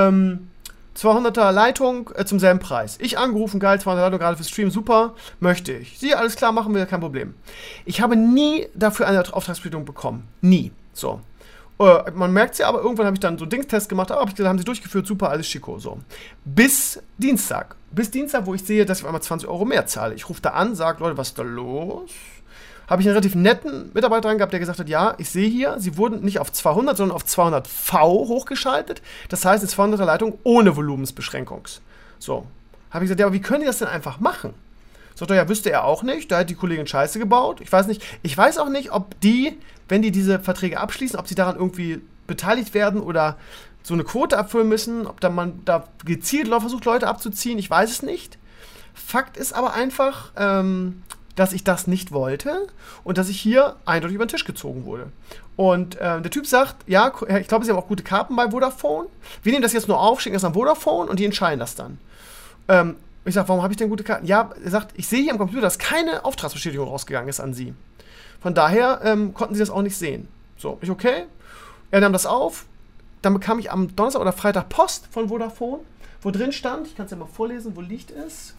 200er Leitung zum selben Preis. Ich angerufen, geil, 200er Leitung, gerade für Stream, super, möchte ich. Sie, alles klar, machen wir, kein Problem. Ich habe nie dafür eine Auftragsbestätigung bekommen. Nie. So. Man merkt es ja, aber irgendwann habe ich dann so einen Dingstest gemacht, aber haben sie durchgeführt, super, alles schicko, so. Bis Dienstag, wo ich sehe, dass ich auf einmal 20 € mehr zahle. Ich rufe da an, sage, Leute, was ist da los? Habe ich einen relativ netten Mitarbeiter dran gehabt, der gesagt hat, ja, ich sehe hier, sie wurden nicht auf 200, sondern auf 200V hochgeschaltet. Das heißt, eine 200er Leitung ohne Volumensbeschränkung. So. Habe ich gesagt, ja, aber wie können die das denn einfach machen? Sagt er, ja, wüsste er auch nicht, da hat die Kollegin Scheiße gebaut. Ich weiß auch nicht, ob die, wenn die diese Verträge abschließen, ob sie daran irgendwie beteiligt werden oder so eine Quote abfüllen müssen, ob man da gezielt versucht, Leute abzuziehen, ich weiß es nicht. Fakt ist aber einfach, dass ich das nicht wollte und dass ich hier eindeutig über den Tisch gezogen wurde. Und der Typ sagt, ja, ich glaube, sie haben auch gute Karten bei Vodafone. Wir nehmen das jetzt nur auf, schicken das an Vodafone und die entscheiden das dann. Ich sage, warum habe ich denn gute Karten? Ja, er sagt, ich sehe hier am Computer, dass keine Auftragsbestätigung rausgegangen ist an Sie. Von daher konnten Sie das auch nicht sehen. So, okay. Er nahm das auf. Dann bekam ich am Donnerstag oder Freitag Post von Vodafone, wo drin stand, ich kann es ja mal vorlesen, wo liegt es?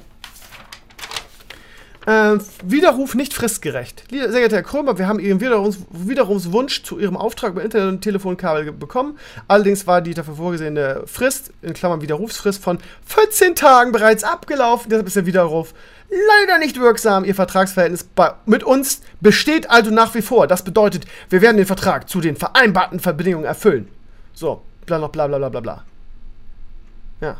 Widerruf nicht fristgerecht. Sehr geehrter Herr Krömer, wir haben Ihren Widerrufswunsch zu Ihrem Auftrag über Internet- und Telefonkabel bekommen. Allerdings war die dafür vorgesehene Frist, in Klammern Widerrufsfrist, von 14 Tagen bereits abgelaufen. Deshalb ist der Widerruf leider nicht wirksam. Ihr Vertragsverhältnis mit uns besteht also nach wie vor. Das bedeutet, wir werden den Vertrag zu den vereinbarten Bedingungen erfüllen. So, bla bla bla bla bla bla. Ja.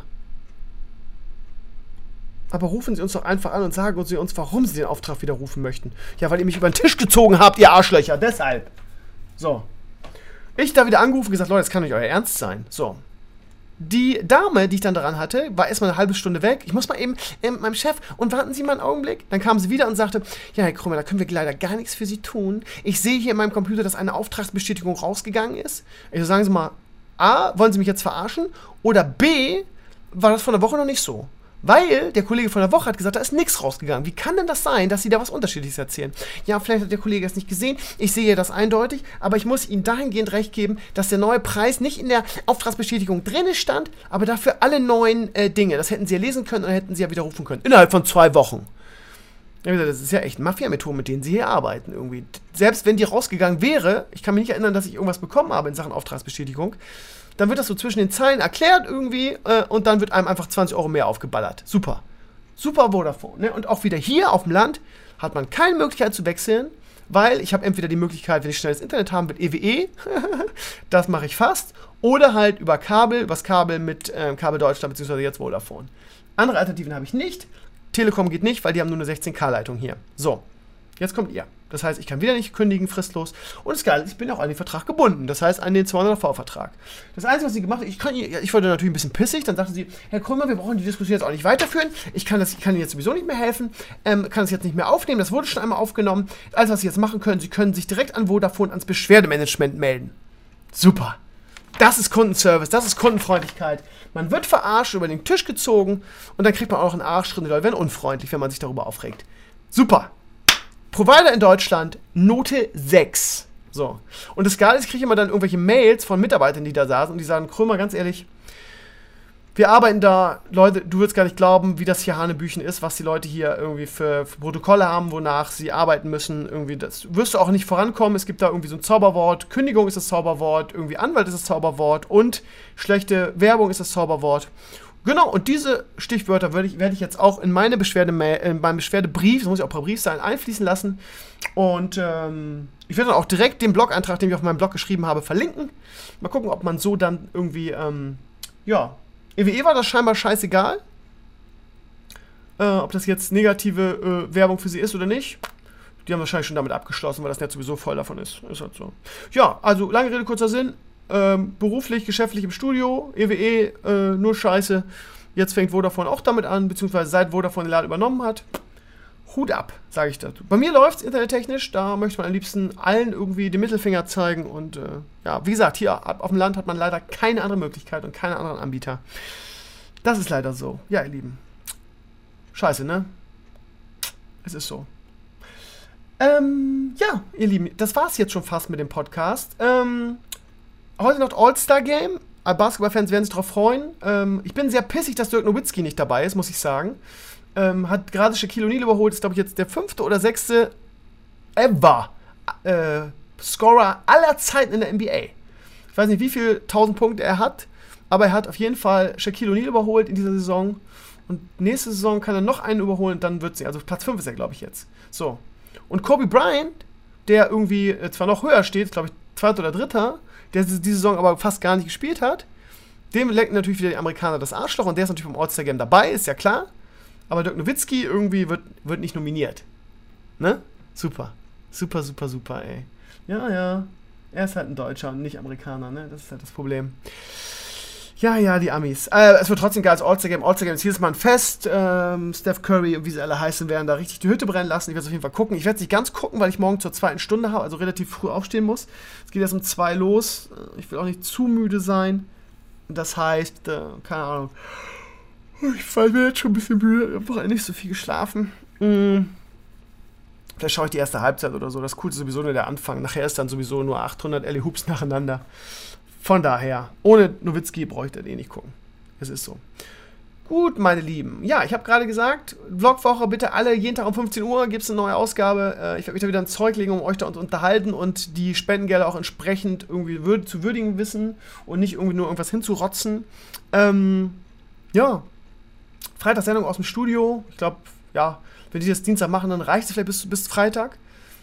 Aber rufen Sie uns doch einfach an und sagen Sie uns, warum Sie den Auftrag widerrufen möchten. Ja, weil ihr mich über den Tisch gezogen habt, ihr Arschlöcher, deshalb. So. Ich da wieder angerufen und gesagt, Leute, das kann nicht euer Ernst sein. So. Die Dame, die ich dann daran hatte, war erstmal eine halbe Stunde weg. Ich muss mal eben meinem Chef, und warten Sie mal einen Augenblick. Dann kam sie wieder und sagte, ja, Herr Krömer, da können wir leider gar nichts für Sie tun. Ich sehe hier in meinem Computer, dass eine Auftragsbestätigung rausgegangen ist. Ich so, sagen Sie mal, A, wollen Sie mich jetzt verarschen? Oder B, war das vor einer Woche noch nicht so? Weil der Kollege von der Woche hat gesagt, da ist nichts rausgegangen. Wie kann denn das sein, dass Sie da was Unterschiedliches erzählen? Ja, vielleicht hat der Kollege es nicht gesehen. Ich sehe das eindeutig, aber ich muss Ihnen dahingehend recht geben, dass der neue Preis nicht in der Auftragsbestätigung drin stand, aber dafür alle neuen Dinge. Das hätten Sie ja lesen können und hätten Sie ja widerrufen können. Innerhalb von 2 Wochen. Ich habe gesagt, das ist ja echt Mafia-Methoden, mit denen Sie hier arbeiten irgendwie. Selbst wenn die rausgegangen wäre, ich kann mich nicht erinnern, dass ich irgendwas bekommen habe in Sachen Auftragsbestätigung, dann wird das so zwischen den Zeilen erklärt irgendwie und dann wird einem einfach 20 € mehr aufgeballert. Super. Super Vodafone. Ne? Und auch wieder hier auf dem Land hat man keine Möglichkeit zu wechseln, weil ich habe entweder die Möglichkeit, wenn ich schnelles Internet haben will, EWE, das mache ich fast, oder halt übers Kabel mit Kabel Deutschland bzw. jetzt Vodafone. Andere Alternativen habe ich nicht. Telekom geht nicht, weil die haben nur eine 16K-Leitung hier. So, jetzt kommt ihr. Das heißt, ich kann wieder nicht kündigen, fristlos. Und das Geile ist, ich bin auch an den Vertrag gebunden. Das heißt, an den 200V-Vertrag. Das Einzige, was sie gemacht hat, ich wurde natürlich ein bisschen pissig. Dann sagte sie, Herr Krömer, wir brauchen die Diskussion jetzt auch nicht weiterführen. Ich kann Ihnen jetzt sowieso nicht mehr helfen. Kann es jetzt nicht mehr aufnehmen. Das wurde schon einmal aufgenommen. Alles, was Sie jetzt machen können, Sie können sich direkt an Vodafone ans Beschwerdemanagement melden. Super. Das ist Kundenservice, das ist Kundenfreundlichkeit. Man wird verarscht, über den Tisch gezogen und dann kriegt man auch einen Arsch drin. Die Leute werden unfreundlich, wenn man sich darüber aufregt. Super. Provider in Deutschland, Note 6. So. Und das Geile ist, ich kriege immer dann irgendwelche Mails von Mitarbeitern, die da saßen und die sagen, Krömer, ganz ehrlich, wir arbeiten da, Leute, du würdest gar nicht glauben, wie das hier Hanebüchen ist, was die Leute hier irgendwie für Protokolle haben, wonach sie arbeiten müssen. Irgendwie, das wirst du auch nicht vorankommen. Es gibt da irgendwie so ein Zauberwort. Kündigung ist das Zauberwort, irgendwie Anwalt ist das Zauberwort und schlechte Werbung ist das Zauberwort. Genau, und diese Stichwörter werde ich jetzt auch in meine beim Beschwerdebrief, das muss ja auch per Brief sein, einfließen lassen. Und ich werde dann auch direkt den Blog-Eintrag, den ich auf meinem Blog geschrieben habe, verlinken. Mal gucken, ob man so dann irgendwie, EWE war das scheinbar scheißegal, ob das jetzt negative Werbung für sie ist oder nicht. Die haben wahrscheinlich schon damit abgeschlossen, weil das Netz sowieso voll davon ist. Ist halt so. Ja, also lange Rede, kurzer Sinn. Beruflich, geschäftlich im Studio, EWE, nur Scheiße. Jetzt fängt Vodafone auch damit an, beziehungsweise seit Vodafone den Laden übernommen hat. Hut ab, sage ich dazu. Bei mir läuft's internettechnisch, da möchte man am liebsten allen irgendwie den Mittelfinger zeigen und wie gesagt, hier auf dem Land hat man leider keine andere Möglichkeit und keine anderen Anbieter. Das ist leider so. Ja, ihr Lieben. Scheiße, ne? Es ist so. Ja, ihr Lieben, das war's jetzt schon fast mit dem Podcast. Heute noch All-Star-Game. Basketballfans werden sich darauf freuen. Ich bin sehr pissig, dass Dirk Nowitzki nicht dabei ist, muss ich sagen. Hat gerade Shaquille O'Neal überholt, ist glaube ich jetzt der 5. oder 6. ever Scorer aller Zeiten in der NBA. Ich weiß nicht, wie viele 1000 Punkte er hat, aber er hat auf jeden Fall Shaquille O'Neal überholt in dieser Saison. Und nächste Saison kann er noch einen überholen und dann wird sie, also Platz 5 ist er, glaube ich, jetzt. So. Und Kobe Bryant, der irgendwie zwar noch höher steht, glaube ich, 2. oder 3., der diese Saison aber fast gar nicht gespielt hat, dem lenken natürlich wieder die Amerikaner das Arschloch und der ist natürlich beim All-Star-Game dabei, ist ja klar. Aber Dirk Nowitzki irgendwie wird nicht nominiert. Ne? Super. Super, super, super, ey. Ja. Er ist halt ein Deutscher und nicht Amerikaner, ne? Das ist halt das Problem. Ja, die Amis. Es wird trotzdem geil als All-Star-Game. All-Star-Game ist jedes Mal ein Fest. Steph Curry und wie sie alle heißen, werden da richtig die Hütte brennen lassen. Ich werde es auf jeden Fall gucken. Ich werde es nicht ganz gucken, weil ich morgen zur 2. Stunde habe, also relativ früh aufstehen muss. Es geht erst um 2 los. Ich will auch nicht zu müde sein. Das heißt, keine Ahnung. Ich fall mir jetzt schon ein bisschen müde. Ich habe noch nicht so viel geschlafen. Vielleicht schaue ich die erste Halbzeit oder so. Das Coolste ist sowieso nur der Anfang. Nachher ist dann sowieso nur 800 Hoops nacheinander. Von daher, ohne Nowitzki bräuchte ich nicht gucken. Es ist so. Gut, meine Lieben. Ja, ich habe gerade gesagt, Vlogwoche bitte alle, jeden Tag um 15 Uhr gibt es eine neue Ausgabe. Ich werde mich da wieder ins Zeug legen, um euch da unterhalten und die Spendengelder auch entsprechend irgendwie zu würdigen wissen und nicht irgendwie nur irgendwas hinzurotzen. Ja, Freitagssendung aus dem Studio. Ich glaube, ja, wenn die das Dienstag machen, dann reicht es vielleicht bis Freitag.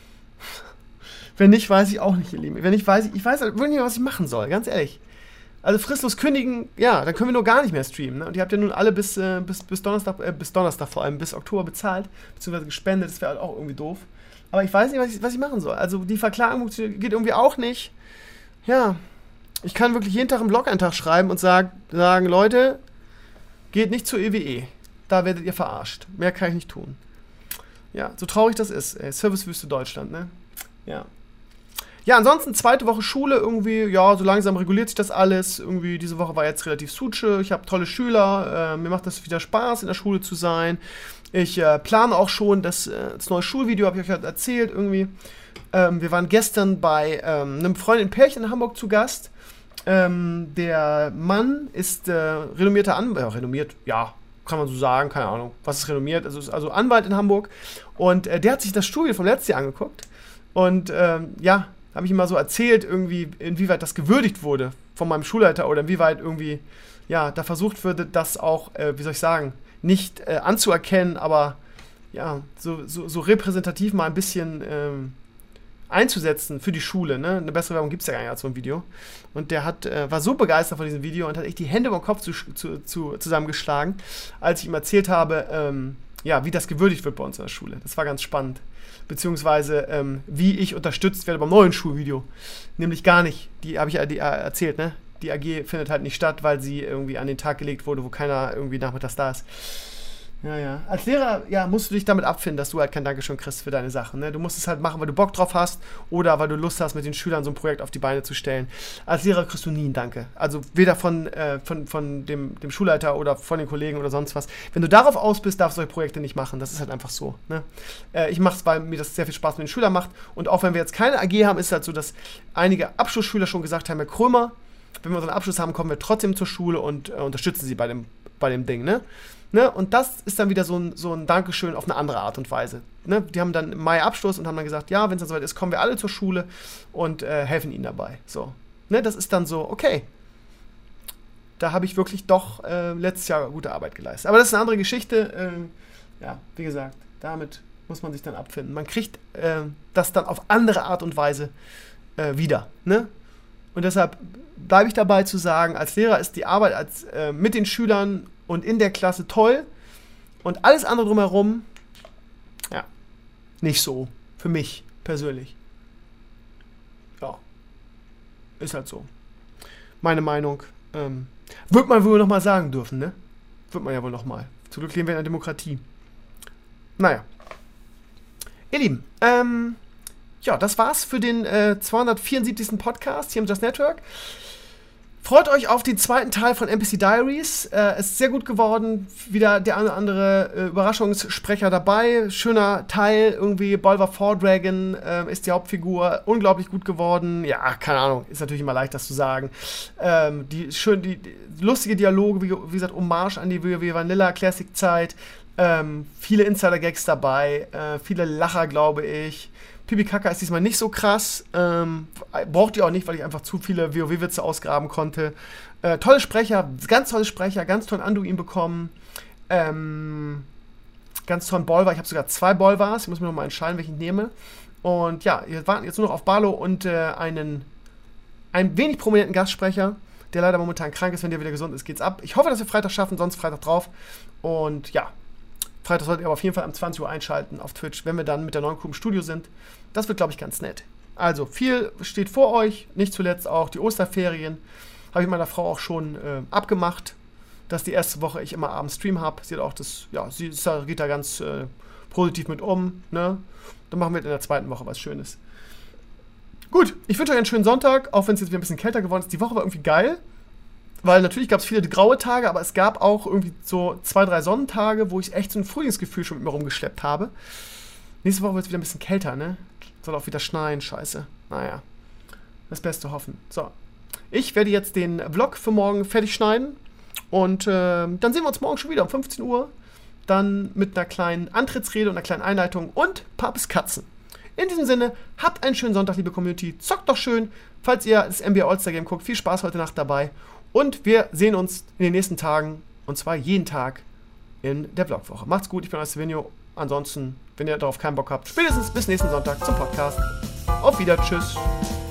Wenn nicht, weiß ich auch nicht, ihr Lieben. Wenn nicht, weiß ich weiß halt wirklich nicht, was ich machen soll, ganz ehrlich. Also fristlos kündigen, ja, dann können wir nur gar nicht mehr streamen. Ne? Und ihr habt ja nun alle bis Donnerstag vor allem, bis Oktober bezahlt, beziehungsweise gespendet, das wäre halt auch irgendwie doof. Aber ich weiß nicht, was ich machen soll. Also die Verklagung geht irgendwie auch nicht. Ja, ich kann wirklich jeden Tag einen Blog-Eintrag schreiben und sagen, Leute, geht nicht zur EWE. Da werdet ihr verarscht. Mehr kann ich nicht tun. Ja, so traurig das ist. Servicewüste Deutschland, ne? Ja. Ja, ansonsten 2. Woche Schule irgendwie, ja, so langsam reguliert sich das alles. Irgendwie, diese Woche war jetzt relativ suche. Ich habe tolle Schüler. Mir macht das wieder Spaß, in der Schule zu sein. Ich plane auch schon das neue Schulvideo, habe ich euch erzählt irgendwie. Wir waren gestern bei einem befreundeten Pärchen in Hamburg zu Gast. Der Mann ist renommierter Anwalt, renommiert, ja, kann man so sagen, keine Ahnung, was ist renommiert, also Anwalt in Hamburg. Und der hat sich das Studio vom letzten Jahr angeguckt. Und ja, habe ich ihm mal so erzählt, irgendwie, inwieweit das gewürdigt wurde von meinem Schulleiter oder inwieweit irgendwie, ja, da versucht würde, das auch, wie soll ich sagen, nicht anzuerkennen, aber ja, so repräsentativ mal ein bisschen einzusetzen für die Schule, ne? Eine bessere Werbung gibt es ja gar nicht als so ein Video. Und der war so begeistert von diesem Video und hat echt die Hände über den Kopf zusammengeschlagen, als ich ihm erzählt habe, ja, wie das gewürdigt wird bei uns in der Schule. Das war ganz spannend. Beziehungsweise, wie ich unterstützt werde beim neuen Schulvideo. Nämlich gar nicht. Die habe ich erzählt, ne? Die AG findet halt nicht statt, weil sie irgendwie an den Tag gelegt wurde, wo keiner irgendwie nachmittags da ist. Ja. Als Lehrer, musst du dich damit abfinden, dass du halt kein Dankeschön kriegst für deine Sachen. Ne? Du musst es halt machen, weil du Bock drauf hast oder weil du Lust hast, mit den Schülern so ein Projekt auf die Beine zu stellen. Als Lehrer kriegst du nie ein Danke. Also weder von dem Schulleiter oder von den Kollegen oder sonst was. Wenn du darauf aus bist, darfst du solche Projekte nicht machen. Das ist halt einfach so. Ne? Ich mache es, weil mir das sehr viel Spaß mit den Schülern macht. Und auch wenn wir jetzt keine AG haben, ist es halt so, dass einige Abschlussschüler schon gesagt haben, Herr Krömer, wenn wir unseren Abschluss haben, kommen wir trotzdem zur Schule und unterstützen sie bei dem Ding, ne? Und das ist dann wieder so ein Dankeschön auf eine andere Art und Weise. Ne? Die haben dann im Mai Abschluss und haben dann gesagt, ja, wenn es dann soweit ist, kommen wir alle zur Schule und helfen ihnen dabei. So. Ne? Das ist dann so, okay. Da habe ich wirklich doch letztes Jahr gute Arbeit geleistet. Aber das ist eine andere Geschichte. Wie gesagt, damit muss man sich dann abfinden. Man kriegt das dann auf andere Art und Weise wieder. Ne? Und deshalb bleibe ich dabei zu sagen, als Lehrer ist die Arbeit mit den Schülern und in der Klasse toll und alles andere drumherum, nicht so. Für mich persönlich. Ja. Ist halt so. Meine Meinung. Wird man wohl nochmal sagen dürfen, ne? Wird man ja wohl nochmal. Zum Glück leben wir in einer Demokratie. Naja. Ihr Lieben, das war's für den 274. Podcast hier im Just Network. Freut euch auf den zweiten Teil von NPC Diaries. Ist sehr gut geworden. Wieder der eine oder andere Überraschungssprecher dabei. Schöner Teil. Irgendwie Bolvar 4 Dragon ist die Hauptfigur. Unglaublich gut geworden. Ja, keine Ahnung. Ist natürlich immer leicht, das zu sagen. Die lustige Dialoge, wie gesagt, Hommage an die WoW Vanilla Classic Zeit. Viele Insider-Gags dabei. Viele Lacher, glaube ich. Pipi Kaka ist diesmal nicht so krass. Braucht ihr auch nicht, weil ich einfach zu viele WoW-Witze ausgraben konnte. Tolle Sprecher, ganz tollen Anduin bekommen. Ganz tollen Bolvar. Ich habe sogar 2 Bolvars. Ich muss mir noch mal entscheiden, welchen ich nehme. Und ja, wir warten jetzt nur noch auf Barlo und einen wenig prominenten Gastsprecher, der leider momentan krank ist. Wenn der wieder gesund ist, geht's ab. Ich hoffe, dass wir Freitag schaffen, sonst Freitag drauf. Und ja, Freitag solltet ihr aber auf jeden Fall um 20 Uhr einschalten auf Twitch, wenn wir dann mit der neuen Crew im Studio sind. Das wird, glaube ich, ganz nett. Also, viel steht vor euch. Nicht zuletzt auch die Osterferien. Habe ich mit meiner Frau auch schon abgemacht, dass die erste Woche ich immer abends Stream habe. Sie hat auch geht da ganz positiv mit um. Ne? Dann machen wir in der zweiten Woche was Schönes. Gut, ich wünsche euch einen schönen Sonntag, auch wenn es jetzt wieder ein bisschen kälter geworden ist. Die Woche war irgendwie geil. Weil natürlich gab es viele graue Tage, aber es gab auch irgendwie so 2, 3 Sonnentage, wo ich echt so ein Frühlingsgefühl schon mit mir rumgeschleppt habe. Nächste Woche wird es wieder ein bisschen kälter, ne? Soll auch wieder schneien, scheiße. Naja, das Beste hoffen. So, ich werde jetzt den Vlog für morgen fertig schneiden und dann sehen wir uns morgen schon wieder um 15 Uhr. Dann mit einer kleinen Antrittsrede und einer kleinen Einleitung und Papes Katzen. In diesem Sinne, habt einen schönen Sonntag, liebe Community. Zockt doch schön, falls ihr das NBA All-Star Game guckt. Viel Spaß heute Nacht dabei. Und wir sehen uns in den nächsten Tagen, und zwar jeden Tag in der Vlogwoche. Macht's gut, ich bin euer Stevenio. Ansonsten, wenn ihr darauf keinen Bock habt, spätestens bis nächsten Sonntag zum Podcast. Auf Wiedersehen, tschüss.